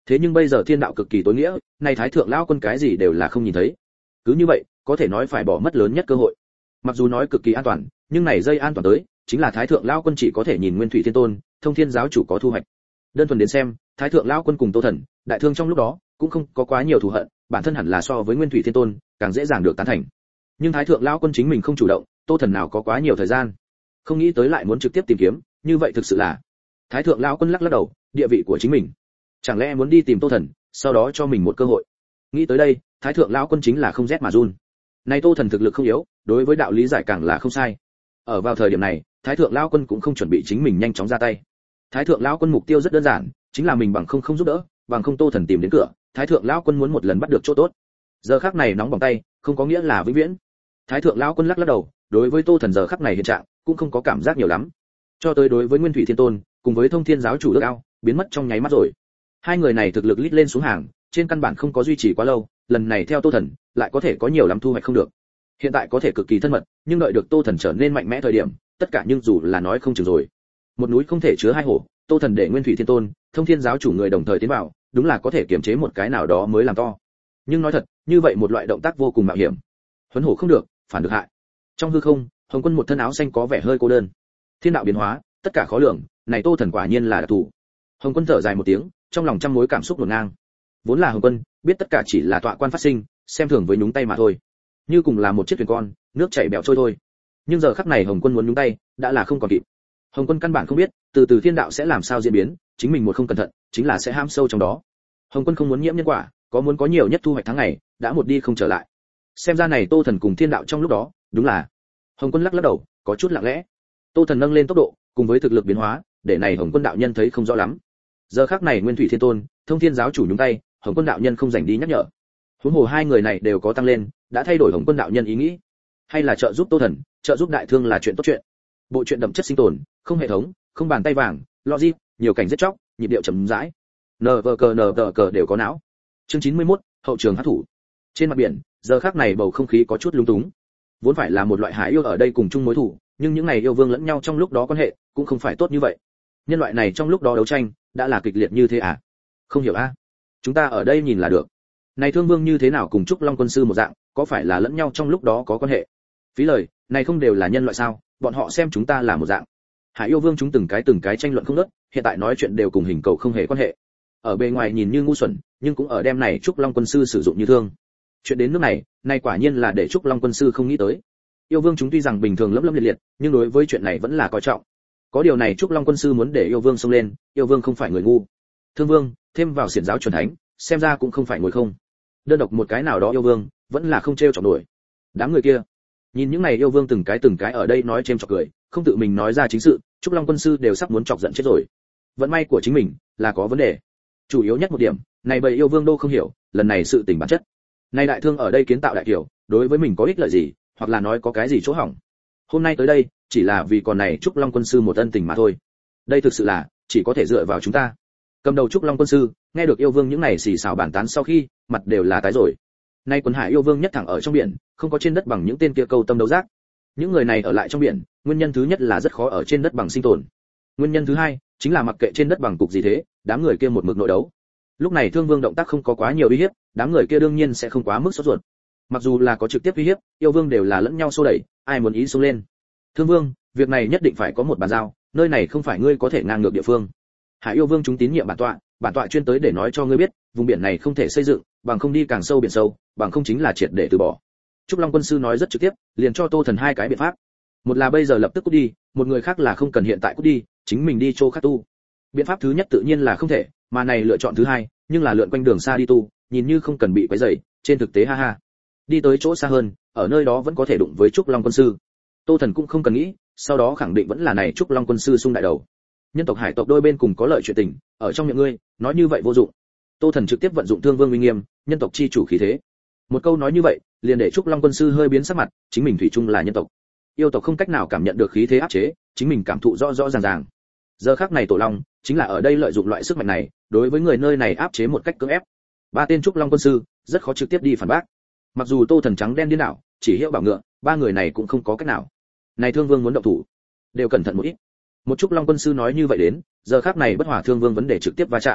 Thế nhưng bây giờ thiên đạo cực kỳ tối nghĩa, này thái thượng lão quân cái gì đều là không nhìn thấy. Cứ như vậy, có thể nói phải bỏ mất lớn nhất cơ hội. Mặc dù nói cực kỳ an toàn, nhưng này dây an toàn tới, chính là thái thượng lão quân chỉ có thể nhìn Nguyên Thủy Thiên Tôn, Thông Thiên giáo chủ có thu hoạch. Đơn thuần đến xem, thái thượng lão quân cùng Tô Thần, đại thương trong lúc đó cũng không có quá nhiều thù hận, bản thân hẳn là so với Nguyên Thủy Thiên Tôn càng dễ dàng được tán thành. Nhưng thái thượng lão quân chính mình không chủ động, Tô Thần nào có quá nhiều thời gian, không nghĩ tới lại muốn trực tiếp tìm kiếm, như vậy thực sự là. Thái thượng lão quân lắc lắc đầu, địa vị của chính mình, chẳng lẽ muốn đi tìm Tô Thần, sau đó cho mình một cơ hội. Nghĩ tới đây, thái thượng lão quân chính là không rét mà run. Này Tô Thần thực lực không yếu, đối với đạo lý giải càng là không sai. Ở vào thời điểm này, thái thượng lão quân cũng không chuẩn bị chính mình nhanh chóng ra tay. Thái thượng lão quân mục tiêu rất đơn giản, chính là mình bằng không không giúp đỡ, bằng không Tô Thần tìm đến cửa, thái thượng lão quân muốn một lần bắt được chỗ tốt. Giờ khắc này nóng bỏng tay, không có nghĩa là vĩnh viễn. Thái thượng lão quân lắc lắc đầu, đối với Tô Thần giờ khắc này hiện trạng, cũng không có cảm giác nhiều lắm. Cho tới đối với Nguyên Thủy Thiên Tôn, cùng với Thông Thiên giáo chủ ước ao, biến mất trong nháy mắt rồi. Hai người này thực lực lít lên xuống hàng, trên căn bản không có duy trì quá lâu, lần này theo Tô Thần, lại có thể có nhiều lắm thu hoạch không được. Hiện tại có thể cực kỳ thân mật, nhưng đợi được Tô Thần trở nên mạnh mẽ thời điểm, tất cả nhưng dù là nói không chừng rồi. Một núi không thể chứa hai hổ, Tô Thần để Nguyên Thủy Thiên Tôn, Thông Thiên giáo chủ người đồng thời tiến vào, đúng là có thể kiềm chế một cái nào đó mới làm to. Nhưng nói thật, như vậy một loại động tác vô cùng mạo hiểm. Huấn hổ không được, phản được hại. Trong hư không, Hồng Quân một thân áo xanh có vẻ hơi cô đơn. Thiên đạo biến hóa, tất cả khó lường, này Tô Thần quả nhiên là đặc thù. Hồng Quân thở dài một tiếng, trong lòng trăm mối cảm xúc hỗn ngang. Vốn là Hồng Quân, biết tất cả chỉ là tọa quan phát sinh, xem thường với nhúng tay mà thôi. Như cùng là một chiếc thuyền con, nước chảy bèo trôi thôi. Nhưng giờ khắc này Hồng Quân muốn nhúng tay, đã là không còn kịp. Hồng Quân căn bản không biết, từ từ thiên đạo sẽ làm sao diễn biến, chính mình một không cẩn thận, chính là sẽ ham sâu trong đó. Hồng Quân không muốn nhiễm nhân quả, có muốn có nhiều nhất thu hoạch tháng ngày, đã một đi không trở lại. Xem ra này Tô Thần cùng thiên đạo trong lúc đó, đúng là. Hồng Quân lắc lắc đầu, có chút lặng lẽ. Tô Thần nâng lên tốc độ, cùng với thực lực biến hóa, để này Hồng Quân đạo nhân thấy không rõ lắm. Giờ khắc này Nguyên Thủy Thiên Tôn, Thông Thiên giáo chủ nhúng tay, Hồng Quân đạo nhân không rảnh đi nhắc nhở. Huống hồ hai người này đều có tăng lên, đã thay đổi Hồng Quân đạo nhân ý nghĩ, hay là trợ giúp Tô Thần, trợ giúp đại thương là chuyện tốt chuyện. Bộ truyện đậm chất sinh tồn, không hệ thống, không bàn tay vàng, logic, nhiều cảnh giết chóc, nhịp điệu chậm rãi. Nờ vờ cờ nờ vờ cờ đều có não. Chương chín mươi mốt, hậu trường hắc thủ. Trên mặt biển, giờ khắc này bầu không khí có chút lung túng. Vốn phải là một loại hải yêu ở đây cùng chung mối thù, nhưng những này yêu vương lẫn nhau trong lúc đó quan hệ cũng không phải tốt như vậy. Nhân loại này trong lúc đó đấu tranh đã là kịch liệt như thế à? Không hiểu a? À? Chúng ta ở đây nhìn là được. Này Thương Vương như thế nào cùng Trúc Long quân sư một dạng, có phải là lẫn nhau trong lúc đó có quan hệ? Phí lời, này không đều là nhân loại sao? Bọn họ xem chúng ta là một dạng. Hải yêu vương chúng từng cái từng cái tranh luận không ngớt, hiện tại nói chuyện đều cùng hình cầu không hề quan hệ. Ở bề ngoài nhìn như ngu xuẩn, nhưng cũng ở đêm này Trúc Long quân sư sử dụng như thương. Chuyện đến nước này, này quả nhiên là để Trúc Long quân sư không nghĩ tới. Yêu vương chúng tuy rằng bình thường lấm lấm liệt liệt, nhưng đối với chuyện này vẫn là coi trọng. Có điều này Trúc Long quân sư muốn để yêu vương xông lên, yêu vương không phải người ngu. Thương vương, thêm vào xiển giáo chuẩn thánh, xem ra cũng không phải ngồi không. Đơn độc một cái nào đó yêu vương, vẫn là không trêu chọc nổi. Đám người kia, nhìn những này yêu vương từng cái từng cái ở đây nói chêm chọc cười, không tự mình nói ra chính sự, Trúc Long quân sư đều sắp muốn chọc giận chết rồi. Vận may của chính mình là có vấn đề. Chủ yếu nhất một điểm, này bầy yêu vương đô không hiểu, lần này sự tình bản chất. Này đại thương ở đây kiến tạo đại kiểu, đối với mình có ích lợi gì, hoặc là nói có cái gì chỗ hỏng. Hôm nay tới đây, chỉ là vì còn này Trúc Long quân sư một ân tình mà thôi. Đây thực sự là chỉ có thể dựa vào chúng ta. Cầm đầu Trúc Long quân sư, nghe được yêu vương những này xì xào bàn tán sau khi, mặt đều là tái rồi. Nay quần hải yêu vương nhất thẳng ở trong biển, không có trên đất bằng những tên kia câu tâm đấu giác. Những người này ở lại trong biển, nguyên nhân thứ nhất là rất khó ở trên đất bằng sinh tồn. Nguyên nhân thứ hai, chính là mặc kệ trên đất bằng cục gì thế, đám người kia một mực nội đấu. Lúc này Thương Vương động tác không có quá nhiều uy hiếp, đám người kia đương nhiên sẽ không quá mức sốt ruột. Mặc dù là có trực tiếp uy hiếp, yêu vương đều là lẫn nhau xô đẩy, ai muốn ý xông lên. Thương Vương, việc này nhất định phải có một bàn giao, nơi này không phải ngươi có thể ngang ngược địa phương. Hải yêu vương chúng tín nhiệm bản tọa, bản tọa chuyên tới để nói cho ngươi biết, vùng biển này không thể xây dựng, bằng không đi càng sâu biển sâu, bằng không chính là triệt để từ bỏ. Trúc Long quân sư nói rất trực tiếp, liền cho Tô Thần hai cái biện pháp. Một là bây giờ lập tức cút đi, một người khác là không cần hiện tại cút đi, chính mình đi chỗ khác tu. Biện pháp thứ nhất tự nhiên là không thể, mà này lựa chọn thứ hai, nhưng là lượn quanh đường xa đi tu, nhìn như không cần bị quấy rầy, trên thực tế ha ha. Đi tới chỗ xa hơn, ở nơi đó vẫn có thể đụng với Trúc Long quân sư. Tô Thần cũng không cần nghĩ, sau đó khẳng định vẫn là này Trúc Long quân sư xung đại đầu. Nhân tộc hải tộc đôi bên cùng có lợi chuyện tình, ở trong miệng ngươi, nói như vậy vô dụng. Tô Thần trực tiếp vận dụng Thương Vương uy nghiêm, nhân tộc chi chủ khí thế. Một câu nói như vậy, liền để Trúc Long quân sư hơi biến sắc mặt, chính mình thủy chung là nhân tộc. Yêu tộc không cách nào cảm nhận được khí thế áp chế, chính mình cảm thụ rõ rõ ràng ràng. Giờ khắc này Tổ Long, chính là ở đây lợi dụng loại sức mạnh này, đối với người nơi này áp chế một cách cưỡng ép. Ba tên Trúc Long quân sư, rất khó trực tiếp đi phản bác. Mặc dù Tô Thần trắng đen điên đảo, chỉ hiệu bảo ngựa, ba người này cũng không có cách nào. Này Thương Vương muốn động thủ, đều cẩn thận một ít. Một Trúc Long quân sư nói như vậy đến, giờ khắc này bất hòa Thương Vương vấn đề trực tiếp va chạm.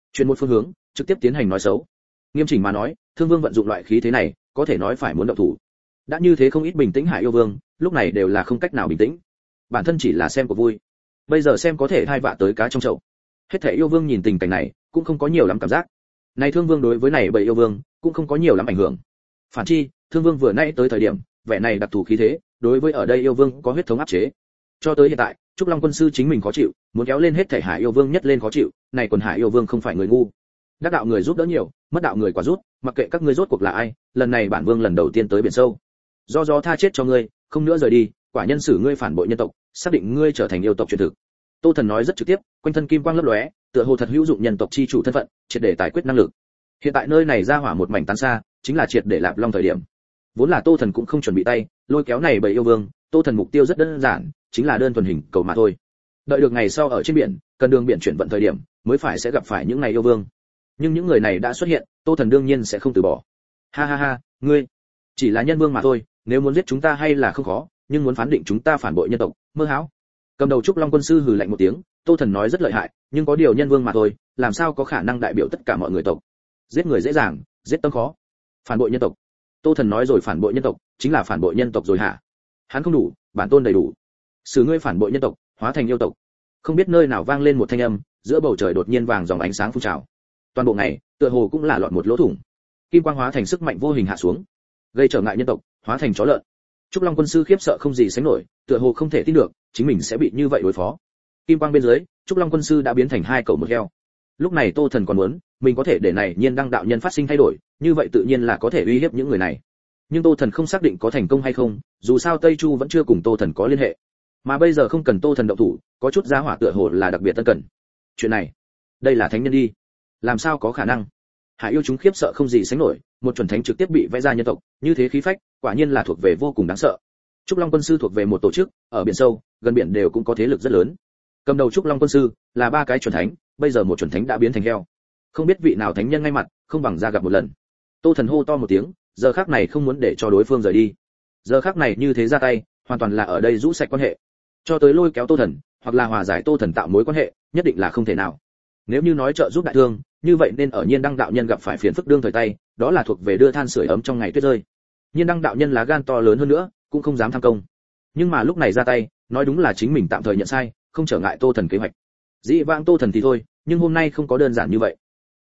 chuyển một phương hướng, trực tiếp tiến hành nói xấu. Nghiêm chỉnh mà nói, Thương Vương vận dụng loại khí thế này, có thể nói phải muốn động thủ. Đã như thế không ít bình tĩnh Hải yêu vương, lúc này đều là không cách nào bình tĩnh. Bản thân chỉ là xem của vui. Bây giờ xem có thể hai vạ tới cá trong chậu. Hết thảy yêu vương nhìn tình cảnh này, cũng không có nhiều lắm cảm giác. Này Thương Vương đối với này bảy yêu vương, cũng không có nhiều lắm ảnh hưởng. Phản chi, Thương Vương vừa nãy tới thời điểm, vẻ này đặc thù khí thế, đối với ở đây yêu vương có huyết thống áp chế. Cho tới hiện tại, Trúc Long quân sư chính mình khó chịu, muốn kéo lên hết thảy Hải yêu vương nhất lên khó chịu, này quần Hải yêu vương không phải người ngu. Đắc đạo người giúp đỡ nhiều, mất đạo người quả rút, mặc kệ các ngươi rốt cuộc là ai, lần này bản vương lần đầu tiên tới biển sâu. Do do tha chết cho ngươi, không nữa rời đi, quả nhân xử ngươi phản bội nhân tộc, xác định ngươi trở thành yêu tộc truyền thực. Tô Thần nói rất trực tiếp, quanh thân kim quang lấp lóe, tựa hồ thật hữu dụng nhân tộc chi chủ thân phận, triệt để tài quyết năng lực. Hiện tại nơi này ra hỏa một mảnh tán xa, chính là triệt để lạp long thời điểm. Vốn là Tô Thần cũng không chuẩn bị tay, lôi kéo này bảy yêu vương, Tô Thần mục tiêu rất đơn giản, chính là đơn thuần hình cầu mà thôi. Đợi được ngày sau ở trên biển, cần đường biển chuyển vận thời điểm, mới phải sẽ gặp phải những này yêu vương. Nhưng những người này đã xuất hiện, Tô Thần đương nhiên sẽ không từ bỏ. Ha ha ha, ngươi chỉ là nhân vương mà thôi, nếu muốn giết chúng ta hay là không khó, nhưng muốn phán định chúng ta phản bội nhân tộc, mơ hão. Cầm đầu Trúc Long quân sư hừ lạnh một tiếng, Tô Thần nói rất lợi hại, nhưng có điều nhân vương mà thôi, làm sao có khả năng đại biểu tất cả mọi người tộc. Giết người dễ dàng, giết tâm khó. Phản bội nhân tộc. Tô Thần nói rồi phản bội nhân tộc, chính là phản bội nhân tộc rồi hả? Hắn không đủ, bản tôn đầy đủ. Xử ngươi phản bội nhân tộc, hóa thành yêu tộc. Không biết nơi nào vang lên một thanh âm, giữa bầu trời đột nhiên vàng dòng ánh sáng phun trào. Toàn bộ ngày, tựa hồ cũng là lọt một lỗ thủng. Kim quang hóa thành sức mạnh vô hình hạ xuống, gây trở ngại nhân tộc, hóa thành chó lợn. Trúc Long quân sư khiếp sợ không gì sánh nổi, tựa hồ không thể tin được, chính mình sẽ bị như vậy đối phó. Kim quang bên dưới, Trúc Long quân sư đã biến thành hai cậu một heo. Lúc này Tô Thần còn muốn, mình có thể để này nhiên đăng đạo nhân phát sinh thay đổi, như vậy tự nhiên là có thể uy hiếp những người này. Nhưng Tô Thần không xác định có thành công hay không, dù sao Tây Chu vẫn chưa cùng Tô Thần có liên hệ. Mà bây giờ không cần Tô Thần động thủ, có chút giá hỏa tựa hồ là đặc biệt tân cần. Chuyện này, đây là thánh nhân đi, làm sao có khả năng? Hải yêu chúng khiếp sợ không gì sánh nổi, một chuẩn thánh trực tiếp bị vẽ ra nhân tộc, như thế khí phách, quả nhiên là thuộc về vô cùng đáng sợ. Trúc Long quân sư thuộc về một tổ chức, ở biển sâu, gần biển đều cũng có thế lực rất lớn. Cầm đầu Trúc Long quân sư là ba cái chuẩn thánh, bây giờ một chuẩn thánh đã biến thành heo. Không biết vị nào thánh nhân ngay mặt, không bằng ra gặp một lần. Tô Thần hô to một tiếng, giờ khắc này không muốn để cho đối phương rời đi. Giờ khắc này như thế ra tay, hoàn toàn là ở đây rũ sạch quan hệ. Cho tới lôi kéo Tô Thần, hoặc là hòa giải Tô Thần tạo mối quan hệ, nhất định là không thể nào. Nếu như nói trợ giúp đại thương, như vậy nên ở Nhiên Đăng đạo nhân gặp phải phiền phức đương thời tay, đó là thuộc về đưa than sưởi ấm trong ngày tuyết rơi. Nhiên Đăng đạo nhân lá gan to lớn hơn nữa, cũng không dám tham công. Nhưng mà lúc này ra tay, nói đúng là chính mình tạm thời nhận sai, không trở ngại Tô Thần kế hoạch. Dĩ vãng Tô Thần thì thôi, nhưng hôm nay không có đơn giản như vậy.